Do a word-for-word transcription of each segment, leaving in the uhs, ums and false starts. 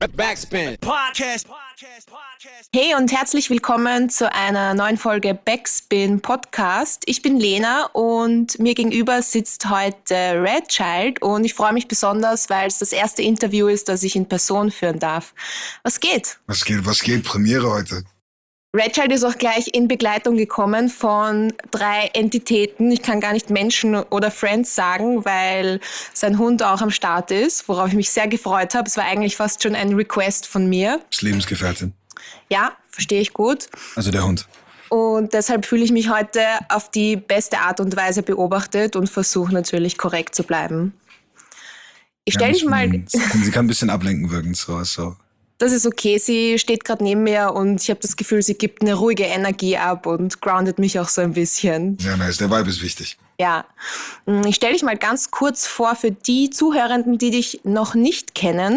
Backspin. Podcast. Hey und herzlich willkommen zu einer neuen Folge Backspin Podcast. Ich bin Lena und mir gegenüber sitzt heute Red Child und ich freue mich besonders, weil es das erste Interview ist, das ich in Person führen darf. Was geht? Was geht, was geht? Premiere heute. Red Child ist auch gleich in Begleitung gekommen von drei Entitäten. Ich kann gar nicht Menschen oder Friends sagen, weil sein Hund auch am Start ist, worauf ich mich sehr gefreut habe. Es war eigentlich fast schon ein Request von mir. Das Lebensgefährtin. Ja, verstehe ich gut. Also der Hund. Und deshalb fühle ich mich heute auf die beste Art und Weise beobachtet und versuche natürlich korrekt zu bleiben. Ich stelle ja, mich mal... Sie kann ein bisschen ablenken wirken, so, so. Das ist okay, sie steht gerade neben mir und ich habe das Gefühl, sie gibt eine ruhige Energie ab und groundet mich auch so ein bisschen. Sehr nice, der Vibe ist wichtig. Ja, ich stelle dich mal ganz kurz vor für die Zuhörenden, die dich noch nicht kennen.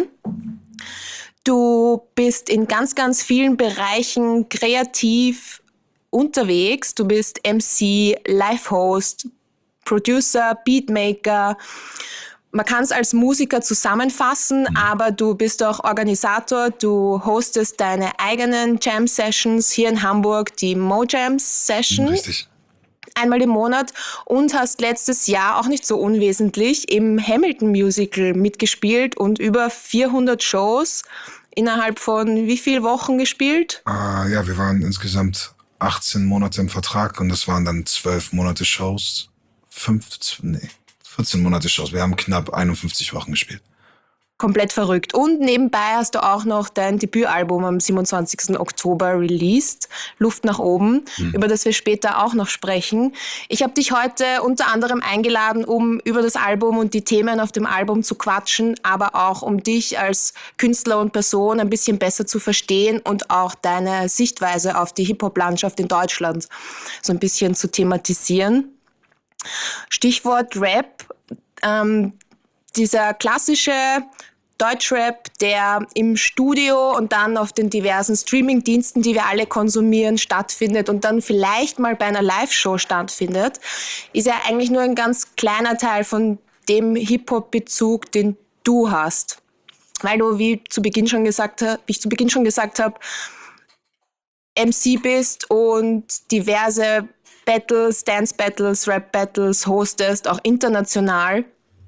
Du bist in ganz, ganz vielen Bereichen kreativ unterwegs. Du bist M C, Live-Host, Producer, Beatmaker. Man kann es als Musiker zusammenfassen, mhm. aber du bist auch Organisator. Du hostest deine eigenen Jam-Sessions hier in Hamburg, die Mojam-Session. Richtig. Einmal im Monat und hast letztes Jahr auch nicht so unwesentlich im Hamilton-Musical mitgespielt und über vierhundert Shows innerhalb von wie vielen Wochen gespielt? Uh, ja, wir waren insgesamt achtzehn Monate im Vertrag und das waren dann zwölf Monate Shows. Fünf, nee, vierzehn Monate Shows. Wir haben knapp einundfünfzig Wochen gespielt. Komplett verrückt. Und nebenbei hast du auch noch dein Debütalbum am siebenundzwanzigsten Oktober released, Luft nach oben, mhm. über das wir später auch noch sprechen. Ich habe dich heute unter anderem eingeladen, um über das Album und die Themen auf dem Album zu quatschen, aber auch um dich als Künstler und Person ein bisschen besser zu verstehen und auch deine Sichtweise auf die Hip-Hop-Landschaft in Deutschland so ein bisschen zu thematisieren. Stichwort Rap. Ähm, dieser klassische Deutschrap, der im Studio und dann auf den diversen Streamingdiensten, die wir alle konsumieren, stattfindet und dann vielleicht mal bei einer Live-Show stattfindet, ist ja eigentlich nur ein ganz kleiner Teil von dem Hip-Hop-Bezug, den du hast. Weil du, wie, zu Beginn schon gesagt, wie ich zu Beginn schon gesagt habe, M C bist und diverse Battles, Dance-Battles, Rap-Battles hostest, auch international.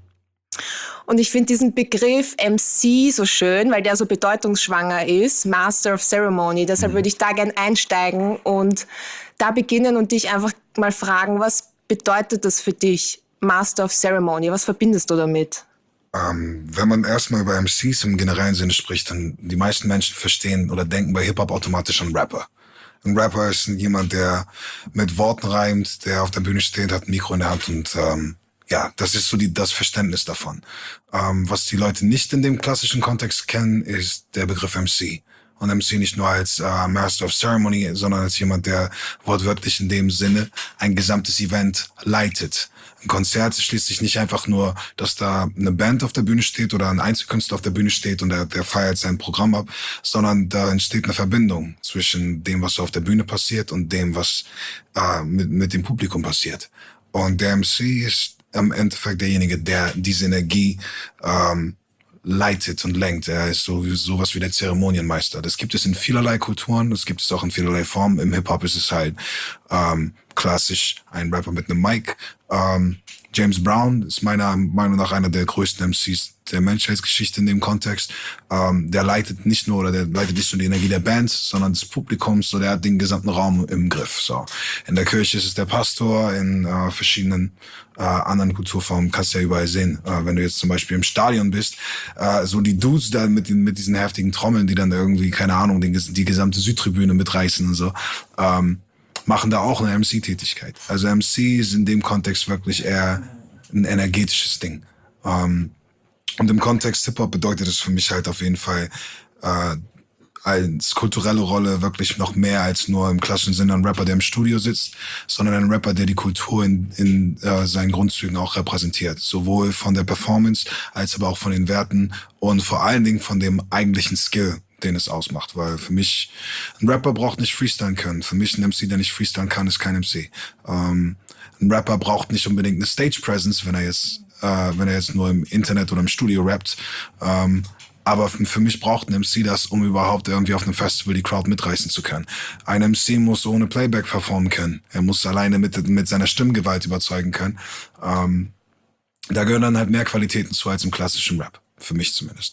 Und ich finde diesen Begriff M C so schön, weil der so bedeutungsschwanger ist, Master of Ceremony. Deshalb würde ich da gern einsteigen und da beginnen und dich einfach mal fragen, was bedeutet das für dich, Master of Ceremony? Was verbindest du damit? Ähm, wenn man erstmal über M Cs im generellen Sinne spricht, dann die meisten Menschen verstehen oder denken bei Hip-Hop automatisch an Rapper. Ein Rapper ist jemand, der mit Worten reimt, der auf der Bühne steht, hat ein Mikro in der Hand und ähm, ja, das ist so die, das Verständnis davon. Ähm, was die Leute nicht in dem klassischen Kontext kennen, ist der Begriff M C. Und M C nicht nur als äh, Master of Ceremony, sondern als jemand, der wortwörtlich in dem Sinne ein gesamtes Event leitet. Ein Konzert ist schließlich nicht einfach nur, dass da eine Band auf der Bühne steht oder ein Einzelkünstler auf der Bühne steht und der, der feiert sein Programm ab, sondern da entsteht eine Verbindung zwischen dem, was auf der Bühne passiert und dem, was äh, mit, mit dem Publikum passiert. Und der M C ist im Endeffekt derjenige, der diese Energie ähm, leitet und lenkt. Er ist so sowas wie der Zeremonienmeister. Das gibt es in vielerlei Kulturen, das gibt es auch in vielerlei Formen. Im Hip-Hop ist es halt ähm, klassisch ein Rapper mit einem Mic. Ähm, James Brown ist meiner Meinung nach einer der größten M Cs der Menschheitsgeschichte in dem Kontext. Ähm, der leitet nicht nur oder der leitet nicht nur die Energie der Band, sondern des Publikums. So, der hat den gesamten Raum im Griff. So, in der Kirche ist es der Pastor, in äh, verschiedenen äh, anderen Kulturformen kannst du ja überall sehen. Äh, wenn du jetzt zum Beispiel im Stadion bist, äh, so die Dudes da mit den mit diesen heftigen Trommeln, die dann irgendwie keine Ahnung den, die gesamte Südtribüne mitreißen und so. Ähm, machen da auch eine M C-Tätigkeit. Also M C ist in dem Kontext wirklich eher ein energetisches Ding. Ähm, und im Kontext Hip-Hop bedeutet es für mich halt auf jeden Fall äh, als kulturelle Rolle wirklich noch mehr als nur im klassischen Sinne ein Rapper, der im Studio sitzt, sondern ein Rapper, der die Kultur in, in äh, seinen Grundzügen auch repräsentiert. Sowohl von der Performance als aber auch von den Werten und vor allen Dingen von dem eigentlichen Skill, den es ausmacht, weil für mich ein Rapper braucht nicht freestylen können. Für mich ein M C, der nicht freestylen kann, ist kein M C. Ähm, ein Rapper braucht nicht unbedingt eine Stage Presence, wenn er jetzt, äh, wenn er jetzt nur im Internet oder im Studio rappt. Ähm, Aber f- für mich braucht ein M C das, um überhaupt irgendwie auf einem Festival die Crowd mitreißen zu können. Ein M C muss ohne Playback performen können. Er muss alleine mit, mit seiner Stimmgewalt überzeugen können. Ähm, da gehören dann halt mehr Qualitäten zu als im klassischen Rap. Für mich zumindest.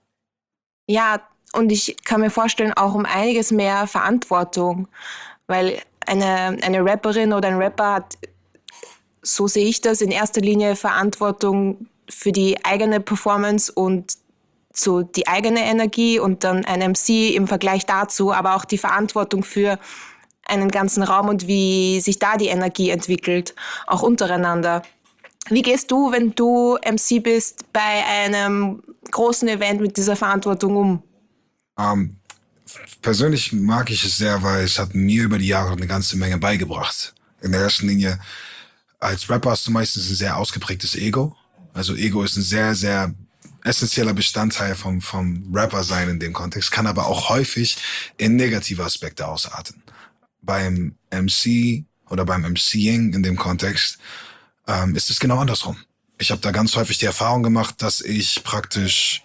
Ja, und ich kann mir vorstellen, auch um einiges mehr Verantwortung, weil eine, eine Rapperin oder ein Rapper hat, so sehe ich das, in erster Linie Verantwortung für die eigene Performance und so die eigene Energie und dann ein M C im Vergleich dazu, aber auch die Verantwortung für einen ganzen Raum und wie sich da die Energie entwickelt, auch untereinander. Wie gehst du, wenn du M C bist, bei einem großen Event mit dieser Verantwortung um? Ähm, persönlich mag ich es sehr, weil es hat mir über die Jahre eine ganze Menge beigebracht. In der ersten Linie, als Rapper hast du meistens ein sehr ausgeprägtes Ego. Also Ego ist ein sehr, sehr essentieller Bestandteil vom, vom Rapper-Sein in dem Kontext, kann aber auch häufig in negative Aspekte ausarten. Beim M C oder beim MCing in dem Kontext ähm, ist es genau andersrum. Ich habe da ganz häufig die Erfahrung gemacht, dass ich praktisch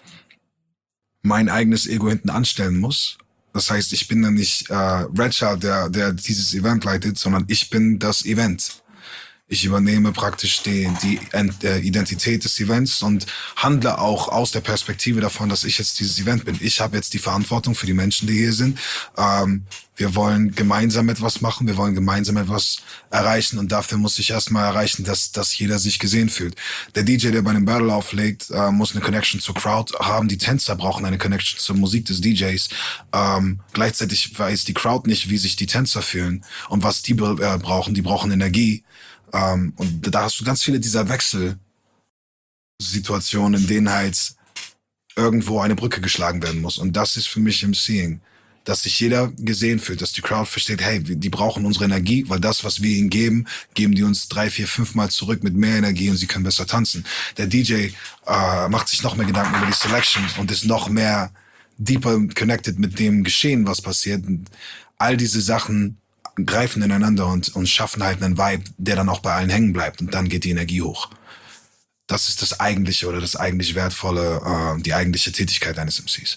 mein eigenes Ego hinten anstellen muss. Das heißt, ich bin dann nicht äh, Red Child, der, der dieses Event leitet, sondern ich bin das Event. Ich übernehme praktisch die, die äh, Identität des Events und handle auch aus der Perspektive davon, dass ich jetzt dieses Event bin. Ich habe jetzt die Verantwortung für die Menschen, die hier sind. Ähm, wir wollen gemeinsam etwas machen, wir wollen gemeinsam etwas erreichen und dafür muss ich erstmal erreichen, dass, dass jeder sich gesehen fühlt. Der D J, der bei einem Battle auflegt, äh, muss eine Connection zur Crowd haben. Die Tänzer brauchen eine Connection zur Musik des D Js. Ähm, gleichzeitig weiß die Crowd nicht, wie sich die Tänzer fühlen und was die äh, brauchen. Die brauchen Energie. Um, und da hast du ganz viele dieser Wechselsituationen, in denen halt irgendwo eine Brücke geschlagen werden muss. Und das ist für mich MCing, dass sich jeder gesehen fühlt, dass die Crowd versteht, hey, die brauchen unsere Energie, weil das, was wir ihnen geben, geben die uns drei, vier, fünf Mal zurück mit mehr Energie und sie können besser tanzen. Der D J äh, macht sich noch mehr Gedanken über die Selection und ist noch mehr deeper connected mit dem Geschehen, was passiert. Und all diese Sachen greifen ineinander und, und schaffen halt einen Vibe, der dann auch bei allen hängen bleibt und dann geht die Energie hoch. Das ist das eigentliche oder das eigentlich wertvolle, äh, die eigentliche Tätigkeit eines M Cs.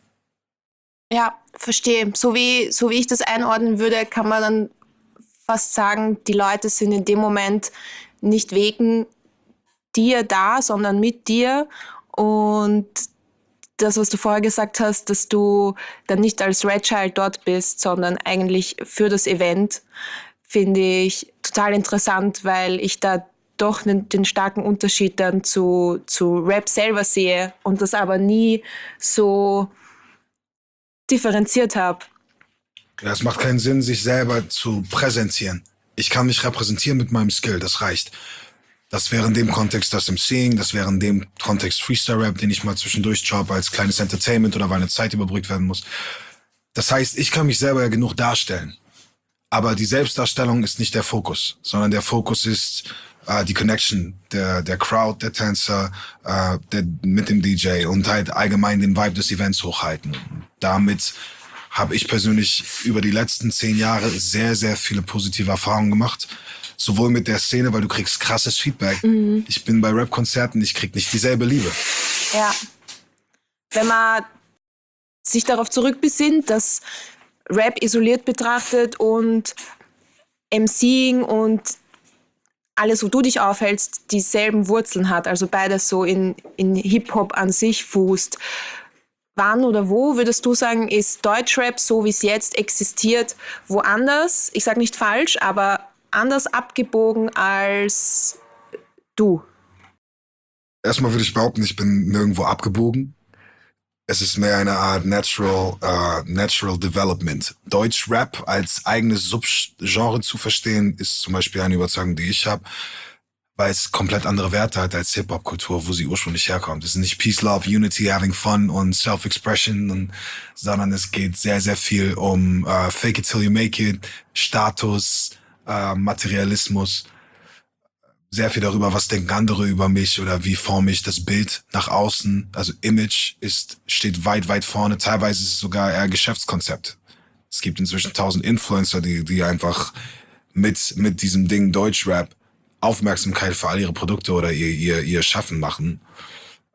Ja, verstehe. So wie, so wie ich das einordnen würde, kann man dann fast sagen, die Leute sind in dem Moment nicht wegen dir da, sondern mit dir. Und das, was du vorher gesagt hast, dass du dann nicht als Red Child dort bist, sondern eigentlich für das Event, finde ich total interessant, weil ich da doch den, den starken Unterschied dann zu, zu Rap selber sehe und das aber nie so differenziert habe. Ja, es macht keinen Sinn, sich selber zu präsentieren. Ich kann mich repräsentieren mit meinem Skill, das reicht. Das wäre in dem Kontext das MCing, das wäre in dem Kontext Freestyle-Rap, den ich mal zwischendurch job als kleines Entertainment oder weil eine Zeit überbrückt werden muss. Das heißt, ich kann mich selber ja genug darstellen. Aber die Selbstdarstellung ist nicht der Fokus, sondern der Fokus ist äh, die Connection der, der Crowd, der Tänzer, äh, der, mit dem D J und halt allgemein den Vibe des Events hochhalten. Damit habe ich persönlich über die letzten zehn Jahre sehr, sehr viele positive Erfahrungen gemacht. Sowohl mit der Szene, weil du kriegst krasses Feedback. Mhm. Ich bin bei Rap-Konzerten, ich krieg nicht dieselbe Liebe. Ja. Wenn man sich darauf zurückbesinnt, dass Rap isoliert betrachtet und MCing und alles, wo du dich aufhältst, dieselben Wurzeln hat, also beides so in, in Hip-Hop an sich fußt. Wann oder wo, würdest du sagen, ist Deutschrap, so wie es jetzt existiert, woanders, ich sage nicht falsch, aber anders abgebogen als du? Erstmal würde ich behaupten, ich bin nirgendwo abgebogen. Es ist mehr eine Art Natural, uh, Natural Development. Deutschrap als eigenes Subgenre zu verstehen, ist zum Beispiel eine Überzeugung, die ich habe, weil es komplett andere Werte hat als Hip-Hop-Kultur, wo sie ursprünglich herkommt. Es ist nicht Peace, Love, Unity, Having Fun und Self-Expression, und, sondern es geht sehr, sehr viel um uh, Fake it till you make it, Status, uh, Materialismus, sehr viel darüber, was denken andere über mich oder wie forme ich das Bild nach außen. Also Image ist, steht weit, weit vorne. Teilweise ist es sogar eher Geschäftskonzept. Es gibt inzwischen tausend Influencer, die, die einfach mit, mit diesem Ding Deutschrap Aufmerksamkeit für all ihre Produkte oder ihr, ihr, ihr Schaffen machen.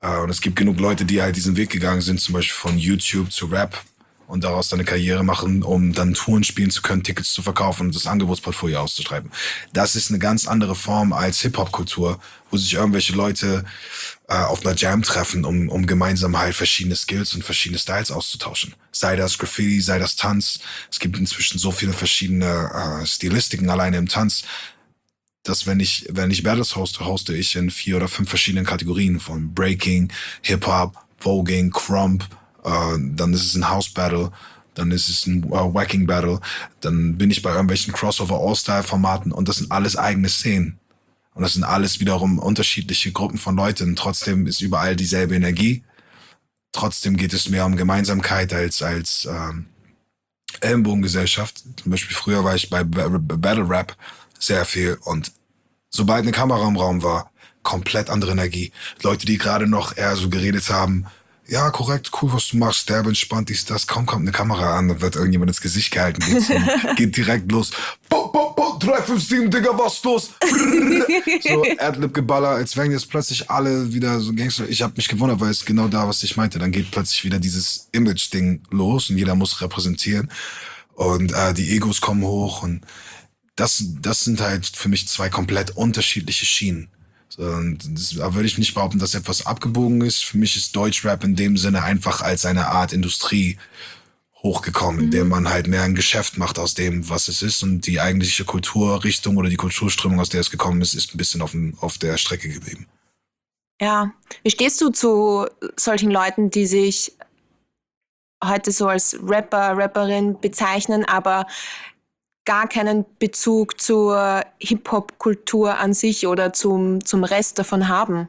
Äh, und es gibt genug Leute, die halt diesen Weg gegangen sind, zum Beispiel von YouTube zu Rap und daraus dann eine Karriere machen, um dann Touren spielen zu können, Tickets zu verkaufen und das Angebotsportfolio auszutreiben. Das ist eine ganz andere Form als Hip-Hop-Kultur, wo sich irgendwelche Leute äh, auf einer Jam treffen, um, um gemeinsam halt verschiedene Skills und verschiedene Styles auszutauschen. Sei das Graffiti, sei das Tanz. Es gibt inzwischen so viele verschiedene äh, Stilistiken alleine im Tanz, dass wenn ich, wenn ich Battles hoste, hoste ich in vier oder fünf verschiedenen Kategorien von Breaking, Hip-Hop, Voging, Crump, äh, dann ist es ein House-Battle, dann ist es ein uh, Wacking-Battle, dann bin ich bei irgendwelchen Crossover-All-Style-Formaten und das sind alles eigene Szenen. Und das sind alles wiederum unterschiedliche Gruppen von Leuten. Trotzdem ist überall dieselbe Energie. Trotzdem geht es mehr um Gemeinsamkeit als, als ähm, Ellenbogengesellschaft. Zum Beispiel früher war ich bei Battle Rap sehr viel und sobald eine Kamera im Raum war, komplett andere Energie. Leute, die gerade noch eher so geredet haben, ja, korrekt, cool, was du machst, derbe entspannt, dies, das, kaum kommt eine Kamera an, dann wird irgendjemand ins Gesicht gehalten, geht's, geht direkt los. Bo, bo, bo, drei fünf sieben, Digga, was los? So Adlib-Geballer, als wären jetzt plötzlich alle wieder so Gangster. Ich habe mich gewundert, weil es genau da, was ich meinte, dann geht plötzlich wieder dieses Image-Ding los und jeder muss repräsentieren und äh, die Egos kommen hoch und das, das sind halt für mich zwei komplett unterschiedliche Schienen. Und das, da würde ich nicht behaupten, dass etwas abgebogen ist. Für mich ist Deutschrap in dem Sinne einfach als eine Art Industrie hochgekommen, mhm. in der man halt mehr ein Geschäft macht aus dem, was es ist. Und die eigentliche Kulturrichtung oder die Kulturströmung, aus der es gekommen ist, ist ein bisschen auf, dem, auf der Strecke geblieben. Ja, wie stehst du zu solchen Leuten, die sich heute so als Rapper, Rapperin bezeichnen, aber gar keinen Bezug zur Hip-Hop-Kultur an sich oder zum, zum Rest davon haben?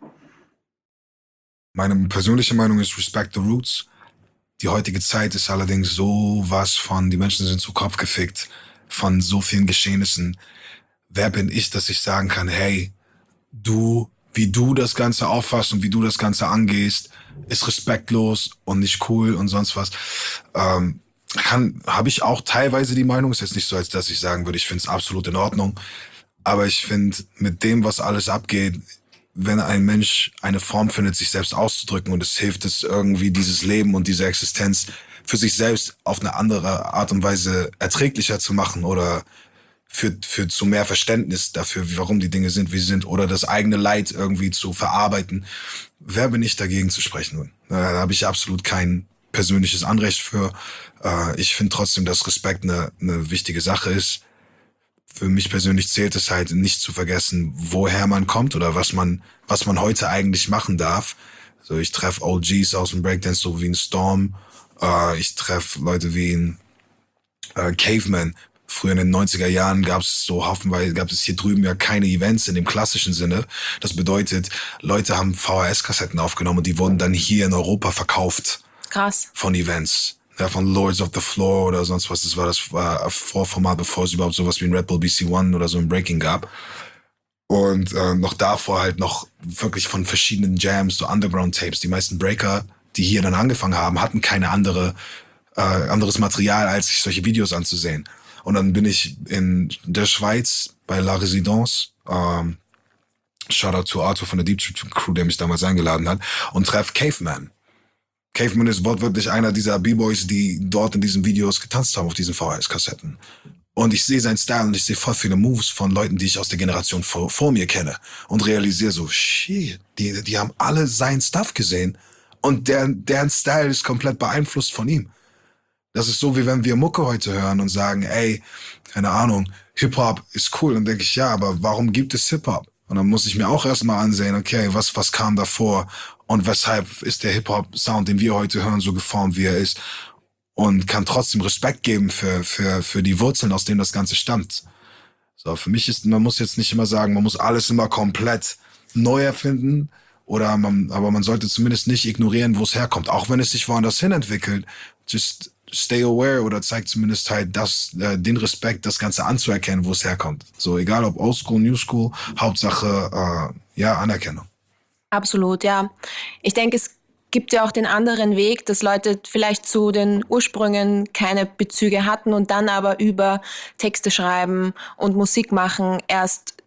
Meine persönliche Meinung ist Respect the Roots. Die heutige Zeit ist allerdings so was von, die Menschen sind zu Kopf gefickt von so vielen Geschehnissen. Wer bin ich, dass ich sagen kann, hey, du, wie du das Ganze auffasst und wie du das Ganze angehst, ist respektlos und nicht cool und sonst was. Ähm, Kann, habe ich auch teilweise die Meinung, ist jetzt nicht so, als dass ich sagen würde, ich finde es absolut in Ordnung, aber ich finde, mit dem, was alles abgeht, wenn ein Mensch eine Form findet, sich selbst auszudrücken und es hilft es irgendwie, dieses Leben und diese Existenz für sich selbst auf eine andere Art und Weise erträglicher zu machen oder für, für zu mehr Verständnis dafür, warum die Dinge sind, wie sie sind, oder das eigene Leid irgendwie zu verarbeiten, wer bin ich dagegen zu sprechen? Da habe ich absolut kein persönliches Anrecht für. Ich finde trotzdem, dass Respekt eine, eine wichtige Sache ist. Für mich persönlich zählt es halt nicht zu vergessen, woher man kommt oder was man, was man heute eigentlich machen darf. So, ich treffe O Gs aus dem Breakdance, so wie ein Storm. Äh, ich treffe Leute wie ein äh, Caveman. Früher in den neunziger Jahren gab es so haufenweise, gab es hier drüben ja keine Events in dem klassischen Sinne. Das bedeutet, Leute haben V H S-Kassetten aufgenommen und die wurden dann hier in Europa verkauft. Krass. Von Events. Ja, von Lords of the Floor oder sonst was. Das war das äh, Vorformat, bevor es überhaupt sowas wie ein Red Bull B C One oder so ein Breaking gab. Und äh, noch davor halt noch wirklich von verschiedenen Jams, so Underground-Tapes. Die meisten Breaker, die hier dann angefangen haben, hatten keine andere, äh, anderes Material, als sich solche Videos anzusehen. Und dann bin ich in der Schweiz bei La Résidence, ähm, Shoutout to Arthur von der Deep Street Crew, der mich damals eingeladen hat, und treff Caveman. Caveman ist wortwörtlich einer dieser B-Boys, die dort in diesen Videos getanzt haben, auf diesen V H S-Kassetten. Und ich sehe seinen Style und ich sehe voll viele Moves von Leuten, die ich aus der Generation vor, vor mir kenne. Und realisiere so, shit, die, die haben alle seinen Stuff gesehen. Und deren, deren Style ist komplett beeinflusst von ihm. Das ist so, wie wenn wir Mucke heute hören und sagen, ey, keine Ahnung, Hip-Hop ist cool. Und denke ich, ja, aber warum gibt es Hip-Hop? Und dann muss ich mir auch erstmal ansehen, okay, was, was kam davor? Und weshalb ist der Hip-Hop-Sound, den wir heute hören, so geformt, wie er ist? Und kann trotzdem Respekt geben für, für, für die Wurzeln, aus denen das Ganze stammt. So, für mich ist, man muss jetzt nicht immer sagen, man muss alles immer komplett neu erfinden, oder man, aber man sollte zumindest nicht ignorieren, wo es herkommt. Auch wenn es sich woanders hin entwickelt, just stay aware oder zeigt zumindest halt das, äh, den Respekt, das Ganze anzuerkennen, wo es herkommt. So, egal ob Oldschool, Newschool, Hauptsache, äh, ja, Anerkennung. Absolut, ja. Ich denke, es gibt ja auch den anderen Weg, dass Leute vielleicht zu den Ursprüngen keine Bezüge hatten und dann aber über Texte schreiben und Musik machen erst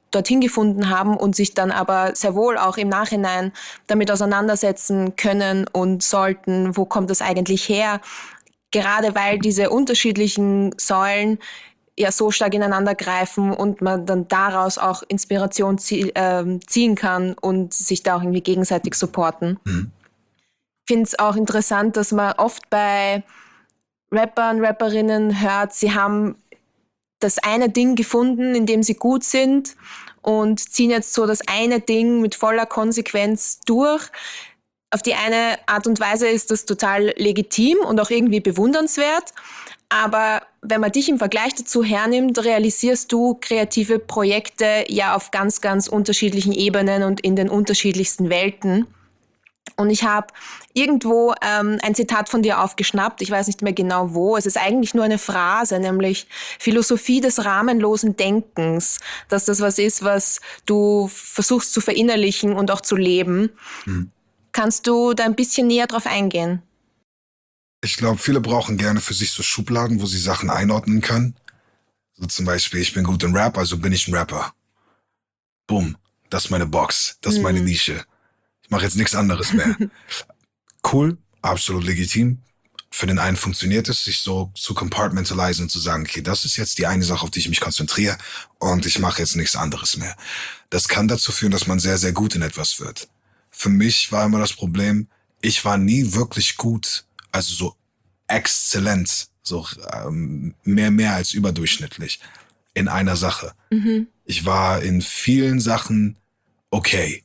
dorthin gefunden haben und sich dann aber sehr wohl auch im Nachhinein damit auseinandersetzen können und sollten, wo kommt das eigentlich her? Gerade weil diese unterschiedlichen Säulen ja so stark ineinander greifen und man dann daraus auch Inspiration zie- äh, ziehen kann und sich da auch irgendwie gegenseitig supporten. Mhm. Ich finde es auch interessant, dass man oft bei Rappern, Rapperinnen hört, sie haben das eine Ding gefunden, in dem sie gut sind und ziehen jetzt so das eine Ding mit voller Konsequenz durch. Auf die eine Art und Weise ist das total legitim und auch irgendwie bewundernswert. Aber wenn man dich im Vergleich dazu hernimmt, realisierst du kreative Projekte ja auf ganz, ganz unterschiedlichen Ebenen und in den unterschiedlichsten Welten. Und ich habe irgendwo ähm, ein Zitat von dir aufgeschnappt, ich weiß nicht mehr genau wo. Es ist eigentlich nur eine Phrase, nämlich Philosophie des rahmenlosen Denkens, dass das was ist, was du versuchst zu verinnerlichen und auch zu leben. Mhm. Kannst du da ein bisschen näher drauf eingehen? Ich glaube, viele brauchen gerne für sich so Schubladen, wo sie Sachen einordnen können. So zum Beispiel, ich bin gut im Rap, also bin ich ein Rapper. Bumm, das ist meine Box, das ist meine Nische. Ich mache jetzt nichts anderes mehr. Cool, absolut legitim. Für den einen funktioniert es, sich so zu compartmentalisieren und zu sagen, okay, das ist jetzt die eine Sache, auf die ich mich konzentriere und ich mache jetzt nichts anderes mehr. Das kann dazu führen, dass man sehr, sehr gut in etwas wird. Für mich war immer das Problem, ich war nie wirklich gut, also so exzellent, so ähm, mehr, mehr als überdurchschnittlich in einer Sache. Mhm. Ich war in vielen Sachen okay,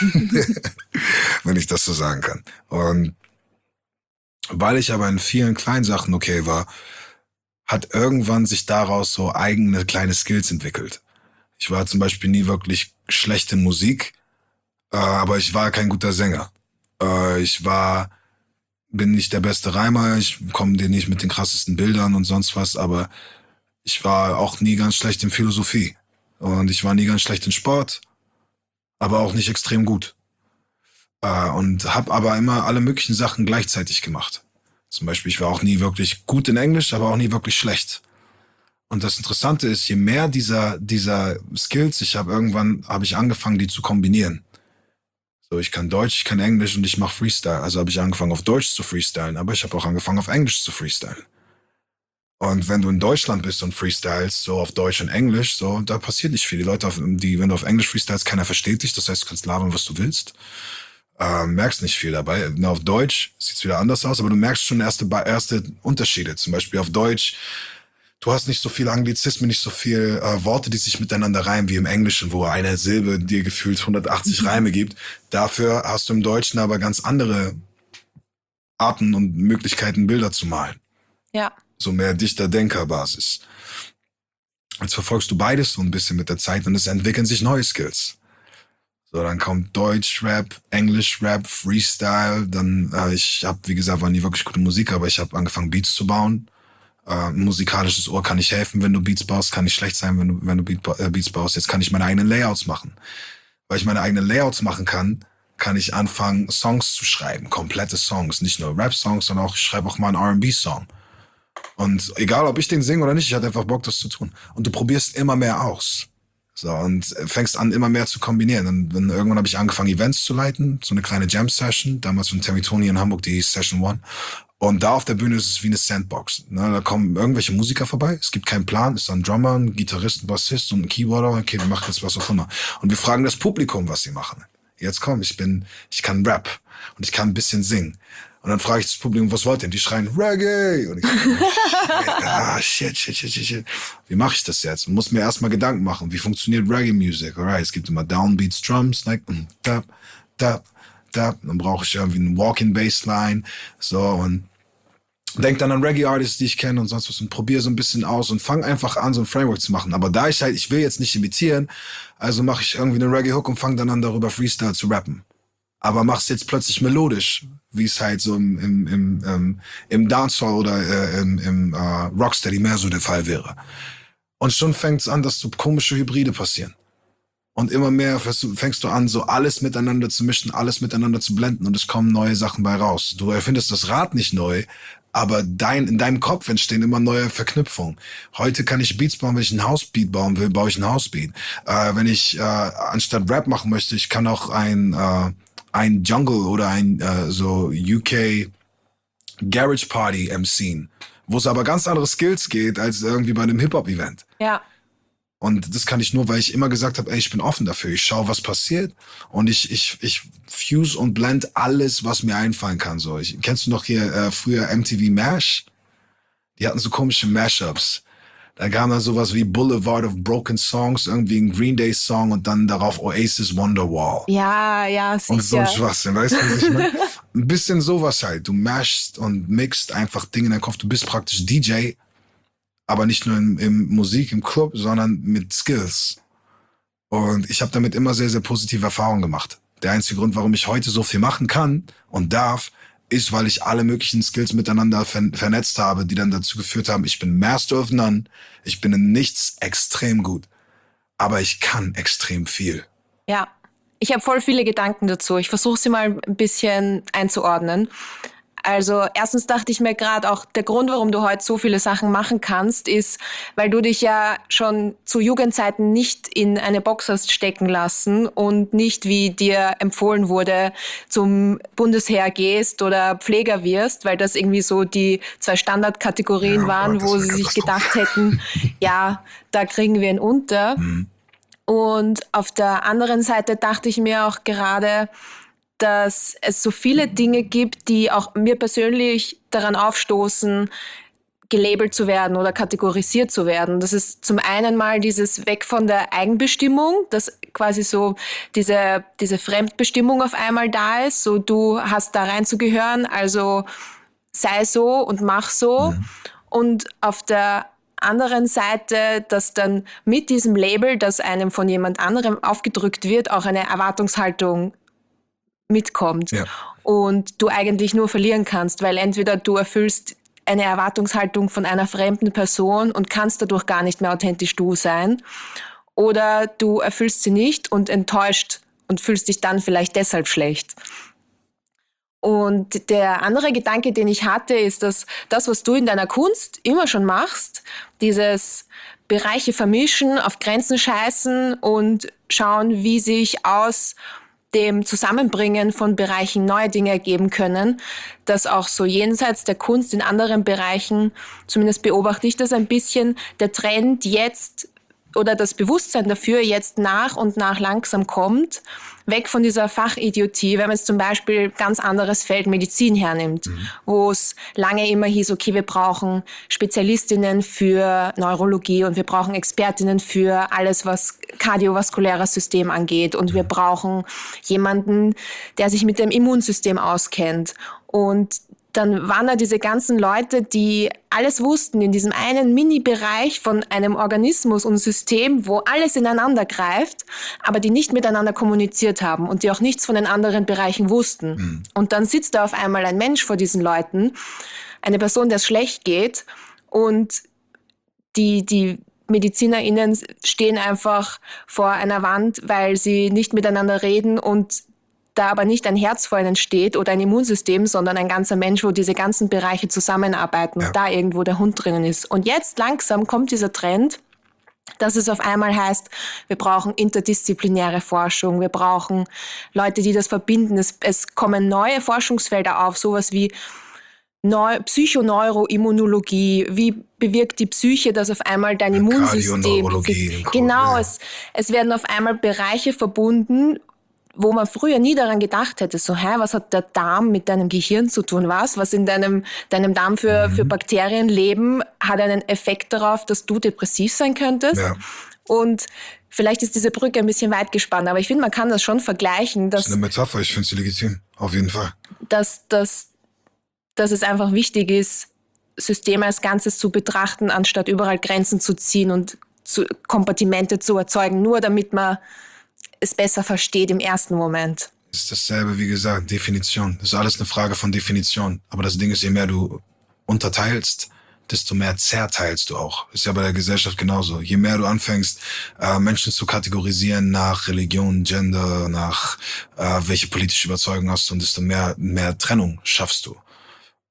wenn ich das so sagen kann. Und weil ich aber in vielen kleinen Sachen okay war, hat irgendwann sich daraus so eigene kleine Skills entwickelt. Ich war zum Beispiel nie wirklich schlecht in Musik, äh, aber ich war kein guter Sänger. Äh, ich war, bin nicht der beste Reimer, ich komme dir nicht mit den krassesten Bildern und sonst was, aber ich war auch nie ganz schlecht in Philosophie. Und ich war nie ganz schlecht in Sport, aber auch nicht extrem gut. Äh, und habe aber immer alle möglichen Sachen gleichzeitig gemacht. Zum Beispiel, ich war auch nie wirklich gut in Englisch, aber auch nie wirklich schlecht. Und das Interessante ist, je mehr dieser dieser Skills ich habe, irgendwann habe ich angefangen, die zu kombinieren. So, ich kann Deutsch, ich kann Englisch und ich mache Freestyle. Also habe ich angefangen, auf Deutsch zu freestylen, aber ich habe auch angefangen, auf Englisch zu freestylen. Und wenn du in Deutschland bist und freestylst, so auf Deutsch und Englisch, so, da passiert nicht viel. Die Leute, auf, die, wenn du auf Englisch freestylst, keiner versteht dich. Das heißt, du kannst labern, was du willst. Äh, merkst nicht viel dabei. Na, auf Deutsch sieht's wieder anders aus, aber du merkst schon erste, erste Unterschiede. Zum Beispiel auf Deutsch, du hast nicht so viele Anglizismen, nicht so viele äh, Worte, die sich miteinander reimen wie im Englischen, wo eine Silbe dir gefühlt hundertachtzig Reime gibt. Dafür hast du im Deutschen aber ganz andere Arten und Möglichkeiten, Bilder zu malen. Ja. So mehr Dichter-Denker-Basis. Jetzt verfolgst du beides so ein bisschen mit der Zeit und es entwickeln sich neue Skills. So, dann kommt Deutsch-Rap, Englisch-Rap, Freestyle. Dann, äh, ich habe, wie gesagt, war nie wirklich gute Musik, aber ich habe angefangen, Beats zu bauen. Äh, ein musikalisches Ohr kann ich helfen, wenn du Beats baust, kann nicht schlecht sein, wenn du, wenn du Beat, äh, Beats baust. Jetzt kann ich meine eigenen Layouts machen. Weil ich meine eigenen Layouts machen kann, kann ich anfangen, Songs zu schreiben, komplette Songs. Nicht nur Rap-Songs, sondern auch, ich schreibe auch mal einen R and B-Song. Und egal, ob ich den singe oder nicht, ich hatte einfach Bock, das zu tun. Und du probierst immer mehr aus. So, und fängst an, immer mehr zu kombinieren. Und dann, irgendwann habe ich angefangen, Events zu leiten, so eine kleine Jam-Session, damals von Tammy Tony in Hamburg, die hieß Session One. Und da auf der Bühne ist es wie eine Sandbox. Ne, da kommen irgendwelche Musiker vorbei, es gibt keinen Plan, es ist ein Drummer, ein Gitarrist, ein Bassist und ein Keyboarder, okay, wir machen jetzt was auch immer. Und wir fragen das Publikum, was sie machen. Jetzt komm, ich bin, ich kann Rap und ich kann ein bisschen singen. Und dann frage ich das Publikum, was wollt ihr? Und die schreien, Reggae! Und ich sage, ah, shit, shit, shit, shit, shit. Wie mache ich das jetzt? Ich muss mir erstmal Gedanken machen, wie funktioniert Reggae-Music? Alright, es gibt immer Downbeats, Drums, like, da, da, da. Dann brauche ich irgendwie eine Walking-Bassline, so, und denk dann an Reggae-Artists, die ich kenne und sonst was und probiere so ein bisschen aus und fang einfach an, so ein Framework zu machen. Aber da ich halt, ich will jetzt nicht imitieren, also mache ich irgendwie eine Reggae-Hook und fange dann an, darüber Freestyle zu rappen. Aber mach's jetzt plötzlich melodisch, wie es halt so im, im, im, ähm, im Dancehall oder äh, im, im äh, Rocksteady mehr so der Fall wäre. Und schon fängt's an, dass so komische Hybride passieren. Und immer mehr fängst du an, so alles miteinander zu mischen, alles miteinander zu blenden und es kommen neue Sachen bei raus. Du erfindest das Rad nicht neu, Aber dein, in deinem Kopf entstehen immer neue Verknüpfungen. Heute kann ich Beats bauen, wenn ich ein Housebeat bauen will, baue ich ein Housebeat. Äh, wenn ich äh, anstatt Rap machen möchte, ich kann auch ein äh, ein Jungle oder ein äh, so U K Garage Party emceeen, wo es aber ganz andere Skills geht als irgendwie bei einem Hip-Hop-Event. Ja. Und das kann ich nur, weil ich immer gesagt habe, ey, ich bin offen dafür. Ich schaue, was passiert und ich ich ich fuse und blend alles, was mir einfallen kann. So, ich, kennst du noch hier äh, früher M T V Mash? Die hatten so komische Mashups. Da kam dann sowas wie Boulevard of Broken Songs, irgendwie ein Green Day Song und dann darauf Oasis Wonderwall. Ja, ja, sicher. Und so ein Schwachsinn, weißt du, was ich meine? Ein bisschen sowas halt. Du mashst und mixt einfach Dinge in deinem Kopf. Du bist praktisch D J, aber nicht nur in, in Musik, im Club, sondern mit Skills. Und ich habe damit immer sehr, sehr positive Erfahrungen gemacht. Der einzige Grund, warum ich heute so viel machen kann und darf, ist, weil ich alle möglichen Skills miteinander ver- vernetzt habe, die dann dazu geführt haben, ich bin Master of None, ich bin in nichts extrem gut, aber ich kann extrem viel. Ja, ich habe voll viele Gedanken dazu. Ich versuche sie mal ein bisschen einzuordnen. Also erstens dachte ich mir gerade auch, der Grund, warum du heute so viele Sachen machen kannst, ist, weil du dich ja schon zu Jugendzeiten nicht in eine Box hast stecken lassen und nicht, wie dir empfohlen wurde, zum Bundesheer gehst oder Pfleger wirst, weil das irgendwie so die zwei Standardkategorien Ja, oh waren, Gott, das wo wär sie sich Katastrophe. gedacht hätten, ja, da kriegen wir ihn unter. Mhm. Und auf der anderen Seite dachte ich mir auch gerade, dass es so viele Dinge gibt, die auch mir persönlich daran aufstoßen, gelabelt zu werden oder kategorisiert zu werden. Das ist zum einen mal dieses Weg von der Eigenbestimmung, dass quasi so diese, diese Fremdbestimmung auf einmal da ist, so du hast da reinzugehören, also sei so und mach so. Mhm. Und auf der anderen Seite, dass dann mit diesem Label, das einem von jemand anderem aufgedrückt wird, auch eine Erwartungshaltung mitkommt. Ja. Und du eigentlich nur verlieren kannst, weil entweder du erfüllst eine Erwartungshaltung von einer fremden Person und kannst dadurch gar nicht mehr authentisch du sein, oder du erfüllst sie nicht und enttäuscht und fühlst dich dann vielleicht deshalb schlecht. Und der andere Gedanke, den ich hatte, ist, dass das, was du in deiner Kunst immer schon machst, dieses Bereiche vermischen, auf Grenzen scheißen und schauen, wie sich aus dem Zusammenbringen von Bereichen neue Dinge ergeben können, dass auch so jenseits der Kunst in anderen Bereichen, zumindest beobachte ich das ein bisschen, der Trend jetzt oder das Bewusstsein dafür jetzt nach und nach langsam kommt, weg von dieser Fachidiotie, wenn man jetzt zum Beispiel ganz anderes Feld Medizin hernimmt, mhm. wo es lange immer hieß, okay, wir brauchen Spezialistinnen für Neurologie und wir brauchen Expertinnen für alles, was kardiovaskuläres System angeht und wir brauchen jemanden, der sich mit dem Immunsystem auskennt. Und dann waren da diese ganzen Leute, die alles wussten in diesem einen Mini-Bereich von einem Organismus und System, wo alles ineinander greift, aber die nicht miteinander kommuniziert haben und die auch nichts von den anderen Bereichen wussten. Mhm. Und dann sitzt da auf einmal ein Mensch vor diesen Leuten, eine Person, der es schlecht geht, und die, die MedizinerInnen stehen einfach vor einer Wand, weil sie nicht miteinander reden und da aber nicht ein Herz vor ihnen steht oder ein Immunsystem, sondern ein ganzer Mensch, wo diese ganzen Bereiche zusammenarbeiten, ja. Da irgendwo der Hund drinnen ist. Und jetzt langsam kommt dieser Trend, dass es auf einmal heißt, wir brauchen interdisziplinäre Forschung, wir brauchen Leute, die das verbinden. Es, es kommen neue Forschungsfelder auf, sowas wie Neu- Psychoneuroimmunologie, wie bewirkt die Psyche, dass auf einmal dein ja, Immunsystem... Genau, ja. es, es werden auf einmal Bereiche verbunden, wo man früher nie daran gedacht hätte, so, hä, was hat der Darm mit deinem Gehirn zu tun? Was, was in deinem, deinem Darm für, mhm. für Bakterien leben, hat einen Effekt darauf, dass du depressiv sein könntest. Ja. Und vielleicht ist diese Brücke ein bisschen weit gespannt, aber ich finde, man kann das schon vergleichen. Dass, das ist eine Metapher, ich finde sie legitim, auf jeden Fall. Dass, dass, dass es einfach wichtig ist, Systeme als Ganzes zu betrachten, anstatt überall Grenzen zu ziehen und zu, Kompartimente zu erzeugen, nur damit man es besser versteht im ersten Moment. Das ist dasselbe, wie gesagt, Definition. Das ist alles eine Frage von Definition. Aber das Ding ist, je mehr du unterteilst, desto mehr zerteilst du auch. Das ist ja bei der Gesellschaft genauso. Je mehr du anfängst, äh, Menschen zu kategorisieren nach Religion, Gender, nach äh, welche politische Überzeugung hast du, und desto mehr, mehr Trennung schaffst du.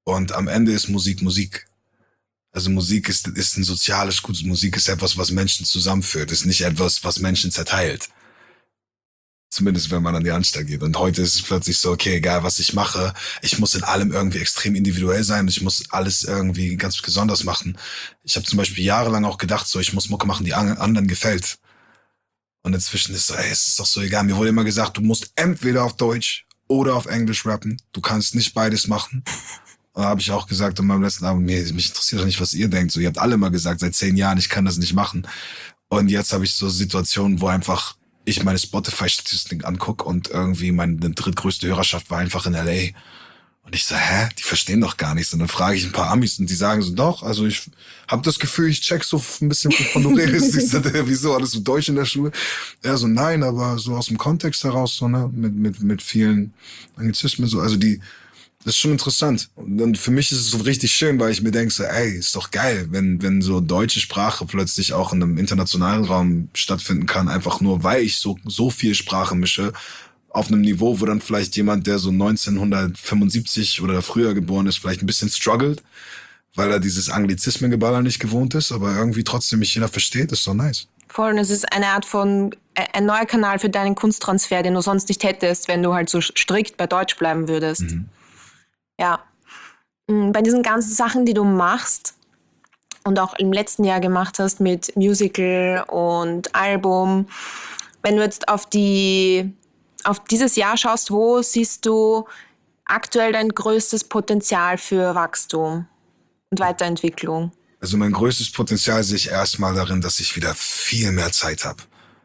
Und am Ende ist Musik Musik. Also Musik ist, ist ein soziales Gut. Musik ist etwas, was Menschen zusammenführt. Ist nicht etwas, was Menschen zerteilt. Zumindest, wenn man an die Anstalt geht. Und heute ist es plötzlich so, okay, egal was ich mache, ich muss in allem irgendwie extrem individuell sein. Ich muss alles irgendwie ganz besonders machen. Ich habe zum Beispiel jahrelang auch gedacht, so ich muss Mucke machen, die anderen gefällt. Und inzwischen ist so, ey, es ist doch so egal. Mir wurde immer gesagt, du musst entweder auf Deutsch oder auf Englisch rappen. Du kannst nicht beides machen. Und da habe ich auch gesagt in meinem letzten Abend, mir, mich interessiert doch nicht, was ihr denkt. So, ihr habt alle mal gesagt, seit zehn Jahren, ich kann das nicht machen. Und jetzt habe ich so Situationen, wo einfach ich meine Spotify-Statistiken angucke und irgendwie meine drittgrößte Hörerschaft war einfach in L A. Und ich so, hä? Die verstehen doch gar nichts. Und dann frage ich ein paar Amis und die sagen so, doch, also ich habe das Gefühl, ich check so ein bisschen, wovon du redest. Ich so, wieso, alles so Deutsch in der Schule? Ja, so nein, aber so aus dem Kontext heraus, so, ne, mit, mit, mit vielen Anglizismen, so, also die, das ist schon interessant. Und für mich ist es so richtig schön, weil ich mir denke so, ey, ist doch geil, wenn wenn so deutsche Sprache plötzlich auch in einem internationalen Raum stattfinden kann, einfach nur, weil ich so so viel Sprache mische, auf einem Niveau, wo dann vielleicht jemand, der so neunzehnhundertfünfundsiebzig oder früher geboren ist, vielleicht ein bisschen struggelt, weil er dieses Anglizismengeballer nicht gewohnt ist, aber irgendwie trotzdem mich jeder versteht, ist so nice. Voll, und es ist eine Art von, ein neuer Kanal für deinen Kunsttransfer, den du sonst nicht hättest, wenn du halt so strikt bei Deutsch bleiben würdest. Mhm. Ja, bei diesen ganzen Sachen, die du machst und auch im letzten Jahr gemacht hast mit Musical und Album, wenn du jetzt auf die, auf dieses Jahr schaust, wo siehst du aktuell dein größtes Potenzial für Wachstum und Weiterentwicklung? Also mein größtes Potenzial sehe ich erstmal darin, dass ich wieder viel mehr Zeit habe.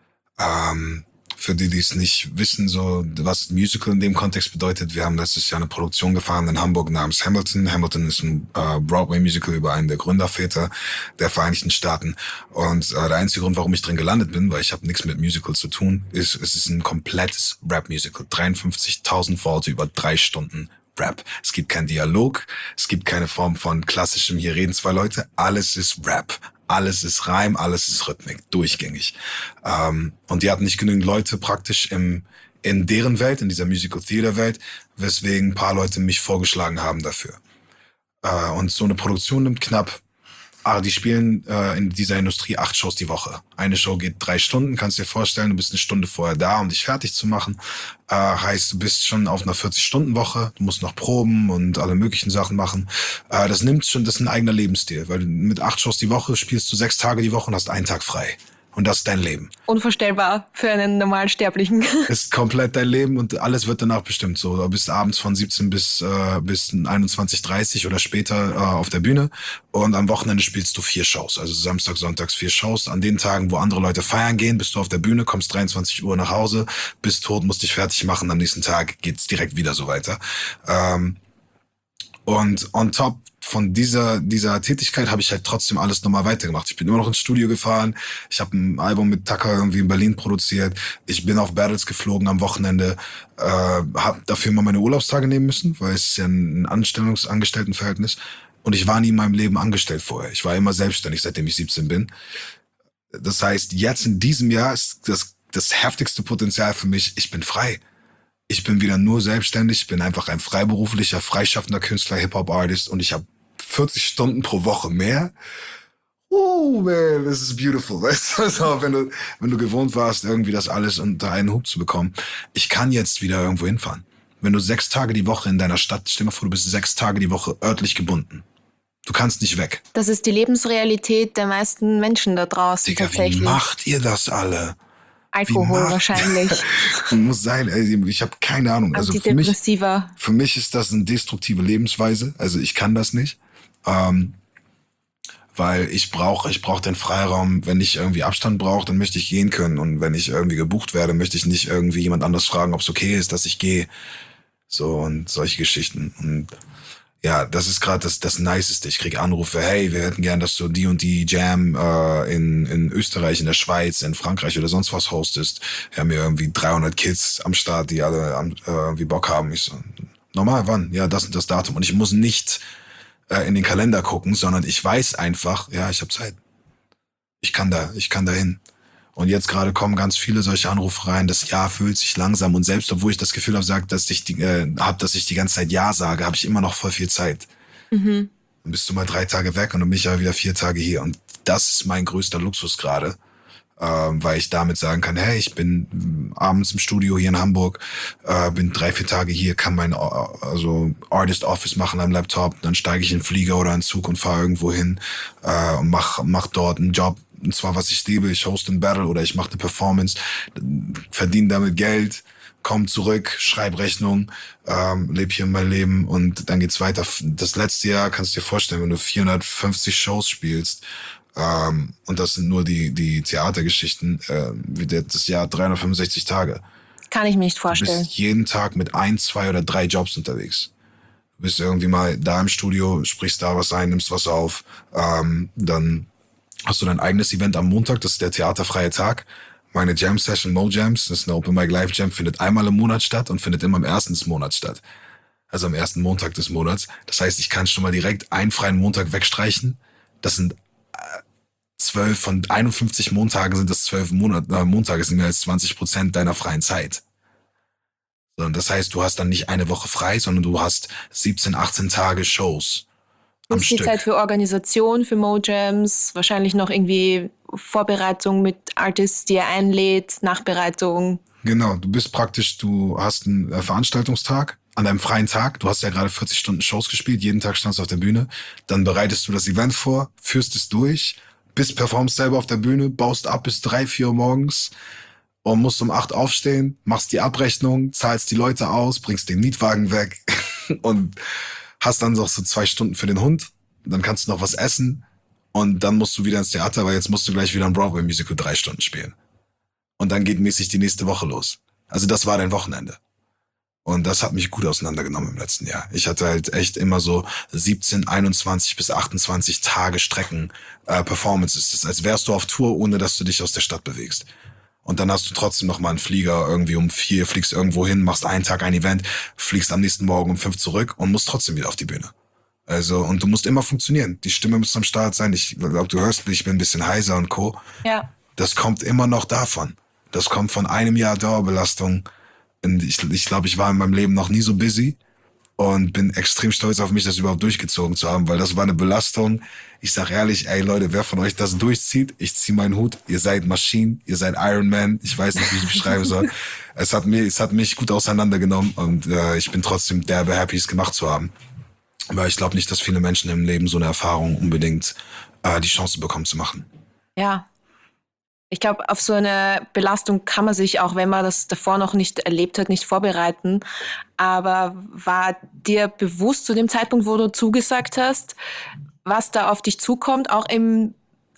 Ähm, Für die, die es nicht wissen, so was Musical in dem Kontext bedeutet. Wir haben letztes Jahr eine Produktion gefahren in Hamburg namens Hamilton. Hamilton ist ein äh, Broadway-Musical über einen der Gründerväter der Vereinigten Staaten. Und äh, der einzige Grund, warum ich drin gelandet bin, weil ich habe nichts mit Musical zu tun, ist, es ist ein komplettes Rap-Musical. dreiundfünfzigtausend Worte über drei Stunden Rap. Es gibt keinen Dialog, es gibt keine Form von klassischem, hier reden zwei Leute. Alles ist Rap. Alles ist Reim, alles ist Rhythmik, durchgängig. Ähm, und die hatten nicht genügend Leute praktisch im, in deren Welt, in dieser Musical-Theater-Welt, weswegen ein paar Leute mich vorgeschlagen haben dafür. Äh, und so eine Produktion nimmt knapp, ah, die spielen äh, in dieser Industrie acht Shows die Woche. Eine Show geht drei Stunden, kannst dir vorstellen, du bist eine Stunde vorher da, um dich fertig zu machen. Äh, heißt, du bist schon auf einer vierzig-Stunden-Woche, du musst noch proben und alle möglichen Sachen machen. Äh, das nimmt schon, das ist ein eigener Lebensstil, weil mit acht Shows die Woche spielst du sechs Tage die Woche und hast einen Tag frei. Und das ist dein Leben. Unvorstellbar für einen normalen Sterblichen. Ist komplett dein Leben und alles wird danach bestimmt. So, du bist abends von siebzehn bis äh, bis einundzwanzig Uhr dreißig oder später äh, auf der Bühne und am Wochenende spielst du vier Shows. Also Samstag, Sonntags vier Shows. An den Tagen, wo andere Leute feiern gehen, bist du auf der Bühne, kommst dreiundzwanzig Uhr nach Hause, bist tot, musst dich fertig machen. Am nächsten Tag geht's direkt wieder so weiter. Ähm, und on top von dieser dieser Tätigkeit habe ich halt trotzdem alles nochmal weitergemacht. Ich bin immer noch ins Studio gefahren. Ich habe ein Album mit Tucker irgendwie in Berlin produziert. Ich bin auf Battles geflogen am Wochenende. Äh, habe dafür immer meine Urlaubstage nehmen müssen, weil es ist ja ein Anstellungs-Angestelltenverhältnis. Und ich war nie in meinem Leben angestellt vorher. Ich war immer selbstständig, seitdem ich siebzehn bin. Das heißt, jetzt in diesem Jahr ist das das heftigste Potenzial für mich. Ich bin frei. Ich bin wieder nur selbstständig. Ich bin einfach ein freiberuflicher, freischaffender Künstler, Hip-Hop-Artist und ich habe vierzig Stunden pro Woche mehr. Oh man, this is beautiful. Weißt du, also, wenn du, wenn du gewohnt warst, irgendwie das alles unter einen Hut zu bekommen. Ich kann jetzt wieder irgendwo hinfahren. Wenn du sechs Tage die Woche in deiner Stadt, stell dir mal vor, du bist sechs Tage die Woche örtlich gebunden. Du kannst nicht weg. Das ist die Lebensrealität der meisten Menschen da draußen. Digga, tatsächlich. Wie macht ihr das alle? Alkohol wahrscheinlich. Muss sein, ey, ich habe keine Ahnung. Also für mich, für mich ist das eine destruktive Lebensweise. Also ich kann das nicht. Ähm, weil ich brauche ich brauche den Freiraum. Wenn ich irgendwie Abstand brauche, dann möchte ich gehen können. Und wenn ich irgendwie gebucht werde, möchte ich nicht irgendwie jemand anders fragen, ob es okay ist, dass ich gehe. So und solche Geschichten. Und ja, das ist gerade das das Niceste. Ich kriege Anrufe, hey, wir hätten gern, dass du die und die Jam äh, in in Österreich, in der Schweiz, in Frankreich oder sonst was hostest. Wir haben hier irgendwie dreihundert Kids am Start, die alle am, äh, irgendwie Bock haben. Ich so, normal, wann? Ja, das und das Datum. Und ich muss nicht äh, in den Kalender gucken, sondern ich weiß einfach, ja, ich habe Zeit. Ich kann da, ich kann da hin. Und jetzt gerade kommen ganz viele solche Anrufe rein. Das Ja fühlt sich langsam. Und selbst obwohl ich das Gefühl habe, sagt, dass ich die, äh, hab, dass ich die ganze Zeit Ja sage, habe ich immer noch voll viel Zeit. Mhm. Dann bist du mal drei Tage weg und dann bin ich ja wieder vier Tage hier. Und das ist mein größter Luxus gerade, ähm, weil ich damit sagen kann, hey, ich bin ähm, abends im Studio hier in Hamburg, äh, bin drei, vier Tage hier, kann mein äh, also Artist Office machen am Laptop, dann steige ich in den Flieger oder in den Zug und fahre irgendwo hin äh, und mach, mach dort einen Job, und zwar was ich liebe, ich hoste ein Battle oder ich mache eine Performance, verdiene damit Geld, komm zurück, schreib Rechnung, ähm, lebe hier mein Leben und dann geht's weiter. Das letzte Jahr kannst du dir vorstellen, wenn du vierhundertfünfzig Shows spielst, ähm, und das sind nur die die Theatergeschichten, äh, wie das Jahr dreihundertfünfundsechzig Tage. Kann ich mir nicht Du vorstellen. bist jeden Tag mit ein, zwei oder drei Jobs unterwegs. Du bist irgendwie mal da im Studio, sprichst da was ein, nimmst was auf, ähm, dann hast du dein eigenes Event am Montag, das ist der theaterfreie Tag. Meine Jam Session Mo Jams, das ist eine Open Mic Live Jam, findet einmal im Monat statt und findet immer am ersten des Monats statt. Also am ersten Montag des Monats. Das heißt, ich kann schon mal direkt einen freien Montag wegstreichen. Das sind zwölf von einundfünfzig Montagen sind das zwölf Monat, äh, Montage sind mehr als zwanzig Prozent deiner freien Zeit. So, und das heißt, du hast dann nicht eine Woche frei, sondern du hast siebzehn, achtzehn Tage Shows am Plus die Stück. Zeit für Organisation, für Mojams, wahrscheinlich noch irgendwie Vorbereitung mit Artists, die er einlädt, Nachbereitung. Genau, du bist praktisch, du hast einen äh, Veranstaltungstag an deinem freien Tag. Du hast ja gerade vierzig Stunden Shows gespielt, jeden Tag standst du auf der Bühne. Dann bereitest du das Event vor, führst es durch, bist performst selber auf der Bühne, baust ab bis drei, vier Uhr morgens und musst um acht aufstehen, machst die Abrechnung, zahlst die Leute aus, bringst den Mietwagen weg und hast dann noch so zwei Stunden für den Hund. Dann kannst du noch was essen und dann musst du wieder ins Theater, weil jetzt musst du gleich wieder ein Broadway-Musical drei Stunden spielen. Und dann geht mäßig die nächste Woche los. Also das war dein Wochenende. Und das hat mich gut auseinandergenommen im letzten Jahr. Ich hatte halt echt immer so siebzehn, einundzwanzig bis achtundzwanzig Tage Strecken äh, Performances. Das ist, als wärst du auf Tour, ohne dass du dich aus der Stadt bewegst. Und dann hast du trotzdem noch mal einen Flieger irgendwie um vier, fliegst irgendwo hin, machst einen Tag ein Event, fliegst am nächsten Morgen um fünf zurück und musst trotzdem wieder auf die Bühne. Also, und du musst immer funktionieren. Die Stimme muss am Start sein. Ich glaube, du hörst mich, ich bin ein bisschen heiser und Co. Ja. Das kommt immer noch davon. Das kommt von einem Jahr Dauerbelastung. Und ich, ich glaube, ich war in meinem Leben noch nie so busy und bin extrem stolz auf mich, das überhaupt durchgezogen zu haben, weil das war eine Belastung. Ich sag ehrlich, ey Leute, wer von euch das durchzieht, ich zieh meinen Hut. Ihr seid Maschinen, ihr seid Iron Man. Ich weiß nicht, wie ich es beschreiben soll. Es hat mich, es hat mich gut auseinandergenommen und äh, ich bin trotzdem derbe happy, es gemacht zu haben. Weil ich glaube nicht, dass viele Menschen im Leben so eine Erfahrung unbedingt äh, die Chance bekommen zu machen. Ja. Ich glaube, auf so eine Belastung kann man sich, auch wenn man das davor noch nicht erlebt hat, nicht vorbereiten. Aber war dir bewusst zu dem Zeitpunkt, wo du zugesagt hast, was da auf dich zukommt, auch im,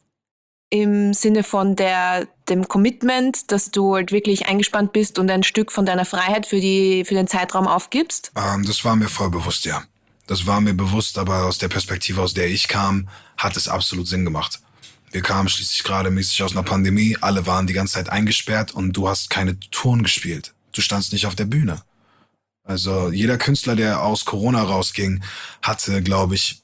im Sinne von der, dem Commitment, dass du halt wirklich eingespannt bist und ein Stück von deiner Freiheit für, die, für den Zeitraum aufgibst? Ähm, das war mir voll bewusst, ja. Das war mir bewusst, aber aus der Perspektive, aus der ich kam, hat es absolut Sinn gemacht. Wir kamen schließlich gerade mäßig aus einer Pandemie, alle waren die ganze Zeit eingesperrt und du hast keine Touren gespielt. Du standst nicht auf der Bühne. Also jeder Künstler, der aus Corona rausging, hatte, glaube ich,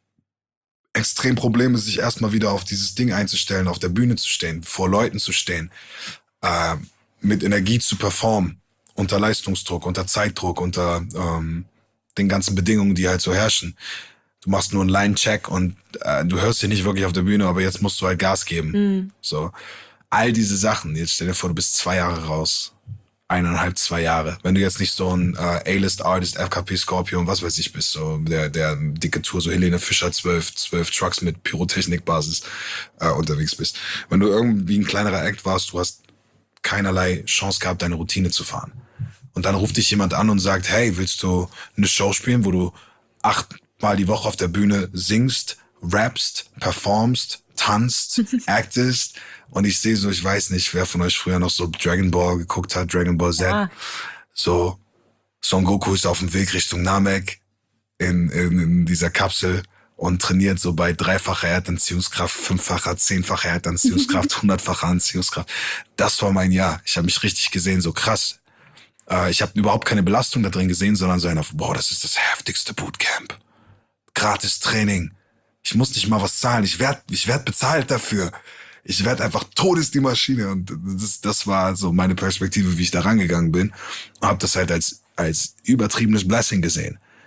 extrem Probleme, sich erstmal wieder auf dieses Ding einzustellen, auf der Bühne zu stehen, vor Leuten zu stehen, äh, mit Energie zu performen, unter Leistungsdruck, unter Zeitdruck, unter ähm, den ganzen Bedingungen, die halt so herrschen. Du machst nur einen Line-Check und äh, du hörst dich nicht wirklich auf der Bühne, aber jetzt musst du halt Gas geben. Mhm. So, all diese Sachen. Jetzt stell dir vor, du bist zwei Jahre raus. Eineinhalb, zwei Jahre. Wenn du jetzt nicht so ein äh, A-List-Artist, F K P, Scorpion, was weiß ich bist, so der der dicke Tour, so Helene Fischer, zwölf, zwölf Trucks mit Pyrotechnikbasis äh, unterwegs bist. Wenn du irgendwie ein kleinerer Act warst, du hast keinerlei Chance gehabt, deine Routine zu fahren. Und dann ruft dich jemand an und sagt, hey, willst du eine Show spielen, wo du achtmal die Woche auf der Bühne singst, rappst, performst, tanzt, actest. Und ich sehe so, ich weiß nicht, wer von euch früher noch so Dragon Ball geguckt hat, Dragon Ball Z. Ja. So, Son Goku ist auf dem Weg Richtung Namek in, in, in dieser Kapsel und trainiert so bei dreifacher Erdanziehungskraft, fünffacher, zehnfacher Erdanziehungskraft, hundertfacher Anziehungskraft. Das war mein Jahr. Ich habe mich richtig gesehen, so krass. Äh, ich habe überhaupt keine Belastung da drin gesehen, sondern so einer, boah, das ist das heftigste Bootcamp. Gratis Training. Ich muss nicht mal was zahlen. Ich werd, ich werd bezahlt dafür. Ich werd einfach todes die Maschine. Und das, das war so meine Perspektive, wie ich da rangegangen bin. Und hab das halt als, als übertriebenes Blessing gesehen.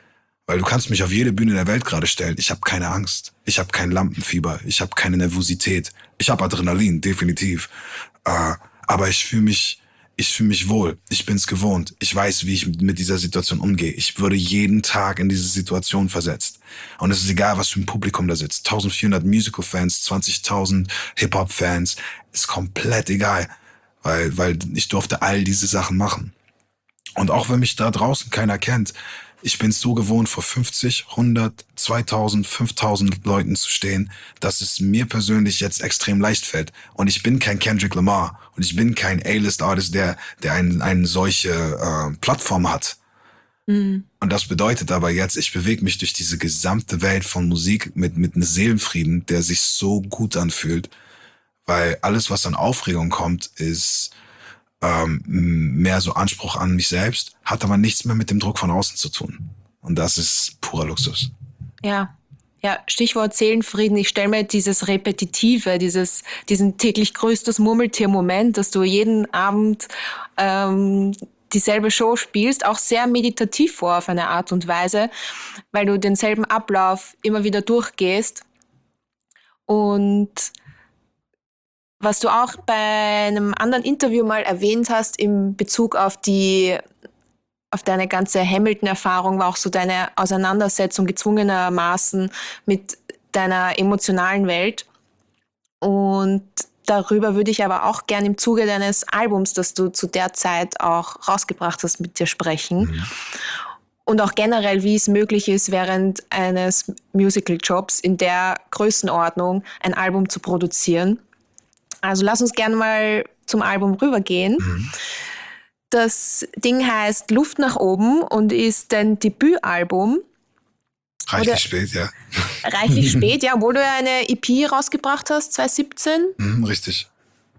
Weil du kannst mich auf jede Bühne der Welt gerade stellen. Ich habe keine Angst. Ich habe kein Lampenfieber. Ich habe keine Nervosität. Ich habe Adrenalin, definitiv. Äh, aber ich fühle mich, ich fühle mich wohl. Ich bin's gewohnt. Ich weiß, wie ich mit dieser Situation umgehe. Ich würde jeden Tag in diese Situation versetzt. Und es ist egal, was für ein Publikum da sitzt. eintausendvierhundert Musical-Fans, zwanzigtausend Hip-Hop-Fans. Ist komplett egal. Weil, weil ich durfte all diese Sachen machen. Und auch wenn mich da draußen keiner kennt, ich bin so gewohnt, vor fünfzig, hundert, zweitausend, fünftausend Leuten zu stehen, dass es mir persönlich jetzt extrem leicht fällt. Und ich bin kein Kendrick Lamar und ich bin kein A-List-Artist, der, der ein, eine solche äh, Plattform hat. Mhm. Und das bedeutet aber jetzt, ich bewege mich durch diese gesamte Welt von Musik mit, mit einem Seelenfrieden, der sich so gut anfühlt, weil alles, was an Aufregung kommt, ist Ähm, mehr so Anspruch an mich selbst, hat aber nichts mehr mit dem Druck von außen zu tun. Und das ist purer Luxus. Ja, ja, Stichwort Seelenfrieden. Ich stelle mir dieses Repetitive, dieses, diesen täglich größtes Murmeltier-Moment, dass du jeden Abend ähm, dieselbe Show spielst, auch sehr meditativ vor auf eine Art und Weise, weil du denselben Ablauf immer wieder durchgehst. Und was du auch bei einem anderen Interview mal erwähnt hast in Bezug auf die, auf deine ganze Hamilton-Erfahrung, war auch so deine Auseinandersetzung gezwungenermaßen mit deiner emotionalen Welt. Und darüber würde ich aber auch gern im Zuge deines Albums, das du zu der Zeit auch rausgebracht hast, mit dir sprechen. Mhm. Und auch generell, wie es möglich ist, während eines Musical-Jobs in der Größenordnung ein Album zu produzieren. Also lass uns gerne mal zum Album rübergehen. Mhm. Das Ding heißt Luft nach oben und ist dein Debütalbum. Reichlich Oder spät, ja. Reichlich spät, ja, obwohl du ja eine E P rausgebracht hast, zwanzig siebzehn. Mhm, richtig.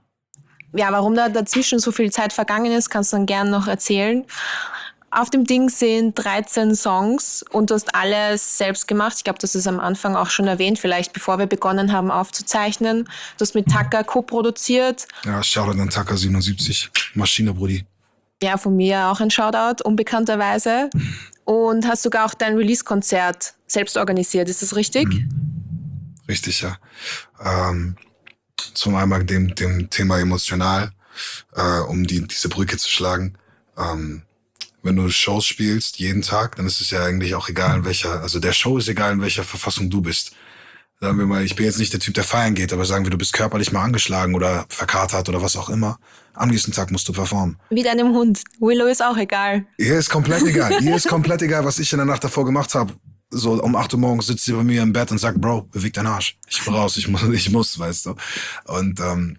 Ja, warum da dazwischen so viel Zeit vergangen ist, kannst du dann gerne noch erzählen. Auf dem Ding sind dreizehn Songs und du hast alles selbst gemacht. Ich glaube, das ist am Anfang auch schon erwähnt, vielleicht bevor wir begonnen haben aufzuzeichnen. Du hast mit Tucker co-produziert. Ja, Shoutout an Tucker siebenundsiebzig, Maschine, Brudi. Ja, von mir auch ein Shoutout, unbekannterweise. Und hast sogar auch dein Release-Konzert selbst organisiert, ist das richtig? Mhm. Richtig, ja. Ähm, zum einmal dem, dem Thema emotional, äh, um die, diese Brücke zu schlagen. Ähm, Wenn du Shows spielst, jeden Tag, dann ist es ja eigentlich auch egal, in welcher, also der Show ist egal, in welcher Verfassung du bist. Sagen wir mal, ich bin jetzt nicht der Typ, der feiern geht, aber sagen wir, du bist körperlich mal angeschlagen oder verkatert oder was auch immer. Am nächsten Tag musst du performen. Wie deinem Hund. Willow ist auch egal. Ihr ist komplett egal. Ihr ist komplett egal, was ich in der Nacht davor gemacht habe. So um acht Uhr morgens sitzt sie bei mir im Bett und sagt, Bro, beweg deinen Arsch. Ich bin raus, ich muss, ich muss, weißt du. Und ähm,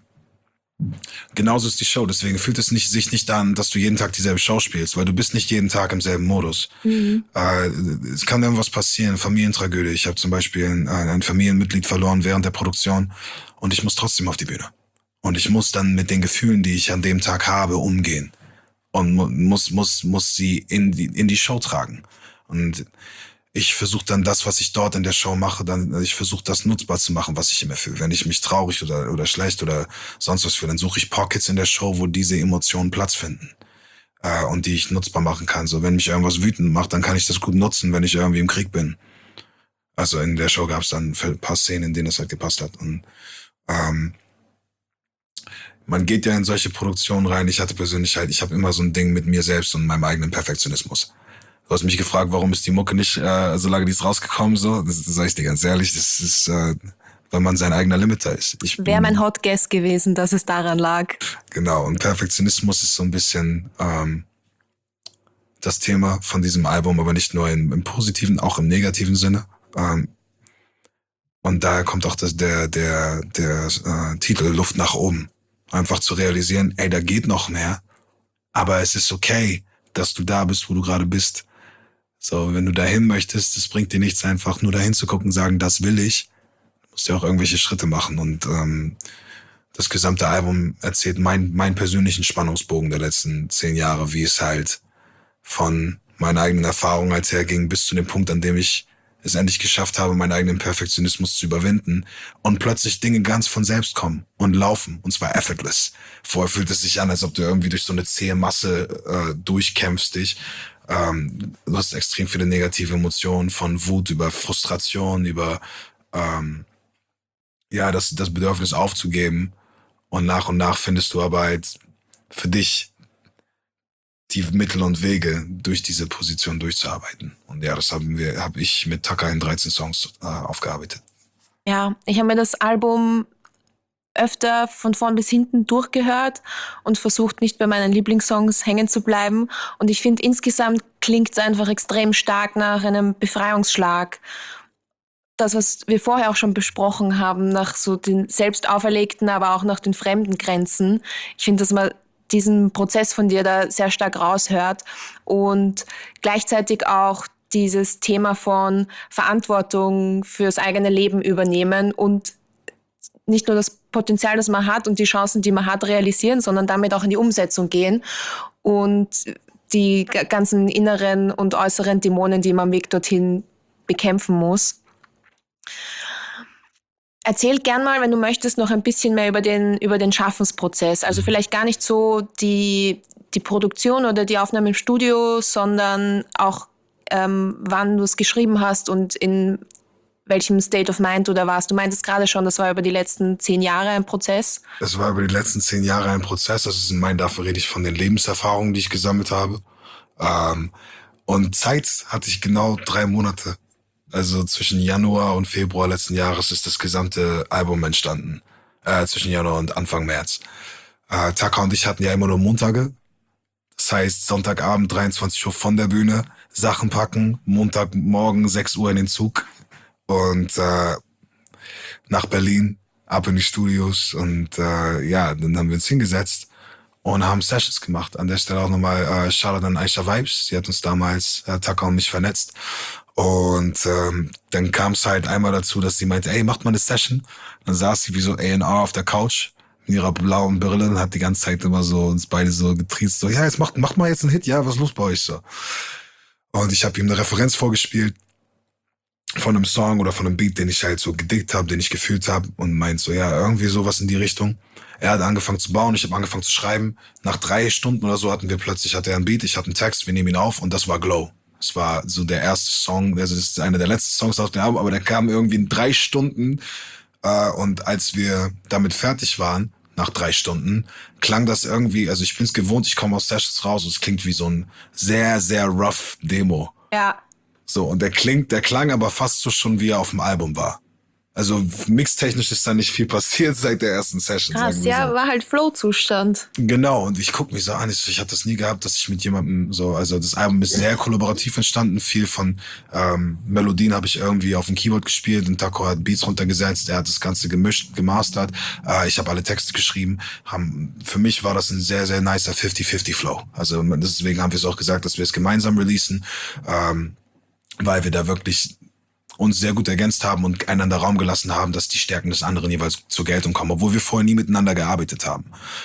genauso ist die Show, deswegen fühlt es nicht, sich nicht an, dass du jeden Tag dieselbe Show spielst, weil du bist nicht jeden Tag im selben Modus. Mhm. Äh, es kann irgendwas passieren, Familientragödie. Ich habe zum Beispiel ein, ein Familienmitglied verloren während der Produktion und ich muss trotzdem auf die Bühne. Und ich muss dann mit den Gefühlen, die ich an dem Tag habe, umgehen. Und mu- muss, muss, muss sie in die, in die Show tragen. Und ich versuche dann das, was ich dort in der Show mache, dann ich versuche das nutzbar zu machen, was ich immer fühle. Wenn ich mich traurig oder oder schlecht oder sonst was fühle, dann suche ich Pockets in der Show, wo diese Emotionen Platz finden äh, und die ich nutzbar machen kann. So, wenn mich irgendwas wütend macht, dann kann ich das gut nutzen, wenn ich irgendwie im Krieg bin. Also in der Show gab es dann ein paar Szenen, in denen das halt gepasst hat. Und ähm, man geht ja in solche Produktionen rein. Ich hatte persönlich halt, ich habe immer so ein Ding mit mir selbst und meinem eigenen Perfektionismus. Du hast mich gefragt, warum ist die Mucke nicht, äh, solange die ist rausgekommen, so. Das, das sag ich dir ganz ehrlich, das ist, äh, weil man sein eigener Limiter ist. Wäre mein Hot Guess gewesen, dass es daran lag. Genau, und Perfektionismus ist so ein bisschen ähm, das Thema von diesem Album, aber nicht nur im, im positiven, auch im negativen Sinne. Ähm, und daher kommt auch das, der, der, der äh, Titel Luft nach oben. Einfach zu realisieren, ey, da geht noch mehr, aber es ist okay, dass du da bist, wo du gerade bist. So, wenn du dahin möchtest, es bringt dir nichts, einfach nur dahin zu gucken und sagen, das will ich. Du musst ja auch irgendwelche Schritte machen. Und ähm, das gesamte Album erzählt mein, meinen persönlichen Spannungsbogen der letzten zehn Jahre, wie es halt von meiner eigenen Erfahrung halt herging, bis zu dem Punkt, an dem ich es endlich geschafft habe, meinen eigenen Perfektionismus zu überwinden und plötzlich Dinge ganz von selbst kommen und laufen, und zwar effortless. Vorher fühlt es sich an, als ob du irgendwie durch so eine zähe Masse äh, durchkämpfst dich. ähm, du hast extrem viele negative Emotionen, von Wut über Frustration, über ähm, ja, das, das Bedürfnis aufzugeben. Und nach und nach findest du aber halt für dich die Mittel und Wege, durch diese Position durchzuarbeiten. Und ja, das haben wir, habe ich mit Tucker in dreizehn Songs äh, aufgearbeitet. Ja, ich habe mir das Album öfter von vorn bis hinten durchgehört und versucht, nicht bei meinen Lieblingssongs hängen zu bleiben. Und ich finde, insgesamt klingt es einfach extrem stark nach einem Befreiungsschlag. Das, was wir vorher auch schon besprochen haben, nach so den selbst auferlegten, aber auch nach den fremden Grenzen. Ich finde, dass man diesen Prozess von dir da sehr stark raushört und gleichzeitig auch dieses Thema von Verantwortung fürs eigene Leben übernehmen und nicht nur das Potenzial, das man hat und die Chancen, die man hat, realisieren, sondern damit auch in die Umsetzung gehen und die ganzen inneren und äußeren Dämonen, die man am Weg dorthin bekämpfen muss. Erzähl gern mal, wenn du möchtest, noch ein bisschen mehr über den, über den Schaffensprozess. Also vielleicht gar nicht so die, die Produktion oder die Aufnahme im Studio, sondern auch ähm, wann du es geschrieben hast und in welchem State of Mind du da warst. Du meintest gerade schon, das war über die letzten zehn Jahre ein Prozess. Es war über die letzten zehn Jahre ein Prozess. Das ist in meinen, dafür rede ich von den Lebenserfahrungen, die ich gesammelt habe. Ähm, und Zeit hatte ich genau drei Monate. Also zwischen Januar und Februar letzten Jahres ist das gesamte Album entstanden. Äh, zwischen Januar und Anfang März. Äh, Tucker und ich hatten ja immer nur Montage. Das heißt, Sonntagabend, dreiundzwanzig Uhr von der Bühne, Sachen packen, Montagmorgen, sechs Uhr in den Zug und äh, nach Berlin, ab in die Studios. Und äh, ja, dann haben wir uns hingesetzt und haben Sessions gemacht. An der Stelle auch nochmal äh, Shoutout an Aisha Vibes. Sie hat uns damals, äh, Tucker und mich, vernetzt. Und ähm, dann kam es halt einmal dazu, dass sie meinte, ey, macht mal eine Session. Dann saß sie wie so A and R auf der Couch mit ihrer blauen Brille und hat die ganze Zeit immer so uns beide so getriezt, so, ja, jetzt macht, macht mal jetzt einen Hit, ja, was ist los bei euch so? Und ich habe ihm eine Referenz vorgespielt von einem Song oder von einem Beat, den ich halt so gedickt habe, den ich gefühlt habe und meint so, ja, irgendwie sowas in die Richtung. Er hat angefangen zu bauen, ich habe angefangen zu schreiben. Nach drei Stunden oder so hatten wir plötzlich, hatte er einen Beat, ich hatte einen Text, wir nehmen ihn auf und das war Glow. Es war so der erste Song, also das ist einer der letzten Songs auf dem Album, aber der kam irgendwie in drei Stunden. Äh, und als wir damit fertig waren, nach drei Stunden, klang das irgendwie, also ich bin's gewohnt, ich komme aus Sessions raus und es klingt wie so ein sehr, sehr rough Demo. Ja. So, und der klingt, der klang aber fast so schon, wie er auf dem Album war. Also mixtechnisch ist da nicht viel passiert seit der ersten Session. Krass, sagen wir ja, so. war halt Flow-Zustand. Genau, und ich guck mich so an, ich, ich hatte das nie gehabt, dass ich mit jemandem so, also das Album ist sehr kollaborativ entstanden, viel von ähm, Melodien habe ich irgendwie auf dem Keyboard gespielt und Taco hat Beats runtergesetzt, er hat das Ganze gemischt, gemastert, äh, ich habe alle Texte geschrieben, haben, für mich war das ein sehr, sehr nicer fifty fifty Flow, also deswegen haben wir es auch gesagt, dass wir es gemeinsam releasen, ähm, weil wir da wirklich uns sehr gut ergänzt haben und einander Raum gelassen haben, dass die Stärken des anderen jeweils zur Geltung kommen, obwohl wir vorher nie miteinander gearbeitet haben.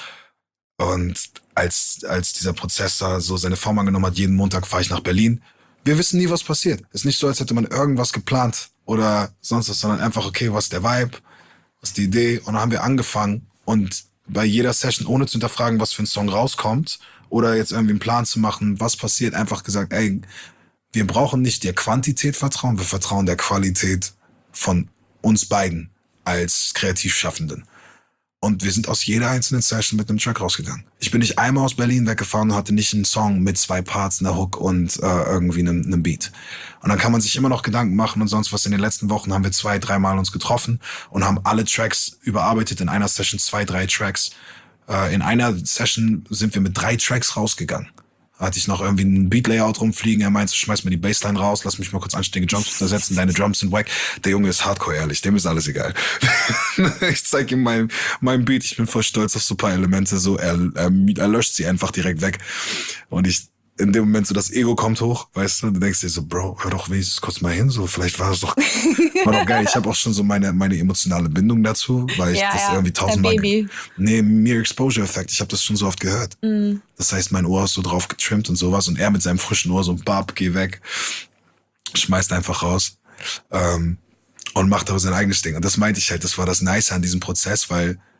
Und als, als dieser Prozess da so seine Form angenommen hat, jeden Montag fahre ich nach Berlin. Wir wissen nie, was passiert. Ist nicht so, als hätte man irgendwas geplant oder sonst was, sondern einfach, okay, was ist der Vibe, was ist die Idee? Und dann haben wir angefangen und bei jeder Session, ohne zu hinterfragen, was für ein Song rauskommt oder jetzt irgendwie einen Plan zu machen, was passiert, einfach gesagt, ey, wir brauchen nicht der Quantität vertrauen, wir vertrauen der Qualität von uns beiden als Kreativschaffenden. Und wir sind aus jeder einzelnen Session mit einem Track rausgegangen. Ich bin nicht einmal aus Berlin weggefahren und hatte nicht einen Song mit zwei Parts, einer Hook und äh, irgendwie einem, einem Beat. Und dann kann man sich immer noch Gedanken machen und sonst was. In den letzten Wochen haben wir zwei, dreimal uns getroffen und haben alle Tracks überarbeitet. In einer Session zwei, drei Tracks. Äh, in einer Session sind wir mit drei Tracks rausgegangen. Hatte ich noch irgendwie ein Beat-Layout rumfliegen. Er meinte, schmeiß mir die Bassline raus, lass mich mal kurz anständige Drums untersetzen, deine Drums sind wack. Der Junge ist hardcore ehrlich, dem ist alles egal. Ich zeig ihm mein, mein Beat, ich bin voll stolz auf so ein paar Elemente, so er, er, er löscht sie einfach direkt weg. Und ich, in dem Moment so das Ego kommt hoch, weißt du, und du denkst dir so, Bro, hör doch wenigstens kurz mal hin, so vielleicht war das doch, war doch geil. Ich habe auch schon so meine meine emotionale Bindung dazu, weil ich ja, das ja, irgendwie tausendmal, Baby. nee, Mere Exposure Effekt, ich habe das schon so oft gehört. Mm. Das heißt, mein Ohr ist so drauf getrimmt und sowas und er mit seinem frischen Ohr so, Bab, geh weg, schmeißt einfach raus ähm, und macht aber sein eigenes Ding. Und das meinte ich halt, das war das Nice an diesem Prozess, weil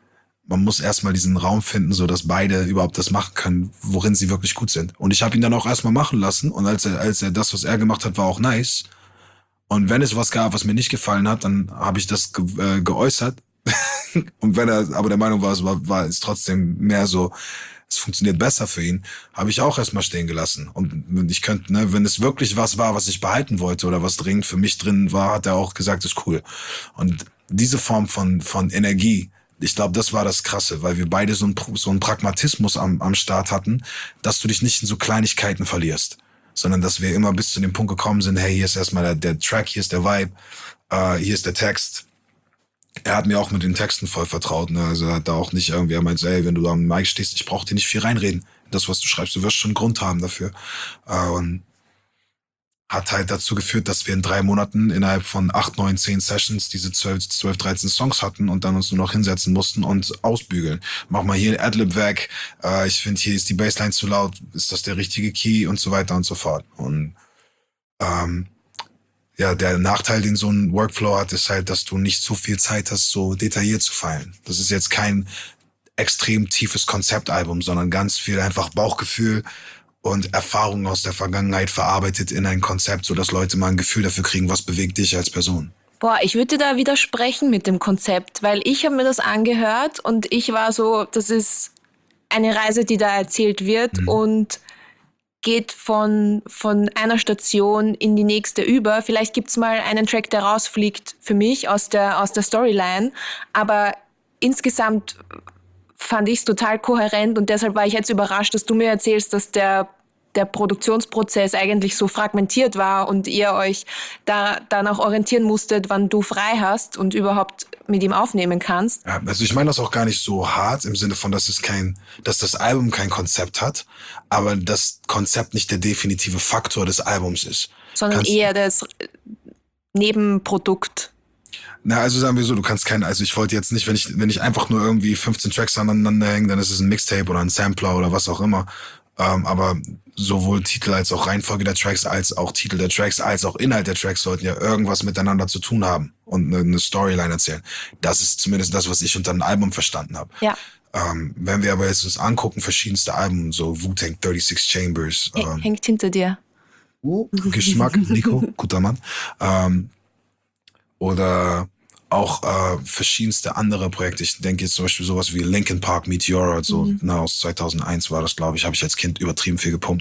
man muss erstmal diesen Raum finden, so dass beide überhaupt das machen können, worin sie wirklich gut sind. Und ich habe ihn dann auch erstmal machen lassen. Und als er, als er das, was er gemacht hat, war auch nice. Und wenn es was gab, was mir nicht gefallen hat, dann habe ich das ge äh, geäußert. Und wenn er aber der Meinung war, es war, war es trotzdem mehr so, es funktioniert besser für ihn, habe ich auch erstmal stehen gelassen. Und ich könnte, ne, wenn es wirklich was war, was ich behalten wollte oder was dringend für mich drin war, hat er auch gesagt, ist cool. Und diese Form von von Energie, ich glaube, das war das Krasse, weil wir beide so einen so einen Pragmatismus am am Start hatten, dass du dich nicht in so Kleinigkeiten verlierst, sondern dass wir immer bis zu dem Punkt gekommen sind, hey, hier ist erstmal der, der Track, hier ist der Vibe, äh, hier ist der Text. Er hat mir auch mit den Texten voll vertraut, ne? Also er hat da auch nicht irgendwie, er meint so, ey, wenn du da am Mic stehst, ich brauch dir nicht viel reinreden. Das, was du schreibst, du wirst schon einen Grund haben dafür. Äh, und hat halt dazu geführt, dass wir in drei Monaten innerhalb von acht, neun, zehn Sessions diese zwölf, zwölf, dreizehn Songs hatten und dann uns nur noch hinsetzen mussten und ausbügeln. Mach mal hier ein Adlib weg, äh, ich finde, hier ist die Bassline zu laut, ist das der richtige Key und so weiter und so fort. Und ähm, ja, der Nachteil, den so ein Workflow hat, ist halt, dass du nicht so viel Zeit hast, so detailliert zu feilen. Das ist jetzt kein extrem tiefes Konzeptalbum, sondern ganz viel einfach Bauchgefühl und Erfahrungen aus der Vergangenheit verarbeitet in ein Konzept, sodass Leute mal ein Gefühl dafür kriegen, was bewegt dich als Person. Boah, ich würde da widersprechen mit dem Konzept, weil ich habe mir das angehört und ich war so, das ist eine Reise, die da erzählt wird mhm. und geht von, von einer Station in die nächste über. Vielleicht gibt's mal einen Track, der rausfliegt für mich aus der, aus der Storyline, aber insgesamt fand ich es total kohärent und deshalb war ich jetzt überrascht, dass du mir erzählst, dass der der Produktionsprozess eigentlich so fragmentiert war und ihr euch da danach orientieren musstet, wann du frei hast und überhaupt mit ihm aufnehmen kannst. Ja, also ich meine das auch gar nicht so hart im Sinne von, dass es kein, dass das Album kein Konzept hat, aber das Konzept nicht der definitive Faktor des Albums ist. Sondern Kannst, eher das Nebenprodukt. Na, also sagen wir so, du kannst keinen, also ich wollte jetzt nicht, wenn ich, wenn ich einfach nur irgendwie fünfzehn Tracks aneinander hänge, dann ist es ein Mixtape oder ein Sampler oder was auch immer. Ähm, aber sowohl Titel als auch Reihenfolge der Tracks, als auch Titel der Tracks, als auch Inhalt der Tracks sollten ja irgendwas miteinander zu tun haben und eine, eine Storyline erzählen. Das ist zumindest das, was ich unter einem Album verstanden habe. Ja. Ähm, wenn wir aber jetzt uns angucken, verschiedenste Alben, so Wu-Tang, thirty-six Chambers. Ähm, Hängt hinter dir. Uh, Geschmack, Nico, guter Mann. Ähm, oder auch äh, verschiedenste andere Projekte. Ich denke jetzt zum Beispiel sowas wie Linkin Park, Meteora, so mhm. na, aus zweitausendeins war das, glaube ich, habe ich als Kind übertrieben viel gepumpt.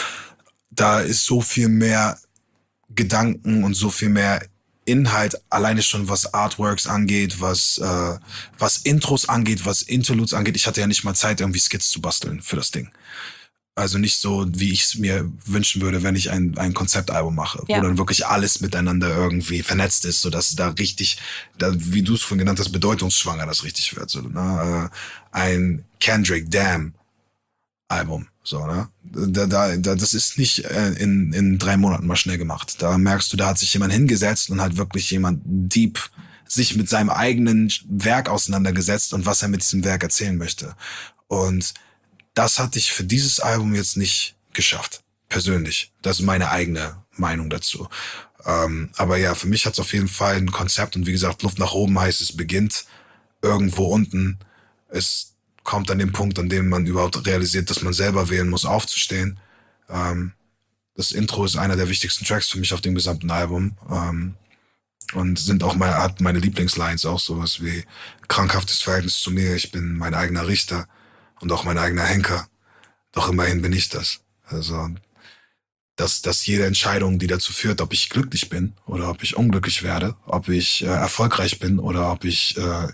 Da ist so viel mehr Gedanken und so viel mehr Inhalt, alleine schon was Artworks angeht, was äh, was Intros angeht, was Interludes angeht. Ich hatte ja nicht mal Zeit, irgendwie Skits zu basteln für das Ding. Also nicht so, wie ich es mir wünschen würde, wenn ich ein, ein Konzeptalbum mache, ja. wo dann wirklich alles miteinander irgendwie vernetzt ist, sodass da richtig, da, wie du es vorhin genannt hast, bedeutungsschwanger das richtig wird. So, ne? Ein Kendrick Damn Album. So, ne? Da, da, da, das ist nicht äh, in, in drei Monaten mal schnell gemacht. Da merkst du, da hat sich jemand hingesetzt und hat wirklich jemand deep sich mit seinem eigenen Werk auseinandergesetzt und was er mit diesem Werk erzählen möchte. Und das hatte ich für dieses Album jetzt nicht geschafft, persönlich. Das ist meine eigene Meinung dazu. Ähm, aber ja, für mich hat es auf jeden Fall ein Konzept. Und wie gesagt, Luft nach oben heißt, es beginnt irgendwo unten. Es kommt an den Punkt, an dem man überhaupt realisiert, dass man selber wählen muss, aufzustehen. Ähm, das Intro ist einer der wichtigsten Tracks für mich auf dem gesamten Album. Ähm, und sind auch meine, hat meine Lieblingslines auch sowas wie krankhaftes Verhältnis zu mir. Ich bin mein eigener Richter. Und auch mein eigener Henker. Doch immerhin bin ich das. Also, dass, dass jede Entscheidung, die dazu führt, ob ich glücklich bin oder ob ich unglücklich werde, ob ich äh, erfolgreich bin oder ob ich äh,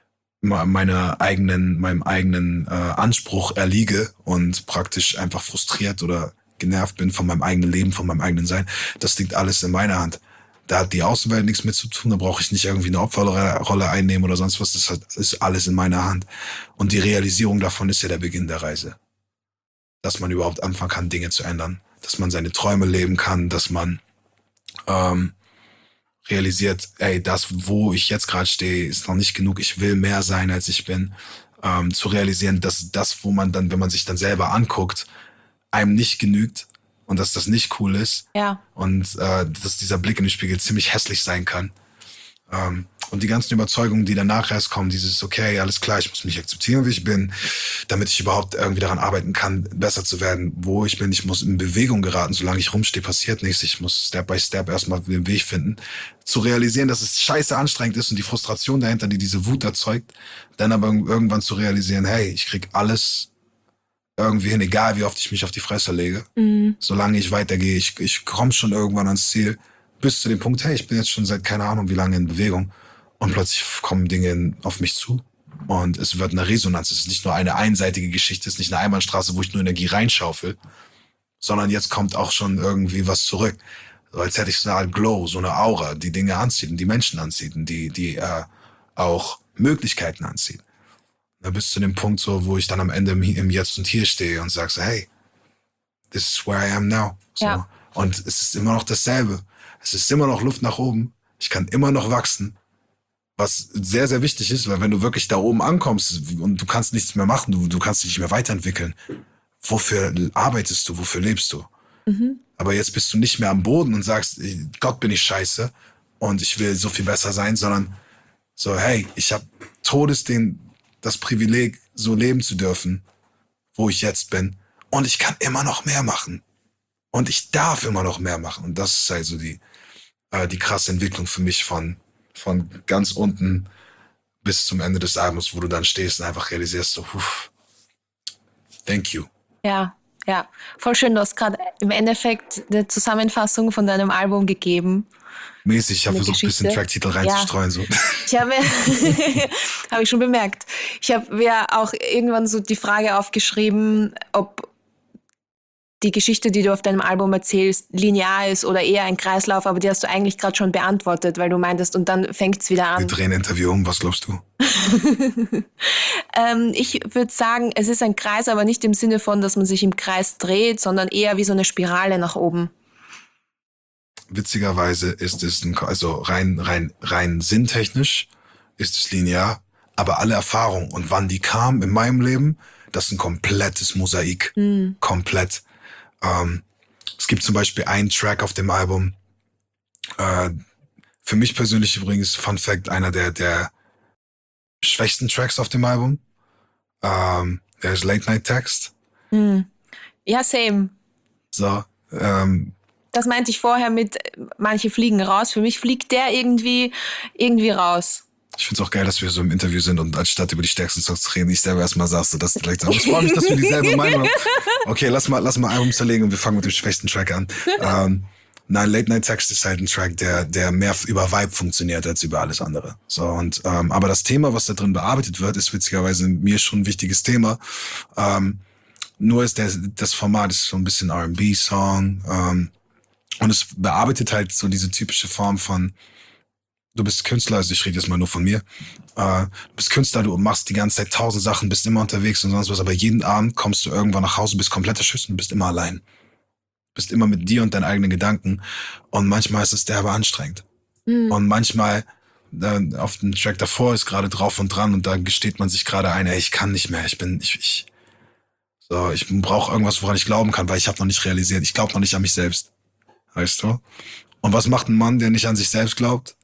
meine eigenen, meinem eigenen äh, Anspruch erliege und praktisch einfach frustriert oder genervt bin von meinem eigenen Leben, von meinem eigenen Sein, das liegt alles in meiner Hand. Da hat die Außenwelt nichts mit zu tun, da brauche ich nicht irgendwie eine Opferrolle einnehmen oder sonst was. Das ist alles in meiner Hand. Und die Realisierung davon ist ja der Beginn der Reise. Dass man überhaupt anfangen kann, Dinge zu ändern. Dass man seine Träume leben kann, dass man ähm, realisiert, ey, das, wo ich jetzt gerade stehe, ist noch nicht genug. Ich will mehr sein, als ich bin. Ähm, zu realisieren, dass das, wo man dann, wenn man sich dann selber anguckt, einem nicht genügt. Und dass das nicht cool ist. Ja. Und äh, dass dieser Blick in den Spiegel ziemlich hässlich sein kann. Ähm, Und die ganzen Überzeugungen, die danach erst kommen, dieses, okay, alles klar, ich muss mich akzeptieren, wie ich bin, damit ich überhaupt irgendwie daran arbeiten kann, besser zu werden, wo ich bin. Ich muss in Bewegung geraten, solange ich rumstehe, passiert nichts. Ich muss Step by Step erstmal den Weg finden, zu realisieren, dass es scheiße anstrengend ist und die Frustration dahinter, die diese Wut erzeugt, dann aber irgendwann zu realisieren, hey, ich krieg alles irgendwie hin, egal wie oft ich mich auf die Fresse lege, mhm. solange ich weitergehe. Ich, ich komme schon irgendwann ans Ziel, bis zu dem Punkt, hey, ich bin jetzt schon seit keine Ahnung wie lange in Bewegung. Und plötzlich kommen Dinge auf mich zu und es wird eine Resonanz. Es ist nicht nur eine einseitige Geschichte, es ist nicht eine Einbahnstraße, wo ich nur Energie reinschaufel, sondern jetzt kommt auch schon irgendwie was zurück. So als hätte ich so eine Art Glow, so eine Aura, die Dinge anzieht und die Menschen anzieht und die, die äh, auch Möglichkeiten anzieht. Da bis zu dem Punkt, so, wo ich dann am Ende im, im Jetzt und Hier stehe und sage so, hey, this is where I am now. So. Ja. Und es ist immer noch dasselbe. Es ist immer noch Luft nach oben. Ich kann immer noch wachsen. Was sehr, sehr wichtig ist, weil wenn du wirklich da oben ankommst und du kannst nichts mehr machen, du, du kannst dich nicht mehr weiterentwickeln, wofür arbeitest du, wofür lebst du? Mhm. Aber jetzt bist du nicht mehr am Boden und sagst, Gott, bin ich scheiße und ich will so viel besser sein, sondern so, hey, ich habe Todes den, das Privileg, so leben zu dürfen, wo ich jetzt bin und ich kann immer noch mehr machen und ich darf immer noch mehr machen und das ist also die, äh, die krasse Entwicklung für mich von von ganz unten bis zum Ende des Albums, wo du dann stehst und einfach realisierst, so, huf, thank you. Ja, ja, voll schön. Du hast gerade im Endeffekt eine Zusammenfassung von deinem Album gegeben. Mäßig, ich habe versucht, ein bisschen Tracktitel reinzustreuen. Ja. So. Ich habe, habe ich schon bemerkt. Ich habe ja auch irgendwann so die Frage aufgeschrieben, ob die Geschichte, die du auf deinem Album erzählst, linear ist oder eher ein Kreislauf, aber die hast du eigentlich gerade schon beantwortet, weil du meintest, und dann fängt's wieder an. Wir drehen ein Interview um, was glaubst du? ähm, ich würde sagen, es ist ein Kreis, aber nicht im Sinne von, dass man sich im Kreis dreht, sondern eher wie so eine Spirale nach oben. Witzigerweise ist es, ein, also rein, rein, rein sinntechnisch ist es linear, aber alle Erfahrungen und wann die kamen in meinem Leben, das ist ein komplettes Mosaik. Mhm. Komplett. Ähm, es gibt zum Beispiel einen Track auf dem Album, äh, für mich persönlich übrigens, Fun Fact, einer der, der schwächsten Tracks auf dem Album. Ähm, der ist Late Night Text. Mhm. Ja, same. So, ähm, das meinte ich vorher mit, manche fliegen raus. Für mich fliegt der irgendwie, irgendwie raus. Ich find's auch geil, dass wir so im Interview sind und anstatt über die stärksten Songs zu reden, ich selber erstmal sagst, so, das vielleicht. Aber ich freue mich, dass wir dieselbe Meinung haben. Okay, lass mal, lass mal Album zerlegen und wir fangen mit dem schwächsten Track an. Ähm, nein, Late Night Text ist halt ein Track, der, der mehr über Vibe funktioniert als über alles andere. So, und, ähm, aber das Thema, was da drin bearbeitet wird, ist witzigerweise mir schon ein wichtiges Thema. Ähm, nur ist der, das Format ist so ein bisschen R and B-Song, ähm, und es bearbeitet halt so diese typische Form von, du bist Künstler, also ich rede jetzt mal nur von mir. Äh, du bist Künstler, du machst die ganze Zeit tausend Sachen, bist immer unterwegs und sonst was, aber jeden Abend kommst du irgendwann nach Hause, bist komplett erschüttert und bist immer allein. Bist immer mit dir und deinen eigenen Gedanken und manchmal ist es derbe anstrengend. Mhm. Und manchmal, äh, auf dem Track davor ist gerade drauf und dran und da gesteht man sich gerade ein, ey, ich kann nicht mehr, ich bin, ich, ich, so, ich brauche irgendwas, woran ich glauben kann, weil ich habe noch nicht realisiert, ich glaube noch nicht an mich selbst. Weißt du? Und was macht ein Mann, der nicht an sich selbst glaubt?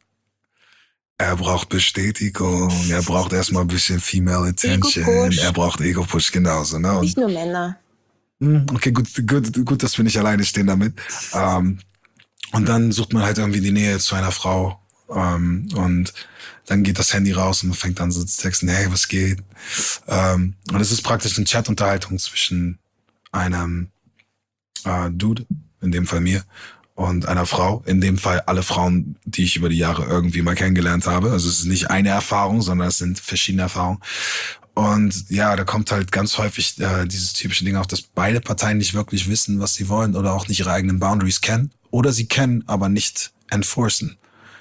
Er braucht Bestätigung, er braucht erstmal ein bisschen Female Attention, er braucht Ego-Push genauso. Ne? Und, nicht nur Männer. Okay, gut, gut, gut, dass wir nicht alleine stehen damit. Ähm, und dann sucht man halt irgendwie die Nähe zu einer Frau ähm, und dann geht das Handy raus und man fängt an so zu texten, hey, was geht? Ähm, und es ist praktisch eine Chat-Unterhaltung zwischen einem äh, Dude, in dem Fall mir, und einer Frau, in dem Fall alle Frauen, die ich über die Jahre irgendwie mal kennengelernt habe. Also es ist nicht eine Erfahrung, sondern es sind verschiedene Erfahrungen. Und ja, da kommt halt ganz häufig äh, dieses typische Ding auf, dass beide Parteien nicht wirklich wissen, was sie wollen oder auch nicht ihre eigenen Boundaries kennen. Oder sie kennen, aber nicht enforcen.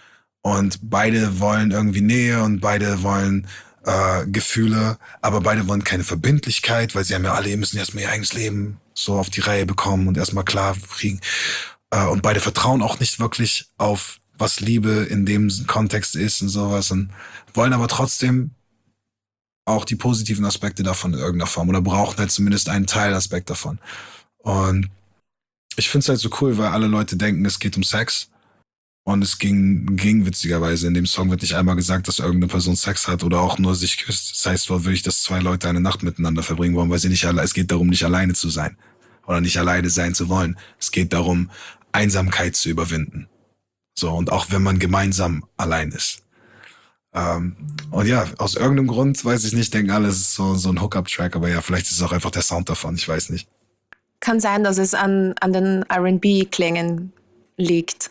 Und beide wollen irgendwie Nähe und beide wollen äh, Gefühle, aber beide wollen keine Verbindlichkeit, weil sie haben ja alle, müssen erstmal ihr eigenes Leben so auf die Reihe bekommen und erstmal klar kriegen. Und beide vertrauen auch nicht wirklich auf, was Liebe in dem Kontext ist und sowas und wollen aber trotzdem auch die positiven Aspekte davon in irgendeiner Form oder brauchen halt zumindest einen Teilaspekt davon. Und ich finde es halt so cool, weil alle Leute denken, es geht um Sex Und es ging, ging witzigerweise. In dem Song wird nicht einmal gesagt, dass irgendeine Person Sex hat oder auch nur sich küsst. Das heißt wirklich, dass zwei Leute eine Nacht miteinander verbringen wollen, weil sie nicht alle, es geht darum, nicht alleine zu sein. Oder nicht alleine sein zu wollen. Es geht darum, Einsamkeit zu überwinden. So, und auch wenn man gemeinsam allein ist. Ähm, und ja, aus irgendeinem Grund, weiß ich nicht, denken alle, es ist so, so ein Hookup-Track, aber ja, vielleicht ist es auch einfach der Sound davon, ich weiß nicht. Kann sein, dass es an, an den R and B-Klängen liegt.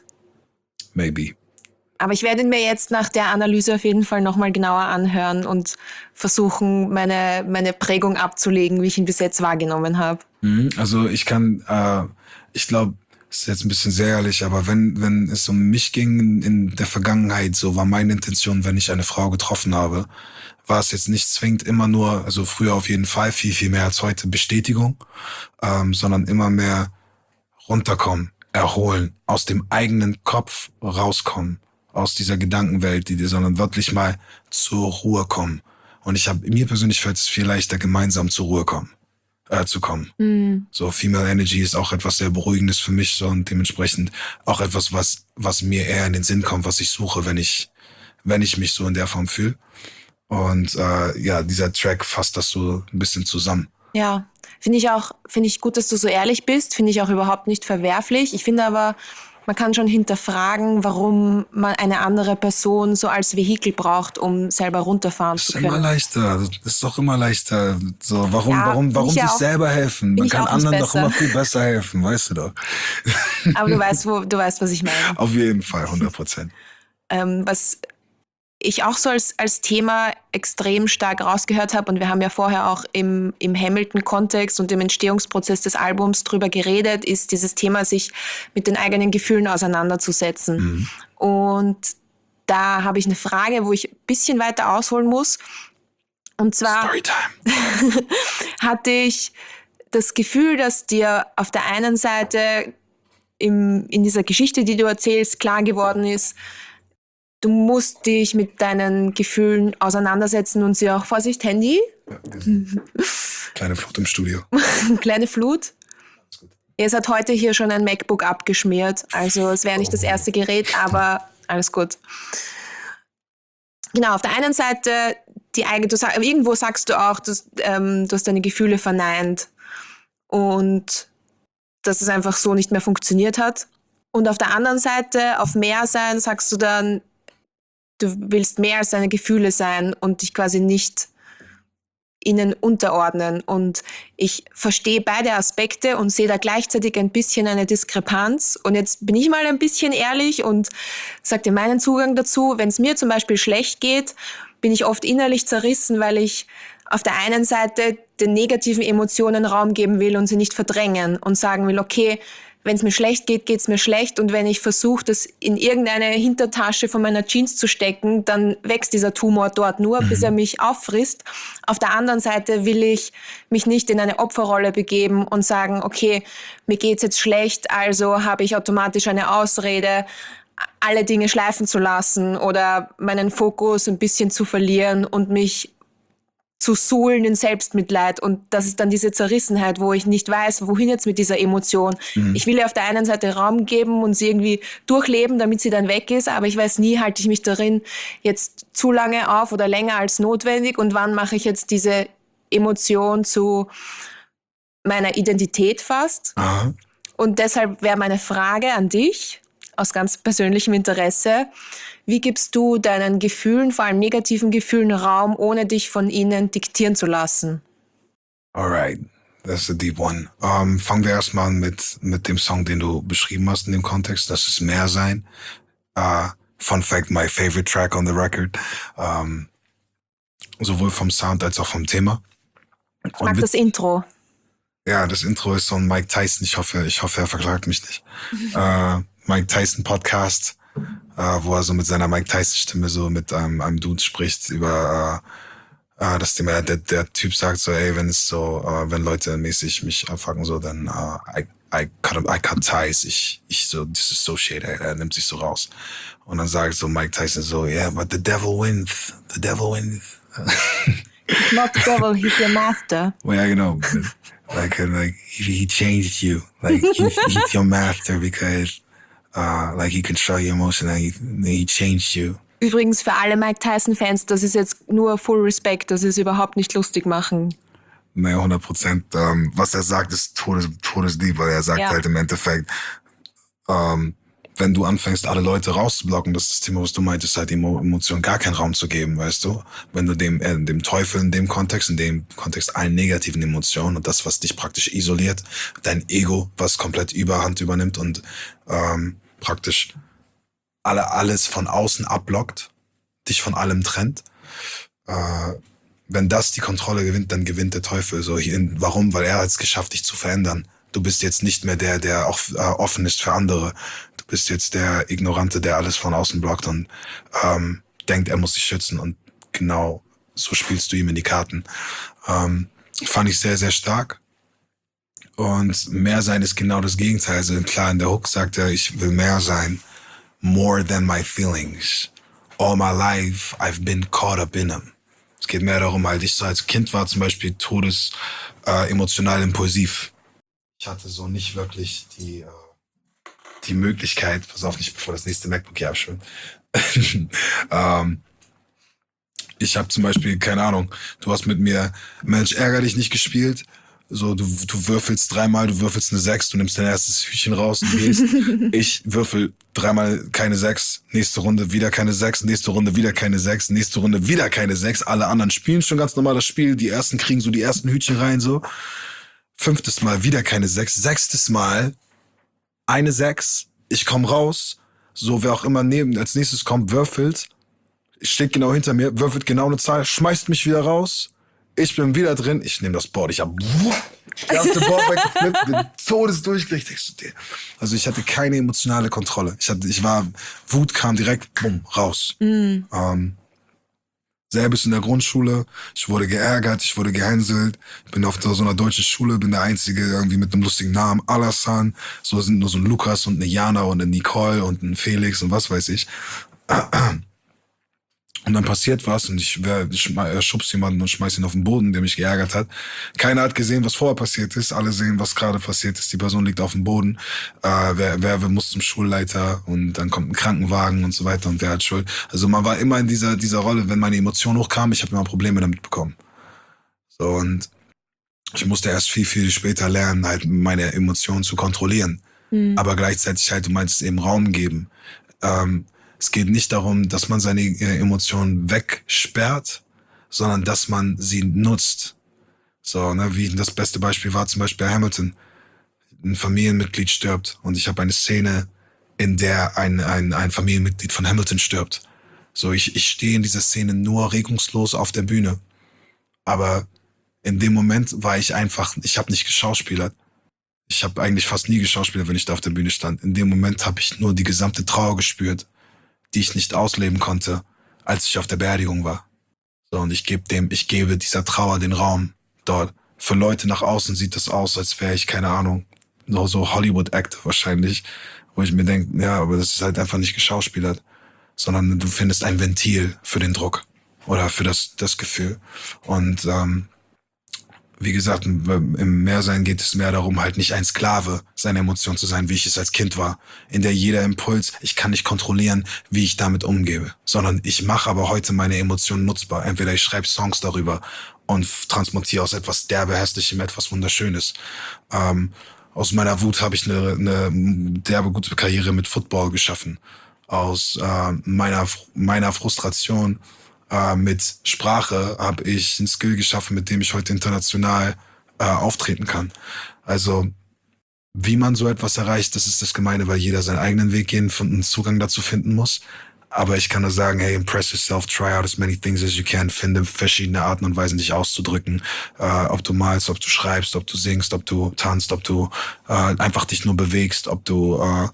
Maybe. Aber ich werde ihn mir jetzt nach der Analyse auf jeden Fall nochmal genauer anhören und versuchen, meine, meine Prägung abzulegen, wie ich ihn bis jetzt wahrgenommen habe. Also ich kann, äh, ich glaube, das ist jetzt ein bisschen sehr ehrlich, aber wenn, wenn es um mich ging in der Vergangenheit, so war meine Intention, wenn ich eine Frau getroffen habe, war es jetzt nicht zwingend immer nur, also früher auf jeden Fall, viel, viel mehr als heute Bestätigung, ähm, sondern immer mehr runterkommen, erholen, aus dem eigenen Kopf rauskommen, aus dieser Gedankenwelt, die dir, sondern wirklich mal zur Ruhe kommen. Und ich habe, mir persönlich fällt es viel leichter, gemeinsam zur Ruhe kommen. Äh, zu kommen. Mhm. So, Female Energy ist auch etwas sehr Beruhigendes für mich, so, und dementsprechend auch etwas, was, was mir eher in den Sinn kommt, was ich suche, wenn ich, wenn ich mich so in der Form fühle. Und, äh, ja, dieser Track fasst das so ein bisschen zusammen. Ja, finde ich auch, finde ich gut, dass du so ehrlich bist, finde ich auch überhaupt nicht verwerflich. Ich finde aber, man kann schon hinterfragen, warum man eine andere Person so als Vehikel braucht, um selber runterfahren zu können. Das ist immer leichter. Das ist doch immer leichter. So, warum, ja, warum, warum sich auch, selber helfen? Man kann anderen doch immer viel besser helfen, weißt du doch. Aber du weißt, wo, du weißt, was ich meine. Auf jeden Fall, hundert Prozent. ähm, was ich auch so als, als Thema extrem stark rausgehört habe, und wir haben ja vorher auch im, im Hamilton-Kontext und im Entstehungsprozess des Albums drüber geredet, ist dieses Thema, sich mit den eigenen Gefühlen auseinanderzusetzen. Mhm. Und da habe ich eine Frage, wo ich ein bisschen weiter ausholen muss. Und zwar Storytime. hatte ich das Gefühl, dass dir auf der einen Seite im, in dieser Geschichte, die du erzählst, klar geworden ist, du musst dich mit deinen Gefühlen auseinandersetzen und sie auch, Vorsicht, Handy. Ja, kleine Flut im Studio. Kleine Flut. Es hat heute hier schon ein MacBook abgeschmiert, also es wäre nicht das erste Gerät, aber alles gut. Genau, auf der einen Seite, die eigene, du sag, irgendwo sagst du auch, dass, ähm, du hast deine Gefühle verneint und dass es einfach so nicht mehr funktioniert hat. Und auf der anderen Seite, auf mehr sein, sagst du dann, du willst mehr als deine Gefühle sein und dich quasi nicht ihnen unterordnen. Und ich verstehe beide Aspekte und sehe da gleichzeitig ein bisschen eine Diskrepanz. Und jetzt bin ich mal ein bisschen ehrlich und sage dir meinen Zugang dazu. Wenn es mir zum Beispiel schlecht geht, bin ich oft innerlich zerrissen, weil ich auf der einen Seite den negativen Emotionen Raum geben will und sie nicht verdrängen und sagen will, okay, wenn es mir schlecht geht, geht es mir schlecht. Und wenn ich versuche, das in irgendeine Hintertasche von meiner Jeans zu stecken, dann wächst dieser Tumor dort nur, mhm. bis er mich auffrisst. Auf der anderen Seite will ich mich nicht in eine Opferrolle begeben und sagen, okay, mir geht's jetzt schlecht, also habe ich automatisch eine Ausrede, alle Dinge schleifen zu lassen oder meinen Fokus ein bisschen zu verlieren und mich zu suhlen in Selbstmitleid. Und das ist dann diese Zerrissenheit, wo ich nicht weiß, wohin jetzt mit dieser Emotion. Mhm. Ich will ihr auf der einen Seite Raum geben und sie irgendwie durchleben, damit sie dann weg ist, aber ich weiß nie, halte ich mich darin jetzt zu lange auf oder länger als notwendig und wann mache ich jetzt diese Emotion zu meiner Identität fast. Aha. Und deshalb wäre meine Frage an dich, aus ganz persönlichem Interesse, wie gibst du deinen Gefühlen, vor allem negativen Gefühlen, Raum, ohne dich von ihnen diktieren zu lassen? Alright, that's a deep one. Um, fangen wir erstmal an mit, mit dem Song, den du beschrieben hast in dem Kontext. Das ist Mehr sein. Uh, fun fact, my favorite track on the record. Um, sowohl vom Sound als auch vom Thema. Ich mag das Intro. Ja, das Intro ist so ein Mike Tyson. Ich hoffe, ich hoffe, er verklagt mich nicht. uh, Mike Tyson Podcast, uh, wo er so mit seiner Mike Tyson Stimme so mit einem, einem Dude spricht über uh, uh, das Thema. Der, der Typ sagt so, ey, wenn es so, uh, wenn Leute mäßig mich abfucken so, dann uh, I, I cut I cut ties. Ich ich so disassociate. Er, er nimmt sich so raus. Und dann sagt so Mike Tyson so, yeah, but the devil wins. The devil wins. Not the devil, he's your master. Well, yeah, genau. Like, like he changed you. Like he's, he's your master because uh, like he control your emotion and he, he changed you. Übrigens für alle Mike Tyson-Fans, das ist jetzt nur Full Respect, das ist überhaupt nicht lustig machen. Nee, hundert Prozent. Ähm, was er sagt, ist Todes, Todesdieb, weil er sagt ja. halt im Endeffekt, ähm, wenn du anfängst, alle Leute rauszublocken, das ist das Thema, was du meintest, halt Emotionen gar keinen Raum zu geben, weißt du? Wenn du dem, äh, dem Teufel in dem Kontext, in dem Kontext allen negativen Emotionen und das, was dich praktisch isoliert, dein Ego, was komplett Überhand übernimmt und ähm, praktisch alle alles von außen abblockt, dich von allem trennt, äh, wenn das die Kontrolle gewinnt, dann gewinnt der Teufel. So, warum? Weil er hat es geschafft, dich zu verändern. Du bist jetzt nicht mehr der, der auch äh, offen ist für andere. Du bist jetzt der Ignorante, der alles von außen blockt und ähm, denkt, er muss sich schützen. Und genau so spielst du ihm in die Karten. Ähm, fand ich sehr, sehr stark. Und mehr sein ist genau das Gegenteil. Also klar, in der Hook sagt er, ich will mehr sein. More than my feelings. All my life, I've been caught up in them. Es geht mehr darum, halt ich so als Kind war zum Beispiel todes äh, emotional impulsiv. Ich hatte so nicht wirklich die äh, die Möglichkeit, pass auf, nicht bevor das nächste MacBook hier abschwimmt. ähm, ich habe zum Beispiel, keine Ahnung, du hast mit mir Mensch, ärger dich nicht gespielt. So, du, du würfelst dreimal, du würfelst eine sechs, du nimmst dein erstes Hütchen raus und gehst. Ich würfel dreimal keine sechs, nächste Runde wieder keine sechs, nächste Runde wieder keine sechs, nächste Runde wieder keine sechs. Alle anderen spielen schon ganz normal das Spiel, die ersten kriegen so die ersten Hütchen rein, so. Fünftes Mal wieder keine sechs, sechstes Mal eine sechs, ich komm raus, so wer auch immer neben als nächstes kommt, würfelt, steht genau hinter mir, würfelt genau eine Zahl, schmeißt mich wieder raus. Ich bin wieder drin, ich nehme das Board, ich hab das erste Board weggeflippt, bin todesdurchgekriegt. Also ich hatte keine emotionale Kontrolle. Ich hatte, ich war, Wut kam direkt, bumm, raus. Mm. Ähm, selbst in der Grundschule, ich wurde geärgert, ich wurde gehänselt, bin auf so einer deutschen Schule, bin der Einzige irgendwie mit einem lustigen Namen, Alassane, so sind nur so ein Lukas und eine Jana und eine Nicole und ein Felix und was weiß ich. Und dann passiert was und ich, ich schubst jemanden und schmeiß ihn auf den Boden, der mich geärgert hat. Keiner hat gesehen, was vorher passiert ist. Alle sehen, was gerade passiert ist. Die Person liegt auf dem Boden. Äh, wer, wer, wer muss zum Schulleiter und dann kommt ein Krankenwagen und so weiter und wer hat Schuld. Also man war immer in dieser dieser Rolle, wenn meine Emotion hochkam, ich habe immer Probleme damit bekommen. So, und ich musste erst viel, viel später lernen, halt meine Emotionen zu kontrollieren. Mhm. Aber gleichzeitig halt, du meinst eben Raum geben. Ähm, Es geht nicht darum, dass man seine Emotionen wegsperrt, sondern dass man sie nutzt. So, ne, wie das beste Beispiel war zum Beispiel bei Hamilton. Ein Familienmitglied stirbt und ich habe eine Szene, in der ein, ein, ein Familienmitglied von Hamilton stirbt. So, ich, ich stehe in dieser Szene nur regungslos auf der Bühne. Aber in dem Moment war ich einfach, ich habe nicht geschauspielert. Ich habe eigentlich fast nie geschauspielert, wenn ich da auf der Bühne stand. In dem Moment habe ich nur die gesamte Trauer gespürt, die ich nicht ausleben konnte, als ich auf der Beerdigung war. So, und ich gebe dem, ich gebe dieser Trauer den Raum dort. Für Leute nach außen sieht das aus, als wäre ich, keine Ahnung, nur so Hollywood-Actor wahrscheinlich, wo ich mir denke, ja, aber das ist halt einfach nicht geschauspielert, sondern du findest ein Ventil für den Druck oder für das, das Gefühl. Und ähm, wie gesagt, im Mehrsein geht es mehr darum, halt nicht ein Sklave seiner Emotionen zu sein, wie ich es als Kind war, in der jeder Impuls, ich kann nicht kontrollieren, wie ich damit umgehe, sondern ich mache aber heute meine Emotionen nutzbar. Entweder ich schreibe Songs darüber und transmutiere aus etwas derbe Hässlichem etwas Wunderschönes. Ähm, aus meiner Wut habe ich eine, eine derbe gute Karriere mit Football geschaffen. Aus äh, meiner meiner Frustration Äh, mit Sprache habe ich einen Skill geschaffen, mit dem ich heute international äh, auftreten kann. Also wie man so etwas erreicht, das ist das Gemeine, weil jeder seinen eigenen Weg gehen und einen Zugang dazu finden muss. Aber ich kann nur sagen, hey, impress yourself, try out as many things as you can, finde verschiedene Arten und Weisen, dich auszudrücken. Äh, ob du malst, ob du schreibst, ob du singst, ob du tanzt, ob du äh, einfach dich nur bewegst, ob du äh,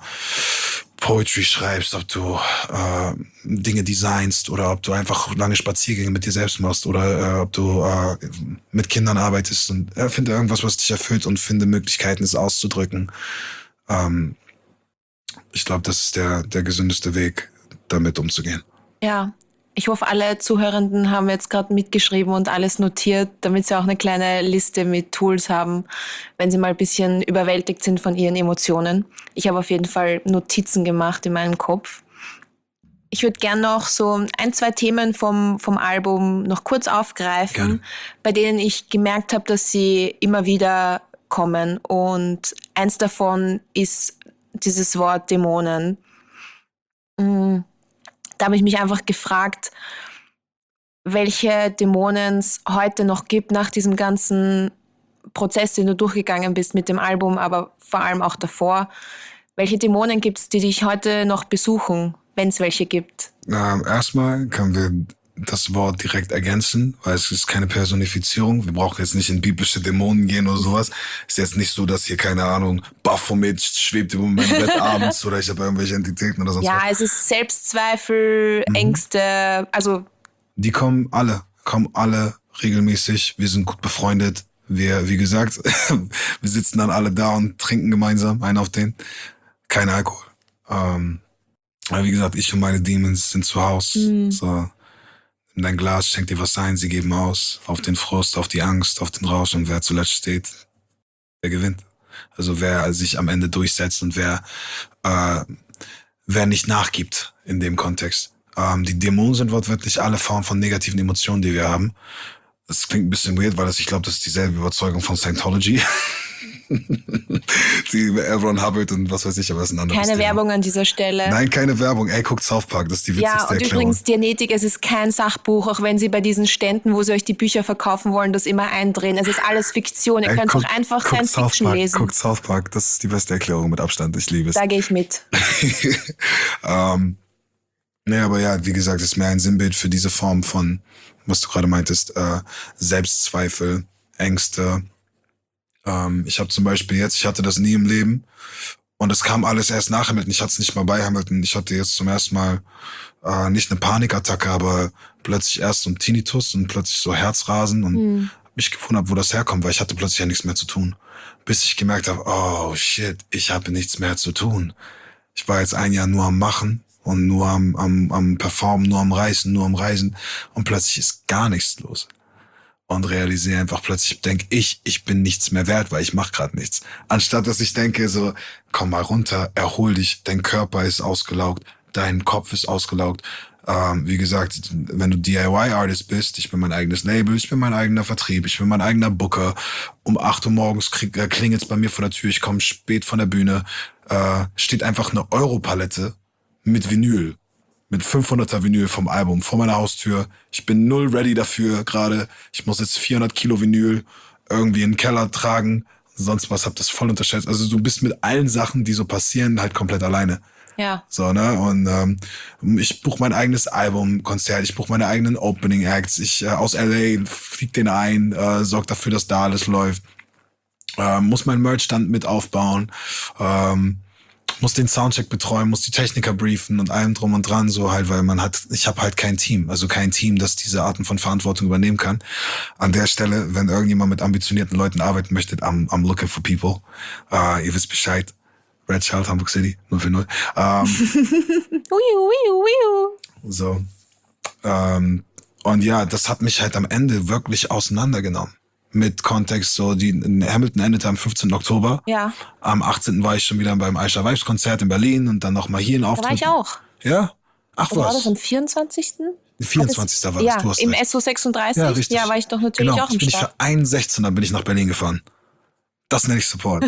Poetry schreibst, ob du äh, Dinge designst oder ob du einfach lange Spaziergänge mit dir selbst machst oder äh, ob du äh, mit Kindern arbeitest und äh, finde irgendwas, was dich erfüllt und finde Möglichkeiten, es auszudrücken. Ähm, ich glaube, das ist der, der gesündeste Weg, damit umzugehen. Ja, Ich hoffe, alle Zuhörenden haben jetzt gerade mitgeschrieben und alles notiert, damit sie auch eine kleine Liste mit Tools haben, wenn sie mal ein bisschen überwältigt sind von ihren Emotionen. Ich habe auf jeden Fall Notizen gemacht in meinem Kopf. Ich würde gern noch so ein, zwei Themen vom, vom Album noch kurz aufgreifen, Gerne. bei denen ich gemerkt habe, dass sie immer wieder kommen. Und eins davon ist dieses Wort Dämonen. Mhm. Da habe ich mich einfach gefragt, welche Dämonen es heute noch gibt nach diesem ganzen Prozess, den du durchgegangen bist mit dem Album, aber vor allem auch davor. Welche Dämonen gibt es, die dich heute noch besuchen, wenn es welche gibt? Ähm, erstmal können wir das Wort direkt ergänzen, weil es ist keine Personifizierung. Wir brauchen jetzt nicht in biblische Dämonen gehen oder sowas. Ist jetzt nicht so, dass hier, keine Ahnung, Baphomet schwebt über meinem Bett abends oder ich habe irgendwelche Entitäten oder sonst Ja, was. es ist Selbstzweifel, Mhm. Ängste, also Die kommen alle, kommen alle regelmäßig. Wir sind gut befreundet. Wir, wie gesagt, wir sitzen dann alle da und trinken gemeinsam, einen auf den. Kein Alkohol. Ähm, aber wie gesagt, ich und meine Demons sind zu Hause. Mhm. So, nimm dein Glas, schenk dir was ein, sie geben aus. Auf den Frust, auf die Angst, auf den Rausch. Und wer zuletzt steht, der gewinnt. Also wer sich am Ende durchsetzt und wer, äh, wer nicht nachgibt in dem Kontext. Ähm, die Dämonen sind wortwörtlich alle Formen von negativen Emotionen, die wir haben. Das klingt ein bisschen weird, weil das, ich glaube, das ist dieselbe Überzeugung von Scientology. Die L. Ron Hubbard und was weiß ich, aber das ist ein anderes keine Thema. Werbung an dieser Stelle. Nein, keine Werbung. Ey, guckt South Park, das ist die witzigste Ja, und Erklärung. übrigens, Dianetik, es ist kein Sachbuch, auch wenn sie bei diesen Ständen, wo sie euch die Bücher verkaufen wollen, das immer eindrehen. Es ist alles Fiktion. Ihr Ey, könnt guckt- auch einfach guckt Science South Fiction Park, lesen. Guckt South Park, das ist die beste Erklärung mit Abstand. Ich liebe es. Da gehe ich mit. ähm, nee, aber ja, wie gesagt, es ist mehr ein Sinnbild für diese Form von, was du gerade meintest, äh, Selbstzweifel, Ängste. Ähm, ich habe zum Beispiel jetzt, ich hatte das nie im Leben und es kam alles erst nach Hamilton. Ich hatte es nicht mal bei Hamilton. Ich hatte jetzt zum ersten Mal äh, nicht eine Panikattacke, aber plötzlich erst so ein Tinnitus und plötzlich so Herzrasen und Hm. hab mich gewundert, wo das herkommt, weil ich hatte plötzlich ja nichts mehr zu tun. Bis ich gemerkt habe, oh shit, ich habe nichts mehr zu tun. Ich war jetzt ein Jahr nur am Machen und nur am, am, am Performen, nur am Reisen, nur am Reisen und plötzlich ist gar nichts los. Und realisiere einfach plötzlich, denke ich, ich bin nichts mehr wert, weil ich mache gerade nichts. Anstatt dass ich denke so, komm mal runter, erhol dich, dein Körper ist ausgelaugt, dein Kopf ist ausgelaugt. Ähm, wie gesagt, wenn du D I Y-Artist bist, ich bin mein eigenes Label, ich bin mein eigener Vertrieb, ich bin mein eigener Booker. Um acht Uhr morgens krieg, äh, klingelt's bei mir vor der Tür, ich komme spät von der Bühne, äh, steht einfach eine Europalette mit Vinyl. Mit fünfhunderter Vinyl vom Album vor meiner Haustür. Ich bin null ready dafür gerade. Ich muss jetzt vierhundert Kilo Vinyl irgendwie in den Keller tragen. Sonst was, hab das voll unterschätzt. Also du bist mit allen Sachen, die so passieren, halt komplett alleine. Ja. So, ne? Und ähm, ich buche mein eigenes Albumkonzert, ich buche meine eigenen Opening Acts. Ich äh, aus L A flieg den ein, äh, sorg dafür, dass da alles läuft. Äh, muss mein Merchstand mit aufbauen. Ähm, muss den Soundcheck betreuen, muss die Techniker briefen und allem drum und dran, so halt, weil man hat, ich habe halt kein Team, also kein Team, das diese Arten von Verantwortung übernehmen kann. An der Stelle, wenn irgendjemand mit ambitionierten Leuten arbeiten möchte, I'm, I'm looking for people. Uh, ihr wisst Bescheid. Red Child, Hamburg City, null vier null. Ähm, Uiu, uiu, uiu. so. Ähm, und ja, das hat mich halt am Ende wirklich auseinandergenommen. Mit Kontext, so, die Hamilton endete am fünfzehnten Oktober. Ja, Am achtzehnten war ich schon wieder beim Aisha Vibes Konzert in Berlin und dann nochmal hier in da Auftritt. war ich auch. Ja? Ach Oder war was? das am vierundzwanzigsten? vierundzwanzigsten war das, Ja, du hast im recht. S O sechsunddreißig. Ja, richtig. Ja, war ich doch natürlich Genau, auch das im bin ich Start. für ein Sechzehner bin ich nach Berlin gefahren. Das nenne ich Support.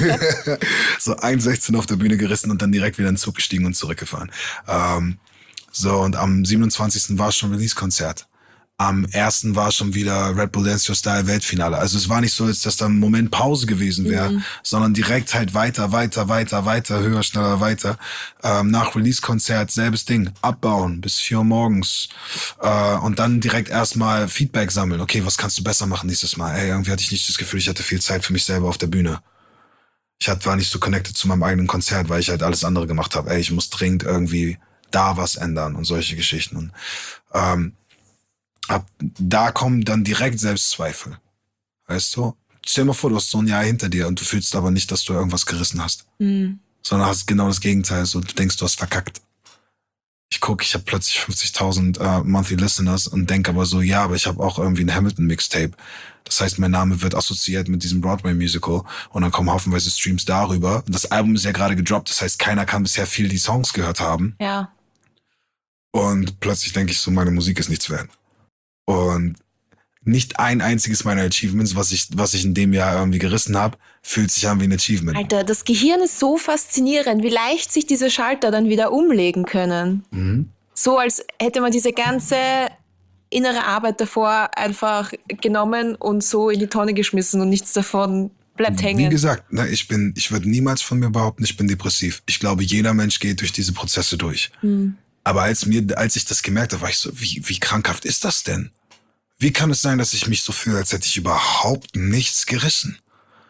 So ein Sechzehner auf der Bühne gerissen und dann direkt wieder in den Zug gestiegen und zurückgefahren. Ähm, so, und am siebenundzwanzigsten war schon Release-Konzert. Am ersten war schon wieder Red Bull Dance Your Style Weltfinale. Also es war nicht so, als dass da ein Moment Pause gewesen wäre, Mhm. sondern direkt halt weiter, weiter, weiter, weiter, höher, schneller, weiter. Ähm, nach Release-Konzert selbes Ding. Abbauen bis vier Uhr morgens. Äh, und dann direkt erstmal Feedback sammeln. Okay, was kannst du besser machen nächstes Mal? Ey, irgendwie hatte ich nicht das Gefühl, ich hatte viel Zeit für mich selber auf der Bühne. Ich hat, war nicht so connected zu meinem eigenen Konzert, weil ich halt alles andere gemacht habe. Ey, ich muss dringend irgendwie da was ändern und solche Geschichten. Und ähm, ab da kommen dann direkt Selbstzweifel. Weißt du? Stell dir mal vor, du hast so ein Jahr hinter dir und du fühlst aber nicht, dass du irgendwas gerissen hast. Mhm. Sondern hast genau das Gegenteil. So, du denkst, du hast verkackt. ich gucke, ich habe plötzlich fünfzigtausend uh, Monthly Listeners und denke aber so, ja, aber ich habe auch irgendwie ein Hamilton-Mixtape. Das heißt, mein Name wird assoziiert mit diesem Broadway-Musical und dann kommen haufenweise Streams darüber. Und das Album ist ja gerade gedroppt, das heißt, keiner kann bisher viel die Songs gehört haben. Ja. Und plötzlich denke ich so, meine Musik ist nichts wert. Und nicht ein einziges meiner Achievements, was ich, was ich in dem Jahr irgendwie gerissen habe, fühlt sich an wie ein Achievement. Alter, das Gehirn ist so faszinierend, wie leicht sich diese Schalter dann wieder umlegen können. Mhm. So als hätte man diese ganze innere Arbeit davor einfach genommen und so in die Tonne geschmissen und nichts davon bleibt hängen. Wie gesagt, ne, ich bin, ich würde niemals von mir behaupten, ich bin depressiv. Ich glaube, jeder Mensch geht durch diese Prozesse durch. Hm. Aber als mir, als ich das gemerkt habe, war ich so, wie, wie krankhaft ist das denn? Wie kann es sein, dass ich mich so fühle, als hätte ich überhaupt nichts gerissen?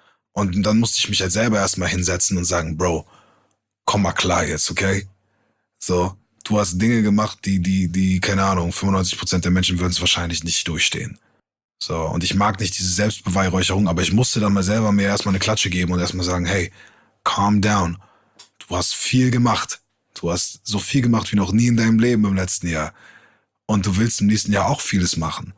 Und dann musste ich mich halt selber erstmal hinsetzen und sagen, Bro, komm mal klar jetzt, okay? So, du hast Dinge gemacht, die, die, die, keine Ahnung, fünfundneunzig Prozent der Menschen würden es wahrscheinlich nicht durchstehen. So, und ich mag nicht diese Selbstbeweihräucherung, aber ich musste dann mal selber mir erstmal eine Klatsche geben und erstmal sagen, hey, calm down. Du hast viel gemacht. Du hast so viel gemacht wie noch nie in deinem Leben im letzten Jahr. Und du willst im nächsten Jahr auch vieles machen.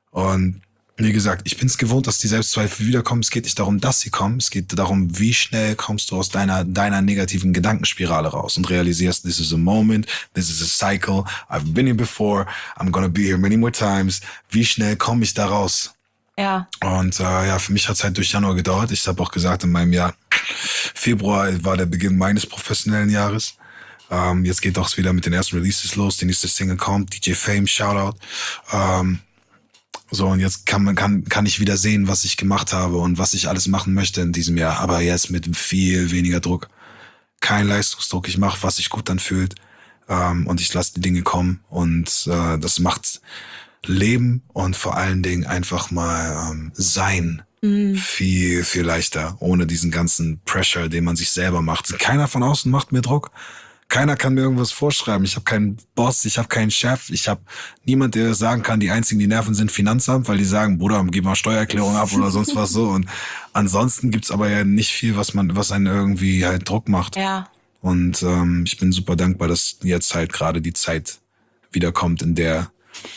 Und wie gesagt, ich bin es gewohnt, dass die Selbstzweifel wiederkommen. Es geht nicht darum, dass sie kommen. Es geht darum, wie schnell kommst du aus deiner, deiner negativen Gedankenspirale raus und realisierst, this is a moment, this is a cycle. I've been here before. I'm gonna be here many more times. Wie schnell komme ich da raus? Ja. Und äh, ja, für mich hat es halt durch Januar gedauert. Ich habe auch gesagt, in meinem Jahr, Februar war der Beginn meines professionellen Jahres. Ähm, jetzt geht auch wieder mit den ersten Releases los. Die nächste Single kommt, D J Fame, Shoutout. Ähm, So, und jetzt kann man, kann, kann ich wieder sehen, was ich gemacht habe und was ich alles machen möchte in diesem Jahr. Aber jetzt mit viel weniger Druck. Kein Leistungsdruck. Ich mache, was sich gut anfühlt. Ähm, und ich lasse die Dinge kommen. Und äh, das macht Leben und vor allen Dingen einfach mal ähm, Sein mhm. viel, viel leichter. Ohne diesen ganzen Pressure, den man sich selber macht. Keiner von außen macht mir Druck. Keiner kann mir irgendwas vorschreiben. Ich habe keinen Boss, ich habe keinen Chef, ich habe niemand, der sagen kann, die einzigen, die nerven, sind Finanzamt, weil die sagen, Bruder, gib mal Steuererklärung ab oder sonst was so. Und ansonsten gibt's aber ja nicht viel, was man, was einen irgendwie halt Druck macht. Ja. Und ähm, ich bin super dankbar, dass jetzt halt gerade die Zeit wiederkommt, in der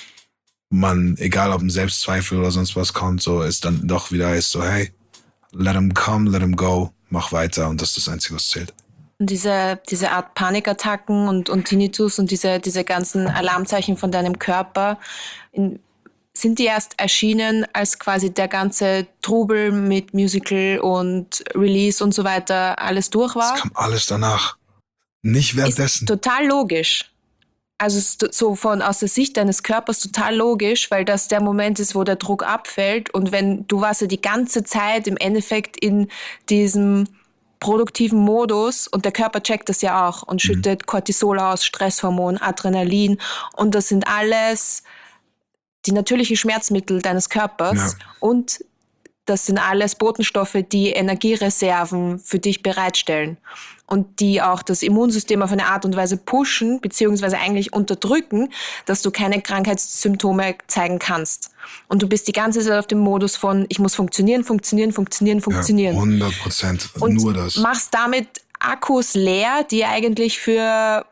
man, egal ob ein Selbstzweifel oder sonst was kommt, so ist dann doch wieder ist so, hey, let him come, let him go, mach weiter und das ist das Einzige, was zählt. Und diese, diese Art Panikattacken und, und Tinnitus und diese, diese ganzen Alarmzeichen von deinem Körper, in, sind die erst erschienen, als quasi der ganze Trubel mit Musical und Release und so weiter alles durch war? Das kam alles danach. Nicht währenddessen. Ist total logisch. Also es ist so von aus der Sicht deines Körpers total logisch, weil das der Moment ist, wo der Druck abfällt. Und wenn du warst ja die ganze Zeit im Endeffekt in diesem produktiven Modus und der Körper checkt das ja auch und schüttet mhm. Cortisol aus, Stresshormon, Adrenalin und das sind alles die natürlichen Schmerzmittel deines Körpers ja. und das sind alles Botenstoffe, die Energiereserven für dich bereitstellen und die auch das Immunsystem auf eine Art und Weise pushen beziehungsweise eigentlich unterdrücken, dass du keine Krankheitssymptome zeigen kannst. Und du bist die ganze Zeit auf dem Modus von ich muss funktionieren, funktionieren, funktionieren, funktionieren. Ja, hundert Prozent, nur das. Und machst damit Akkus leer, die eigentlich für,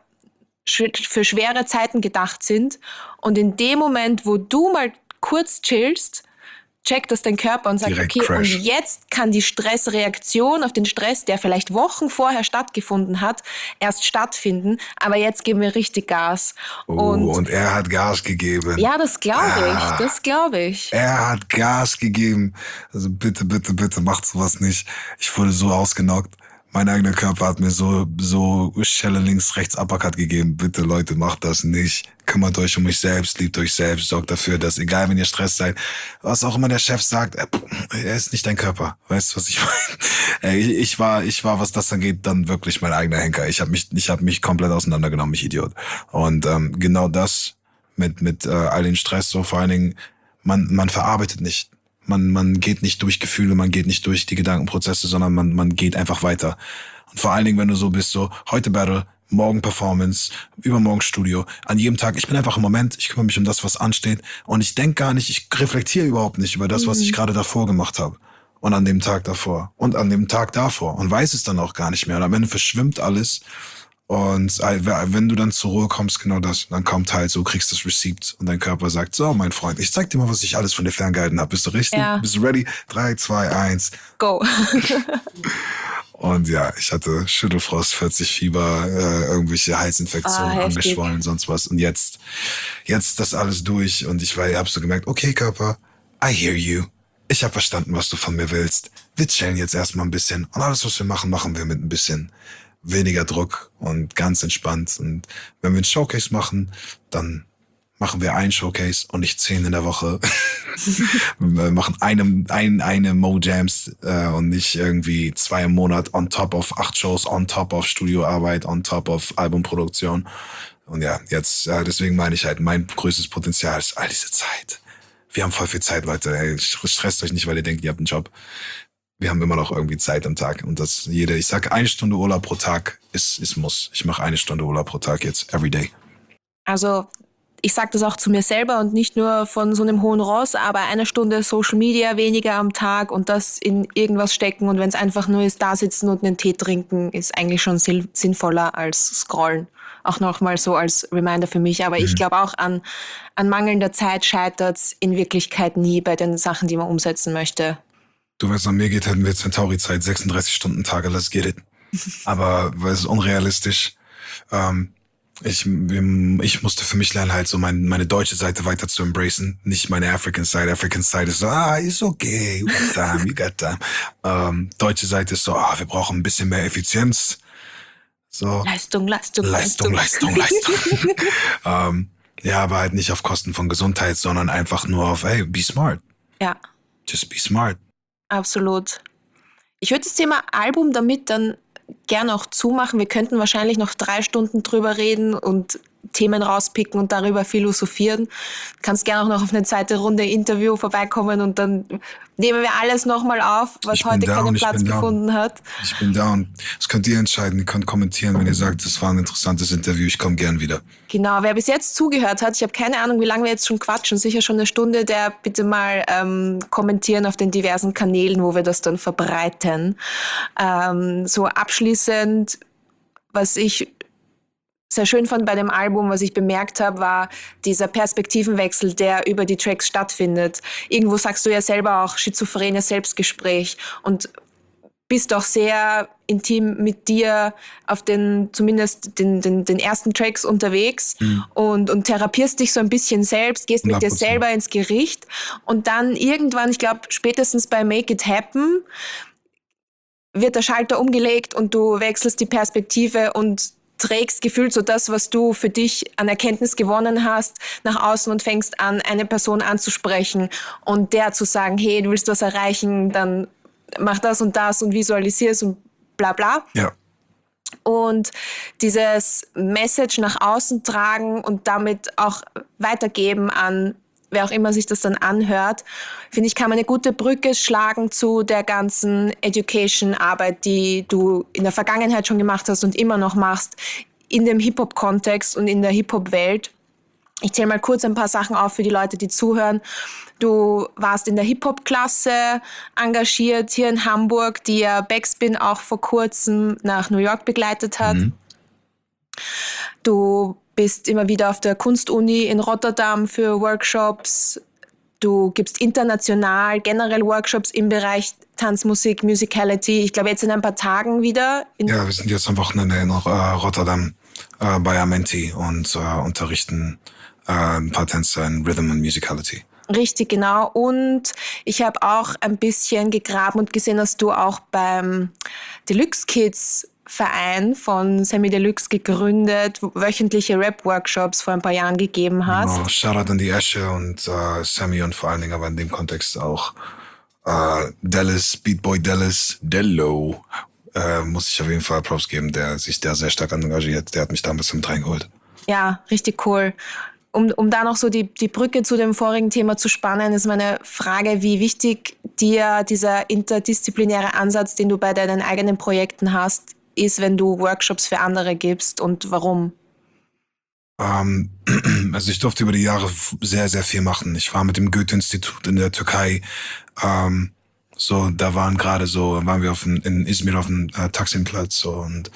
für schwere Zeiten gedacht sind. Und in dem Moment, wo du mal kurz chillst, checkt das dein Körper und sagt, Direkt okay, Crash. und jetzt kann die Stressreaktion auf den Stress, der vielleicht Wochen vorher stattgefunden hat, erst stattfinden. Aber jetzt geben wir richtig Gas. Oh, und, und er hat Gas gegeben. Ja, das glaube ah, ich, das glaube ich. Er hat Gas gegeben. Also bitte, bitte, bitte macht sowas nicht. Ich wurde so ausgenockt. Mein eigener Körper hat mir so, so Schelle links, rechts, Uppercut gegeben. Bitte, Leute, macht das nicht. Kümmert euch um euch selbst, liebt euch selbst, sorgt dafür, dass, egal wenn ihr Stress seid, was auch immer der Chef sagt, er, er ist nicht dein Körper. Weißt du, was ich meine? Ich, ich war, ich war, was das angeht, dann wirklich mein eigener Henker. Ich habe mich, ich habe mich komplett auseinandergenommen, ich Idiot. Und ähm, genau das mit, mit äh, all dem Stress, so vor allen Dingen, man, man verarbeitet nicht. Man, man geht nicht durch Gefühle, man geht nicht durch die Gedankenprozesse, sondern man, man geht einfach weiter. Und vor allen Dingen, wenn du so bist, so heute Battle, morgen Performance, übermorgen Studio, an jedem Tag, ich bin einfach im Moment, ich kümmere mich um das, was ansteht und ich denke gar nicht, ich reflektiere überhaupt nicht über das, was ich gerade davor gemacht habe und an dem Tag davor und an dem Tag davor und weiß es dann auch gar nicht mehr und am Ende verschwimmt alles Und wenn du dann zur Ruhe kommst, genau das, dann kommt halt so, kriegst das Receipt und dein Körper sagt, so, mein Freund, ich zeig dir mal, was ich alles von dir ferngehalten habe. Bist du richtig? Ja. Bist du ready? Drei, zwei, eins. Go. Und ja, ich hatte Schüttelfrost, vierzig Fieber, äh, irgendwelche Halsinfektionen, Ah, angeschwollen, sonst was. Und jetzt, jetzt das alles durch und ich war, ich hab so gemerkt, okay, Körper, I hear you. Ich habe verstanden, was du von mir willst. Wir chillen jetzt erstmal ein bisschen und alles, was wir machen, machen wir mit ein bisschen weniger Druck und ganz entspannt. Und wenn wir ein Showcase machen, dann machen wir ein Showcase und nicht zehn in der Woche. Wir machen eine, ein, eine Mo-Jams äh, und nicht irgendwie zwei im Monat on top of acht Shows, on top of Studioarbeit, on top of Albumproduktion. Und ja, jetzt, äh, deswegen meine ich halt, mein größtes Potenzial ist all diese Zeit. Wir haben voll viel Zeit, Leute. Ey, stresst euch nicht, weil ihr denkt, ihr habt einen Job. Wir haben immer noch irgendwie Zeit am Tag. Und das jede, ich sage, eine Stunde Urlaub pro Tag ist, ist muss. Ich mache eine Stunde Urlaub pro Tag jetzt, every day. Also ich sage das auch zu mir selber und nicht nur von so einem hohen Ross, aber eine Stunde Social Media weniger am Tag und das in irgendwas stecken und wenn es einfach nur ist, da sitzen und einen Tee trinken, ist eigentlich schon sinnvoller als scrollen. Auch nochmal so als Reminder für mich. Aber mhm. ich glaube auch an, an mangelnder Zeit scheitert es in Wirklichkeit nie bei den Sachen, die man umsetzen möchte. Du, wenn es an mir geht, hätten wir Centauri-Zeit, sechsunddreißig Stunden Tage, let's get it. Aber weil es ist unrealistisch. Ähm, ich, ich musste für mich lernen, halt so mein, meine deutsche Seite weiter zu embracen. Nicht meine African Side. African Side ist so, ah, ist okay, you got time, you got time. Ähm, deutsche Seite ist so, ah, wir brauchen ein bisschen mehr Effizienz. So. Leistung, Leistung, Leistung, Leistung, Leistung. Leistung. ähm, ja, aber halt nicht auf Kosten von Gesundheit, sondern einfach nur auf, hey, be smart. Ja. Just be smart. Absolut. Ich würde das Thema Album damit dann gerne auch zumachen. Wir könnten wahrscheinlich noch drei Stunden drüber reden und Themen rauspicken und darüber philosophieren. Du kannst gerne auch noch auf eine zweite Runde Interview vorbeikommen und dann nehmen wir alles nochmal auf, was ich heute down, keinen Platz gefunden down. hat. Ich bin down. Das könnt ihr entscheiden. Ihr könnt kommentieren, wenn ihr sagt, das war ein interessantes Interview. Ich komme gern wieder. Genau, wer bis jetzt zugehört hat, ich habe keine Ahnung, wie lange wir jetzt schon quatschen, sicher schon eine Stunde, der bitte mal ähm, kommentieren auf den diversen Kanälen, wo wir das dann verbreiten. Ähm, so abschließend, was ich sehr schön fand bei dem Album, was ich bemerkt habe, war dieser Perspektivenwechsel, der über die Tracks stattfindet. Irgendwo sagst du ja selber auch schizophrenes Selbstgespräch und bist auch sehr intim mit dir auf den, zumindest den, den, den ersten Tracks unterwegs mhm. und, und therapierst dich so ein bisschen selbst, gehst mit dir selber ins Gericht und dann irgendwann, ich glaube spätestens bei Make It Happen, wird der Schalter umgelegt und du wechselst die Perspektive und trägst gefühlt so das, was du für dich an Erkenntnis gewonnen hast, nach außen und fängst an, eine Person anzusprechen und der zu sagen, hey, du willst was erreichen, dann mach das und das und visualisier's und bla bla. Ja. Und dieses Message nach außen tragen und damit auch weitergeben an wer auch immer sich das dann anhört, finde ich, kann man eine gute Brücke schlagen zu der ganzen Education-Arbeit, die du in der Vergangenheit schon gemacht hast und immer noch machst, in dem Hip-Hop-Kontext und in der Hip-Hop-Welt. Ich zähle mal kurz ein paar Sachen auf für die Leute, die zuhören. Du warst in der Hip-Hop-Klasse engagiert hier in Hamburg, die ja Backspin auch vor kurzem nach New York begleitet hat. Mhm. Du bist immer wieder auf der Kunstuni in Rotterdam für Workshops. Du gibst international generell Workshops im Bereich Tanzmusik, Musicality. Ich glaube, jetzt in ein paar Tagen wieder. Ja, wir sind jetzt am Wochenende in äh, Rotterdam äh, bei Amenti und äh, unterrichten äh, ein paar Tänzer in Rhythm und Musicality. Richtig, genau. Und ich habe auch ein bisschen gegraben und gesehen, dass du auch beim Deluxe Kids Verein von Sammy Deluxe gegründet, wöchentliche Rap-Workshops vor ein paar Jahren gegeben hast. Genau, Shoutout an die Esche und äh, Sammy und vor allen Dingen aber in dem Kontext auch äh, Dallas, Beatboy Dallas, Dello, äh, muss ich auf jeden Fall Props geben, der sich da sehr stark engagiert. Der hat mich da ein bisschen mit reingeholt. Ja, richtig cool. Um, um da noch so die, die Brücke zu dem vorigen Thema zu spannen, ist meine Frage, wie wichtig dir dieser interdisziplinäre Ansatz, den du bei deinen eigenen Projekten hast, ist, wenn du Workshops für andere gibst und warum? Ähm, also ich durfte über die Jahre sehr, sehr viel machen. Ich war mit dem Goethe-Institut in der Türkei. Ähm, so, da waren gerade so, waren wir auf dem, in Izmir auf dem äh, Taksimplatz so, und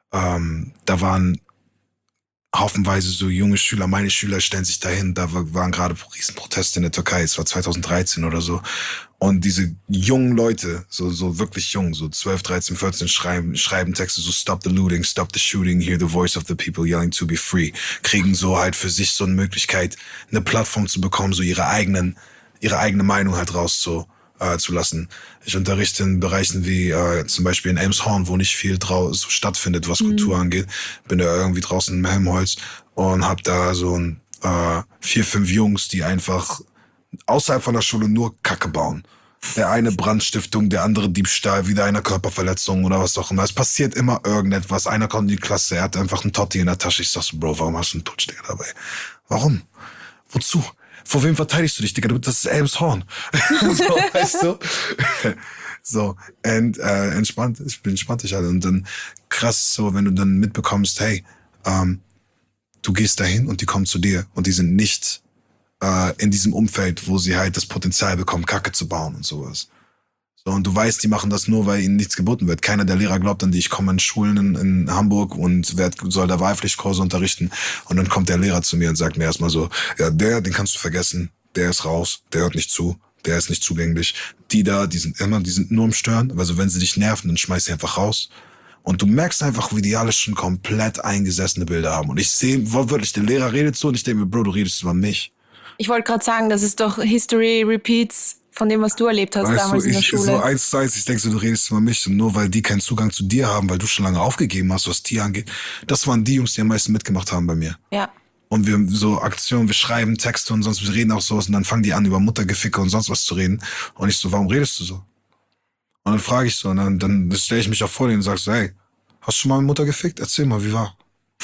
ähm, da waren haufenweise so junge Schüler, meine Schüler stellen sich dahin, da waren gerade Riesenproteste in der Türkei, es war zwanzig dreizehn oder so. Und diese jungen Leute, so, so wirklich jung, so zwölf, dreizehn, vierzehn, schreiben, schreiben Texte so Stop the looting, stop the shooting, hear the voice of the people yelling to be free. Kriegen so halt für sich so eine Möglichkeit, eine Plattform zu bekommen, so ihre eigenen, ihre eigene Meinung halt rauszu, äh, zu lassen. Ich unterrichte in Bereichen wie äh, zum Beispiel in Elmshorn, wo nicht viel drau- so stattfindet, was mhm. Kultur angeht. Bin da irgendwie draußen im Helmholtz und hab da so ein, äh, vier, fünf Jungs, die einfach außerhalb von der Schule nur Kacke bauen. Der eine Brandstiftung, der andere Diebstahl, wieder eine Körperverletzung oder was auch immer. Es passiert immer irgendetwas. Einer kommt in die Klasse, er hat einfach einen Totti in der Tasche. Ich sag so, Bro, warum hast du einen Totschläger dabei? Warum? Wozu? Vor wem verteidigst du dich, Digga? Das ist Elmshorn. So, weißt du? So, und, äh, entspannt, ich bin entspannt, ich halt. Und dann krass so, wenn du dann mitbekommst, hey, ähm, du gehst dahin und die kommen zu dir und die sind nicht äh, in diesem Umfeld, wo sie halt das Potenzial bekommen, Kacke zu bauen und sowas. So, und du weißt, die machen das nur, weil ihnen nichts geboten wird. Keiner der Lehrer glaubt an die. Ich komme in Schulen in, in Hamburg und werd, soll da Wahlpflichtkurse unterrichten. Und dann kommt der Lehrer zu mir und sagt mir erstmal so, ja, der, den kannst du vergessen. Der ist raus, der hört nicht zu, der ist nicht zugänglich. Die da, die sind immer, die sind nur am Stören. Also wenn sie dich nerven, dann schmeiß sie einfach raus. Und du merkst einfach, wie die alles schon komplett eingesessene Bilder haben. Und ich sehe wortwörtlich, der Lehrer redet so und ich denke mir, Bro, du redest über mich. Ich wollte gerade sagen, das ist doch History Repeats von dem, was du erlebt hast weißt damals du, in der ich, Schule. So eins zu eins, ich denke so, du redest über mich und nur weil die keinen Zugang zu dir haben, weil du schon lange aufgegeben hast, was die angeht. Das waren die Jungs, die am meisten mitgemacht haben bei mir. Ja. Und wir so Aktionen, wir schreiben Texte und sonst, wir reden auch sowas und dann fangen die an, über Muttergeficke und sonst was zu reden. Und ich so, warum redest du so? Und dann frage ich so, und dann, dann stelle ich mich auch vor denen und sag so, hey, hast du schon mal mit Mutter gefickt? Erzähl mal, wie war?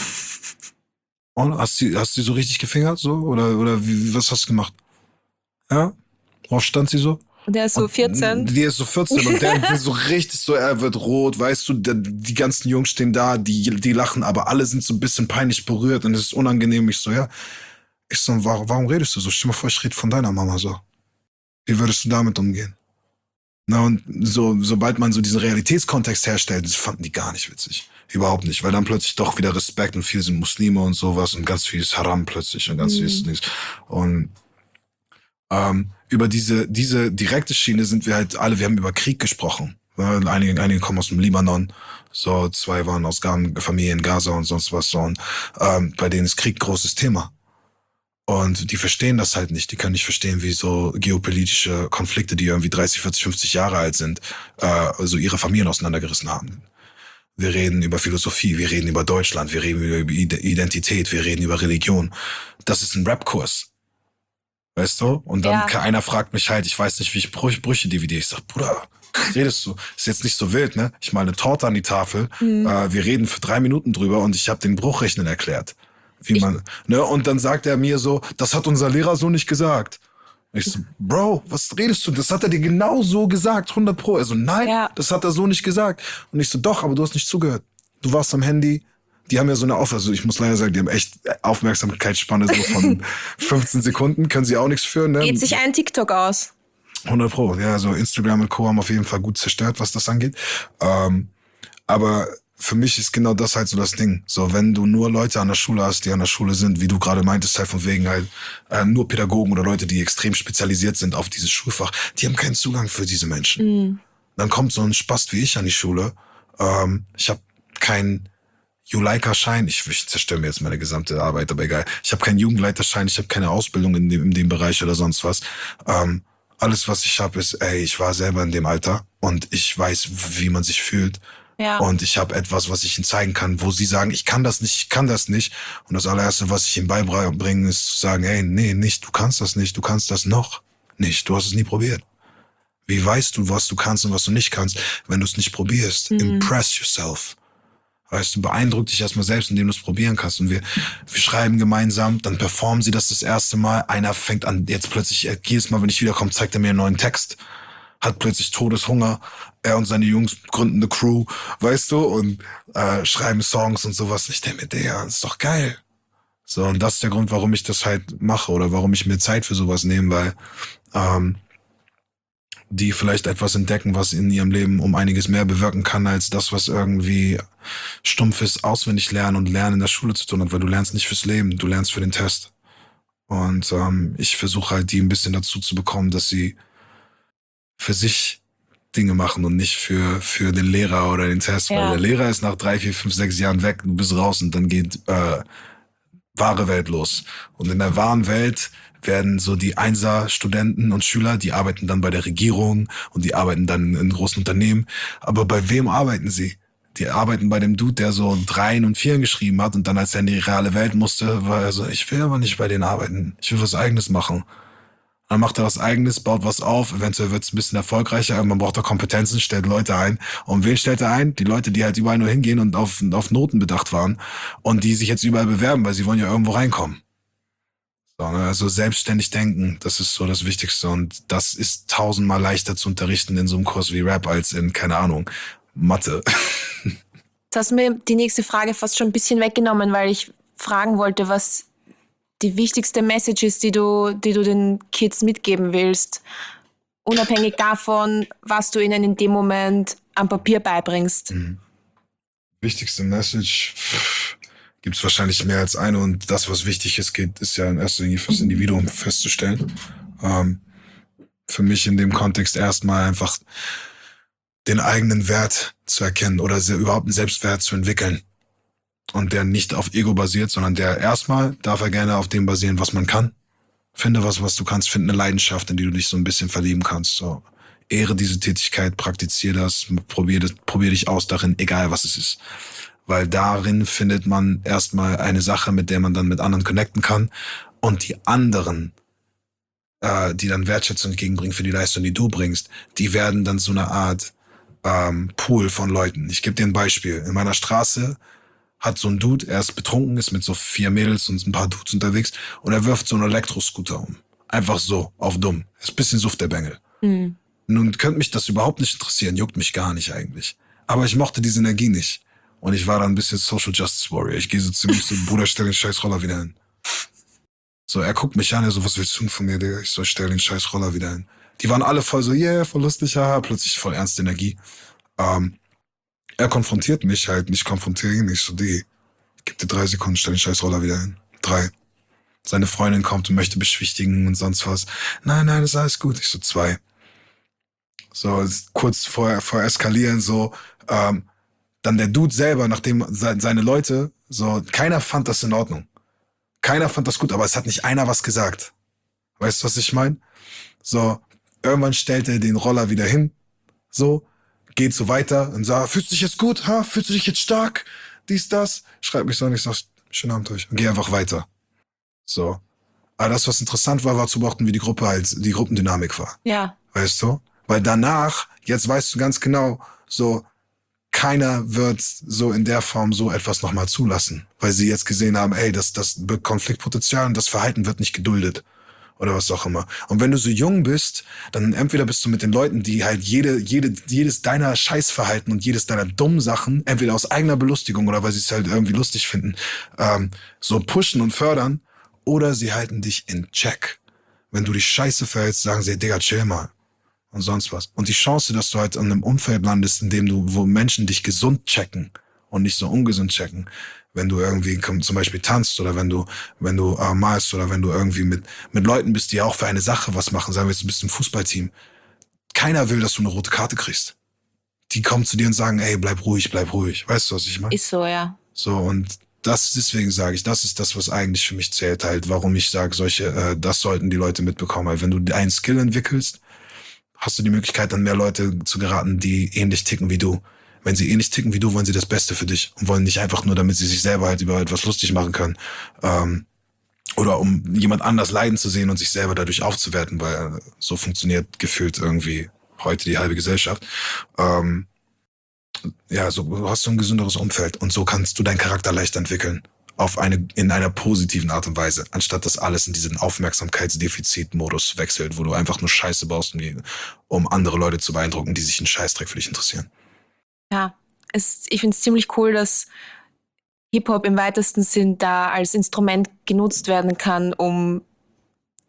Und hast du hast du so richtig gefingert, so? Oder, oder wie, was hast du gemacht? Ja? Worauf stand sie so? Und der ist so vierzehn. Und die ist so vierzehn und der, der ist so richtig so, er wird rot, weißt du, der, die ganzen Jungs stehen da, die, die lachen, aber alle sind so ein bisschen peinlich berührt und es ist unangenehm. Ich so, ja. Ich so, warum, warum redest du so? Stell dir mal vor, ich rede von deiner Mama so. Wie würdest du damit umgehen? Na, und so, sobald man so diesen Realitätskontext herstellt, das fanden die gar nicht witzig. Überhaupt nicht, weil dann plötzlich doch wieder Respekt und viele sind Muslime und sowas und ganz viel ist Haram plötzlich und ganz mhm. viel ist nichts. Und ähm, über diese diese direkte Schiene sind wir halt alle, wir haben über Krieg gesprochen. Einige, einige kommen aus dem Libanon, so zwei waren aus Familien in Gaza und sonst was. So, und ähm, bei denen ist Krieg großes Thema. Und die verstehen das halt nicht. Die können nicht verstehen, wie so geopolitische Konflikte, die irgendwie dreißig, vierzig, fünfzig Jahre alt sind, äh, also ihre Familien auseinandergerissen haben. Wir reden über Philosophie, wir reden über Deutschland, wir reden über Identität, wir reden über Religion. Das ist ein Rap-Kurs. Weißt du? Und dann ja. einer fragt mich halt, ich weiß nicht, wie ich Brüche, Brüche dividiere. Ich sag, Bruder, redest du? Ist jetzt nicht so wild, ne? Ich mal eine Torte an die Tafel. Mhm. Äh, wir reden für drei Minuten drüber und ich habe den Bruchrechnen erklärt. Wie man, ich, ne? Und dann sagt er mir so, das hat unser Lehrer so nicht gesagt. Ich so, Bro, was redest du? Das hat er dir genau so gesagt, hundert Pro. Er so, nein, ja. das hat er so nicht gesagt. Und ich so, doch, aber du hast nicht zugehört. Du warst am Handy. Die haben ja so eine Auf, also ich muss leider sagen, die haben echt Aufmerksamkeitsspanne so von fünfzehn Sekunden, können sie auch nichts führen. Ne? Geht sich ein TikTok aus. hundert Pro, ja, so Instagram und Co. haben auf jeden Fall gut zerstört, was das angeht. Ähm, aber für mich ist genau das halt so das Ding. So, wenn du nur Leute an der Schule hast, die an der Schule sind, wie du gerade meintest, halt von wegen halt äh, nur Pädagogen oder Leute, die extrem spezialisiert sind auf dieses Schulfach, die haben keinen Zugang für diese Menschen. Mhm. Dann kommt so ein Spast wie ich an die Schule. Ähm, ich habe keinen Juleika-Schein, ich, ich zerstöre mir jetzt meine gesamte Arbeit, aber egal. Ich habe keinen Jugendleiterschein, ich habe keine Ausbildung in dem, in dem Bereich oder sonst was. Ähm, alles, was ich habe, ist, ey, ich war selber in dem Alter und ich weiß, wie man sich fühlt. Ja. Und ich habe etwas, was ich ihnen zeigen kann, wo sie sagen, ich kann das nicht, ich kann das nicht. Und das allererste, was ich ihnen beibringe, ist zu sagen, ey, nee, nicht, du kannst das nicht, du kannst das noch nicht, du hast es nie probiert. Wie weißt du, was du kannst und was du nicht kannst, wenn du es nicht probierst? Mhm. Impress yourself. Weißt du, beeindruck dich erstmal selbst, indem du es probieren kannst. Und wir, wir schreiben gemeinsam, dann performen sie das das erste Mal. Einer fängt an, jetzt plötzlich, jedes Mal, wenn ich wiederkomme, zeigt er mir einen neuen Text. Hat plötzlich Todeshunger. Er und seine Jungs gründen eine Crew, weißt du, und äh, schreiben Songs und sowas. Ich denke mir, der, das ist doch geil. So, und das ist der Grund, warum ich das halt mache oder warum ich mir Zeit für sowas nehme, weil ähm, die vielleicht etwas entdecken, was in ihrem Leben um einiges mehr bewirken kann, als das, was irgendwie stumpfes Auswendiglernen und Lernen in der Schule zu tun hat, weil du lernst nicht fürs Leben, du lernst für den Test. Und ähm, ich versuche halt, die ein bisschen dazu zu bekommen, dass sie für sich Dinge machen und nicht für für den Lehrer oder den Test, Ja. weil der Lehrer ist nach drei, vier, fünf, sechs Jahren weg, du bist raus und dann geht äh, wahre Welt los. Und in der wahren Welt werden so die Einser-Studenten und Schüler, die arbeiten dann bei der Regierung und die arbeiten dann in großen Unternehmen. Aber bei wem arbeiten sie? Die arbeiten bei dem Dude, der so Dreien und Vieren geschrieben hat und dann, als er in die reale Welt musste, war er so, ich will aber nicht bei denen arbeiten. Ich will was Eigenes machen. Dann macht er was Eigenes, baut was auf, eventuell wird es ein bisschen erfolgreicher, aber man braucht da Kompetenzen, stellt Leute ein. Und wen stellt er ein? Die Leute, die halt überall nur hingehen und auf, auf Noten bedacht waren und die sich jetzt überall bewerben, weil sie wollen ja irgendwo reinkommen. So, ne? Also selbstständig denken, das ist so das Wichtigste und das ist tausendmal leichter zu unterrichten in so einem Kurs wie Rap als in, keine Ahnung, Mathe. Jetzt hast du mir die nächste Frage fast schon ein bisschen weggenommen, weil ich fragen wollte, was die wichtigste Message ist, die du, die du den Kids mitgeben willst, unabhängig davon, was du ihnen in dem Moment am Papier beibringst. Mhm. Wichtigste Message gibt es wahrscheinlich mehr als eine und das, was wichtig ist, geht, ist ja in erster Linie fürs Individuum festzustellen. Ähm, für mich in dem Kontext erstmal einfach den eigenen Wert zu erkennen oder se- überhaupt einen Selbstwert zu entwickeln. Und der nicht auf Ego basiert, sondern der erstmal darf er gerne auf dem basieren, was man kann. Finde was, was du kannst. Finde eine Leidenschaft, in die du dich so ein bisschen verlieben kannst. So, ehre diese Tätigkeit, praktiziere das, probier das, probier dich aus darin, egal was es ist. Weil darin findet man erstmal eine Sache, mit der man dann mit anderen connecten kann. Und die anderen, äh, die dann Wertschätzung entgegenbringen für die Leistung, die du bringst, die werden dann so eine Art ähm, Pool von Leuten. Ich gebe dir ein Beispiel. In meiner Straße hat so ein Dude, er ist betrunken, ist mit so vier Mädels und ein paar Dudes unterwegs und er wirft so einen Elektroscooter um. Einfach so, auf dumm. Ist ein bisschen Suft der Bengel. Mhm. Nun könnte mich das überhaupt nicht interessieren, juckt mich gar nicht eigentlich. Aber ich mochte diese Energie nicht. Und ich war da ein bisschen Social Justice Warrior. Ich gehe so ziemlich so, Bruder, stell den scheiß Roller wieder hin. So, er guckt mich an, er so, was willst du von mir, Digga? Ich so, stell den scheiß Roller wieder hin. Die waren alle voll so, yeah, voll lustig, haha, plötzlich voll ernste Energie. Ähm, er konfrontiert mich halt, ich konfrontiere ihn nicht, so, die, gib dir drei Sekunden, stell den scheiß Roller wieder hin. Drei. Seine Freundin kommt und möchte beschwichtigen und sonst was. Nein, nein, das ist alles gut. Ich so, zwei. So, kurz vor, vor eskalieren, so, ähm, dann der Dude selber, nachdem se- seine Leute, so, keiner fand das in Ordnung. Keiner fand das gut, aber es hat nicht einer was gesagt. Weißt du, was ich meine? So, irgendwann stellt er den Roller wieder hin, so, geht so weiter und sagt, fühlst du dich jetzt gut, ha? Fühlst du dich jetzt stark? Dies, das. Schreibt mich so und ich sag, schönen Abend euch. Und geh einfach weiter. So. Aber das, was interessant war, war zu beobachten, wie die Gruppe halt, die Gruppendynamik war. Ja. Weißt du? Weil danach, jetzt weißt du ganz genau, so, keiner wird so in der Form so etwas nochmal zulassen. Weil sie jetzt gesehen haben, ey, das, das birgt Konfliktpotenzial und das Verhalten wird nicht geduldet. Oder was auch immer. Und wenn du so jung bist, dann entweder bist du mit den Leuten, die halt jede, jede, jedes deiner Scheißverhalten und jedes deiner dummen Sachen, entweder aus eigener Belustigung oder weil sie es halt irgendwie lustig finden, ähm, so pushen und fördern, oder sie halten dich in Check. Wenn du dich scheiße verhältst, sagen sie, Digga, chill mal. Und sonst was. Und die Chance, dass du halt in einem Umfeld landest, in dem du, wo Menschen dich gesund checken und nicht so ungesund checken, wenn du irgendwie zum Beispiel tanzt oder wenn du, wenn du äh, malst oder wenn du irgendwie mit, mit Leuten bist, die auch für eine Sache was machen, sagen wir jetzt, du bist im Fußballteam. Keiner will, dass du eine rote Karte kriegst. Die kommen zu dir und sagen, ey, bleib ruhig, bleib ruhig. Weißt du, was ich meine? Ist so, ja. So, und das, deswegen sage ich, das ist das, was eigentlich für mich zählt halt, warum ich sage, solche, äh, das sollten die Leute mitbekommen. Weil wenn du einen Skill entwickelst, hast du die Möglichkeit, an mehr Leute zu geraten, die ähnlich ticken wie du. Wenn sie ähnlich ticken wie du, wollen sie das Beste für dich und wollen nicht einfach nur, damit sie sich selber halt über etwas lustig machen können. Ähm, oder um jemand anders leiden zu sehen und sich selber dadurch aufzuwerten, weil äh, so funktioniert gefühlt irgendwie heute die halbe Gesellschaft. Ähm, ja, so hast du ein gesünderes Umfeld und so kannst du deinen Charakter leicht entwickeln. Auf eine, in einer positiven Art und Weise, anstatt dass alles in diesen Aufmerksamkeitsdefizit-Modus wechselt, wo du einfach nur Scheiße baust, um, um andere Leute zu beeindrucken, die sich einen Scheißdreck für dich interessieren. Ja, es, ich finde es ziemlich cool, dass Hip-Hop im weitesten Sinn da als Instrument genutzt werden kann, um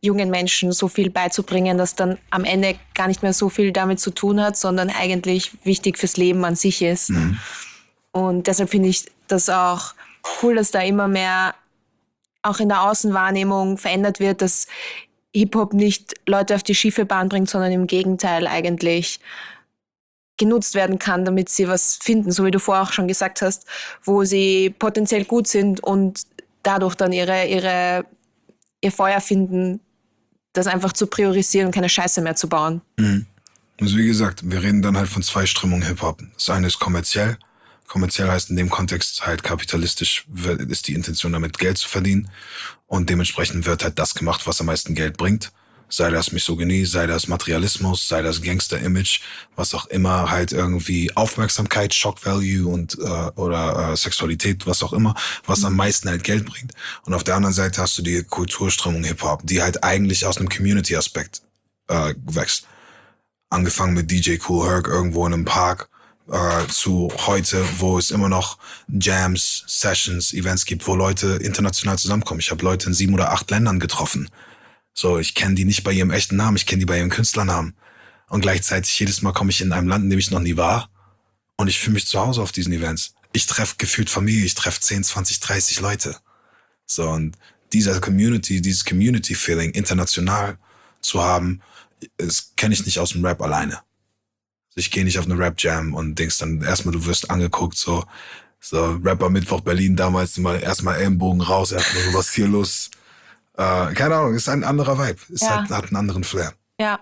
jungen Menschen so viel beizubringen, dass dann am Ende gar nicht mehr so viel damit zu tun hat, sondern eigentlich wichtig fürs Leben an sich ist. Mhm. Und deshalb finde ich das auch cool, dass da immer mehr auch in der Außenwahrnehmung verändert wird, dass Hip-Hop nicht Leute auf die schiefe Bahn bringt, sondern im Gegenteil eigentlich genutzt werden kann, damit sie was finden, so wie du vorher auch schon gesagt hast, wo sie potenziell gut sind und dadurch dann ihre, ihre, ihr Feuer finden, das einfach zu priorisieren und keine Scheiße mehr zu bauen. Mhm. Also wie gesagt, wir reden dann halt von zwei Strömungen Hip-Hop. Das eine ist kommerziell. Kommerziell heißt in dem Kontext halt kapitalistisch ist die Intention damit Geld zu verdienen und dementsprechend wird halt das gemacht, was am meisten Geld bringt. Sei das Misogynie, sei das Materialismus, sei das Gangster-Image, was auch immer halt irgendwie Aufmerksamkeit, Shock-Value und äh, oder äh, Sexualität, was auch immer, was am meisten halt Geld bringt. Und auf der anderen Seite hast du die Kulturströmung Hip-Hop, die halt eigentlich aus einem Community-Aspekt äh, wächst. Angefangen mit D J Kool Herc irgendwo in einem Park, Uh, zu heute, wo es immer noch Jams, Sessions, Events gibt, wo Leute international zusammenkommen. Ich habe Leute in sieben oder acht Ländern getroffen. So, ich kenne die nicht bei ihrem echten Namen, ich kenne die bei ihrem Künstlernamen. Und gleichzeitig jedes Mal komme ich in einem Land, in dem ich noch nie war. Und ich fühle mich zu Hause auf diesen Events. Ich treffe gefühlt Familie, ich treffe zehn, zwanzig, dreißig Leute. So, und dieser Community, dieses Community-Feeling international zu haben, das kenne ich nicht aus dem Rap alleine. Ich gehe nicht auf eine Rap-Jam und denkst dann erstmal, du wirst angeguckt, so, so Rapper Mittwoch Berlin damals, immer erstmal Ellenbogen raus, erstmal so, was hier los? Äh, keine Ahnung, ist ein anderer Vibe. Es ja. hat, hat einen anderen Flair. Ja.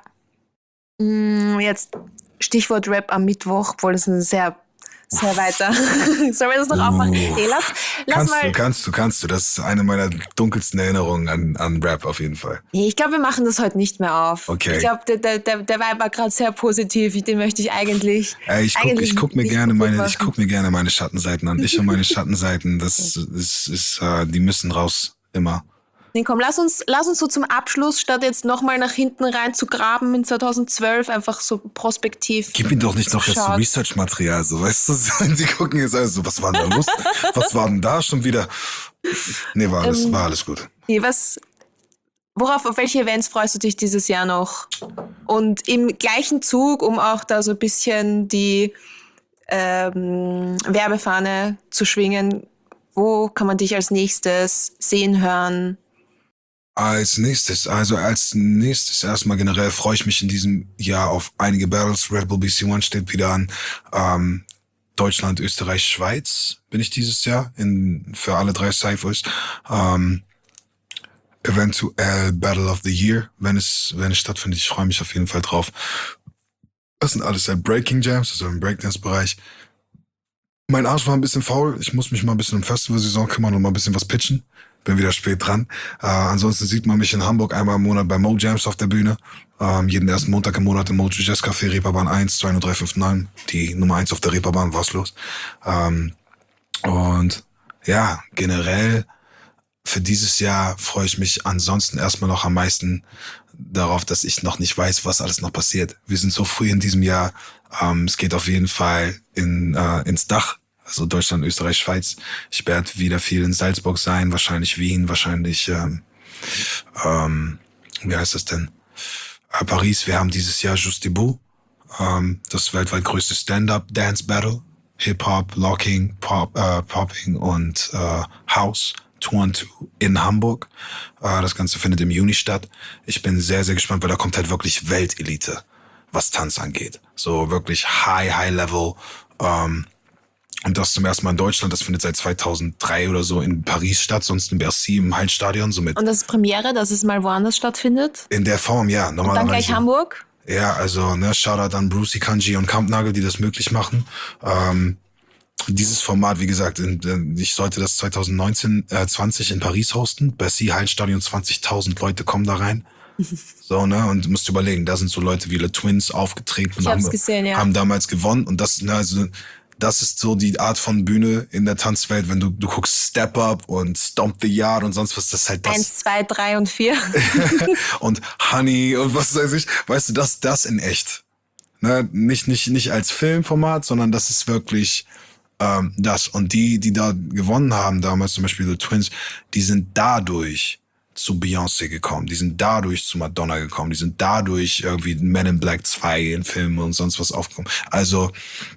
Jetzt Stichwort Rap am Mittwoch, obwohl das ein sehr, sehr weiter. Sollen wir das noch uh. aufmachen? Hey, lass, lass kannst mal. du, kannst du, kannst du. Das ist eine meiner dunkelsten Erinnerungen an, an Rap auf jeden Fall. Nee, ich glaube, wir machen das heute nicht mehr auf. Okay. Ich glaube, der, der, der, der Vibe war gerade sehr positiv. Den möchte ich eigentlich. Ey, ich gucke ich guck mir gerne meine, ich guck mir gerne meine Schattenseiten an. Ich und meine Schattenseiten, das ist, ist, uh, die müssen raus. Immer. Nee, komm, lass uns, lass uns so zum Abschluss, statt jetzt nochmal nach hinten rein zu graben in zweitausendzwölf, einfach so prospektiv. Gib mir doch nicht noch jetzt so Research-Material, so, weißt du? Sie gucken jetzt alles so, was war denn da los? Was war denn da schon wieder? Nee, war alles, ähm, war alles gut. Nee, was, worauf, auf welche Events freust du dich dieses Jahr noch? Und im gleichen Zug, um auch da so ein bisschen die ähm, Werbefahne zu schwingen, wo kann man dich als nächstes sehen, hören? Als nächstes, also als nächstes erstmal generell freue ich mich in diesem Jahr auf einige Battles. Red Bull B C One steht wieder an. Ähm, Deutschland, Österreich, Schweiz bin ich dieses Jahr in für alle drei Cyphers. Ähm, eventuell Battle of the Year, wenn es wenn es stattfindet. Ich freue mich auf jeden Fall drauf. Das sind alles halt Breaking Jams, also im Breakdance-Bereich. Mein Arsch war ein bisschen faul. Ich muss mich mal ein bisschen um Festivalsaison kümmern und mal ein bisschen was pitchen. Bin wieder spät dran. Äh, ansonsten sieht man mich in Hamburg einmal im Monat bei Mo Jams auf der Bühne. Ähm, jeden ersten Montag im Monat im Mojo Jazz Café, Reeperbahn eins, zwei null drei fünf neun. Die Nummer eins auf der Reeperbahn, was los. Ähm, und ja, generell für dieses Jahr freue ich mich ansonsten erstmal noch am meisten darauf, dass ich noch nicht weiß, was alles noch passiert. Wir sind so früh in diesem Jahr. Ähm, es geht auf jeden Fall in, äh, ins Dach. Also Deutschland, Österreich, Schweiz. Ich werde wieder viel in Salzburg sein, wahrscheinlich Wien, wahrscheinlich, ähm, ähm, wie heißt das denn? Äh, Paris. Wir haben dieses Jahr Just Debout, ähm, das weltweit größte Stand-Up-Dance-Battle. Hip-Hop, Locking, Pop, äh, Popping und äh, House. Two on Two in Hamburg. Äh, das Ganze findet im Juni statt. Ich bin sehr, sehr gespannt, weil da kommt halt wirklich Weltelite, was Tanz angeht. So wirklich High, High Level, ähm, und das zum ersten Mal in Deutschland, das findet seit zweitausenddrei oder so in Paris statt, sonst in Bercy im Hallenstadion. Somit und das ist Premiere, dass es mal woanders stattfindet? In der Form, ja. Normalerweise. Und dann gleich Hamburg? Ja, also ne, Shoutout an Brucey, Kanji und Kampnagel, die das möglich machen. Ähm, dieses Format, wie gesagt, in, ich sollte das zweitausendneunzehn, äh, zwanzig in Paris hosten. Bercy, Hallenstadion, zwanzigtausend Leute kommen da rein. So, ne, und du musst überlegen, da sind so Leute wie Le Twins aufgetreten und haben, gesehen, ja. haben damals gewonnen. Und das, ne, also das ist so die Art von Bühne in der Tanzwelt, wenn du du guckst Step Up und Stomp the Yard und sonst was, das ist halt das. Eins, zwei, drei und vier. Und Honey und was weiß ich, weißt du, das das in echt. Ne, nicht nicht nicht als Filmformat, sondern das ist wirklich ähm, das. Und die, die da gewonnen haben damals, zum Beispiel The Twins, die sind dadurch zu Beyoncé gekommen, die sind dadurch zu Madonna gekommen, die sind dadurch irgendwie Men in Black zwei in Filmen und sonst was aufgekommen. Also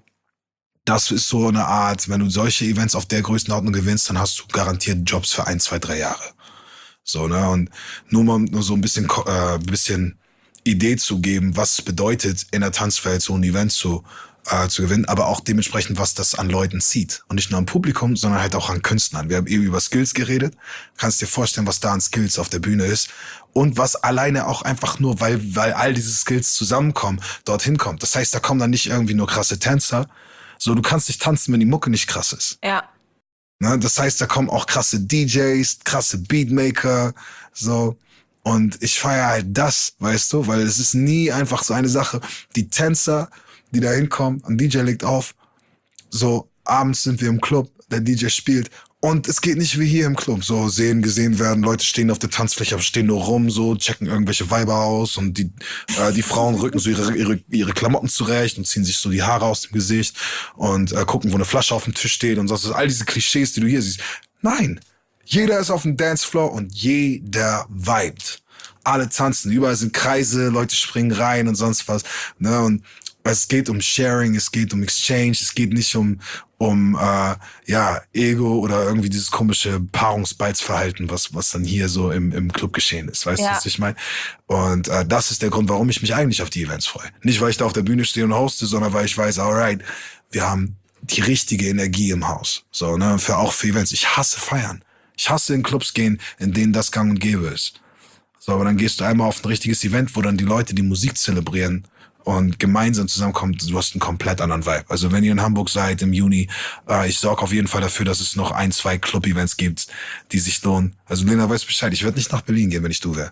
das ist so eine Art, wenn du solche Events auf der Größenordnung gewinnst, dann hast du garantiert Jobs für ein, zwei, drei Jahre. So, ne? Und nur mal nur so ein bisschen, äh, bisschen Idee zu geben, was es bedeutet, in der Tanzwelt so ein Event zu, äh, zu gewinnen, aber auch dementsprechend, was das an Leuten zieht. Und nicht nur am Publikum, sondern halt auch an Künstlern. Wir haben eben über Skills geredet. Kannst dir vorstellen, was da an Skills auf der Bühne ist. Und was alleine auch einfach nur, weil, weil all diese Skills zusammenkommen, dorthin kommt. Das heißt, da kommen dann nicht irgendwie nur krasse Tänzer. So, du kannst nicht tanzen, wenn die Mucke nicht krass ist. Ja. Ne? Das heißt, da kommen auch krasse D Js, krasse Beatmaker, so. Und ich feiere halt das, weißt du, weil es ist nie einfach so eine Sache. Die Tänzer, die da hinkommen, ein D J legt auf, so abends sind wir im Club, der D J spielt und es geht nicht wie hier im Club, so sehen, gesehen werden, Leute stehen auf der Tanzfläche, aber stehen nur rum, so checken irgendwelche Weiber aus und die äh, die Frauen rücken so ihre, ihre ihre Klamotten zurecht und ziehen sich so die Haare aus dem Gesicht und äh, gucken, wo eine Flasche auf dem Tisch steht und sonst all diese Klischees, die du hier siehst. Nein, jeder ist auf dem Dancefloor und jeder vibet. Alle tanzen, überall sind Kreise, Leute springen rein und sonst was. Ne? Und es geht um Sharing, es geht um Exchange, es geht nicht um um äh, ja Ego oder irgendwie dieses komische Paarungsbeizverhalten, was was dann hier so im im Club geschehen ist. Weißt du, Ja. was ich meine? Und äh, das ist der Grund, warum ich mich eigentlich auf die Events freue. Nicht, weil ich da auf der Bühne stehe und hoste, sondern weil ich weiß, alright, wir haben die richtige Energie im Haus. So, ne? Für auch für Events. Ich hasse feiern. Ich hasse in Clubs gehen, in denen das gang und gäbe ist. So, aber dann gehst du einmal auf ein richtiges Event, wo dann die Leute die Musik zelebrieren und gemeinsam zusammenkommen. Du hast einen komplett anderen Vibe. Also wenn ihr in Hamburg seid im Juni, äh, ich sorge auf jeden Fall dafür, dass es noch ein, zwei Club-Events gibt, die sich lohnen. Also Lena weiß Bescheid, ich würde nicht nach Berlin gehen, wenn ich du wäre.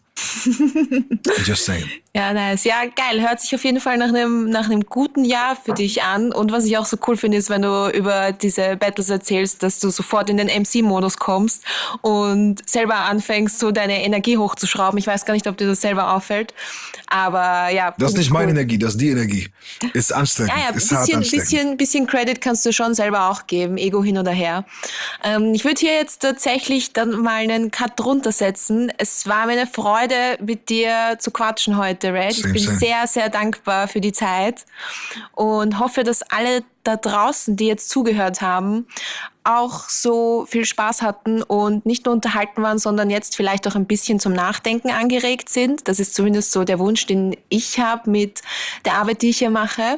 Just saying. Ja, nice. Ja, geil. Hört sich auf jeden Fall nach einem, nach einem guten Jahr für dich an. Und was ich auch so cool finde, ist, wenn du über diese Battles erzählst, dass du sofort in den M C-Modus kommst und selber anfängst, so deine Energie hochzuschrauben. Ich weiß gar nicht, ob dir das selber auffällt. Aber ja. Das ist nicht cool. meine Energie, das ist die Energie. Ist anstrengend, Ja, ja, ist hart bisschen, anstrengend. bisschen, bisschen Credit kannst du schon selber auch geben, Ego hin oder her. Ähm, ich würde hier jetzt tatsächlich dann mal einen Cut drunter setzen. Es war mir eine Freude, mit dir zu quatschen heute, Red. Same, ich bin same. sehr, sehr dankbar für die Zeit und hoffe, dass alle da draußen, die jetzt zugehört haben, auch so viel Spaß hatten und nicht nur unterhalten waren, sondern jetzt vielleicht auch ein bisschen zum Nachdenken angeregt sind. Das ist zumindest so der Wunsch, den ich habe mit der Arbeit, die ich hier mache.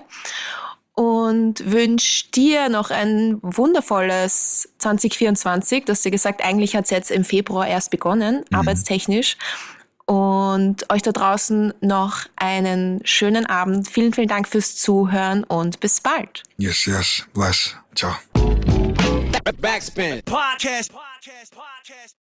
Und wünsche dir noch ein wundervolles zwanzig vierundzwanzig. Du hast ja gesagt, eigentlich hat es jetzt im Februar erst begonnen, Mhm. arbeitstechnisch. Und euch da draußen noch einen schönen Abend. Vielen, vielen Dank fürs Zuhören und bis bald. Yes, yes. Bless. Ciao. Backspin. Podcast. Podcast. Podcast.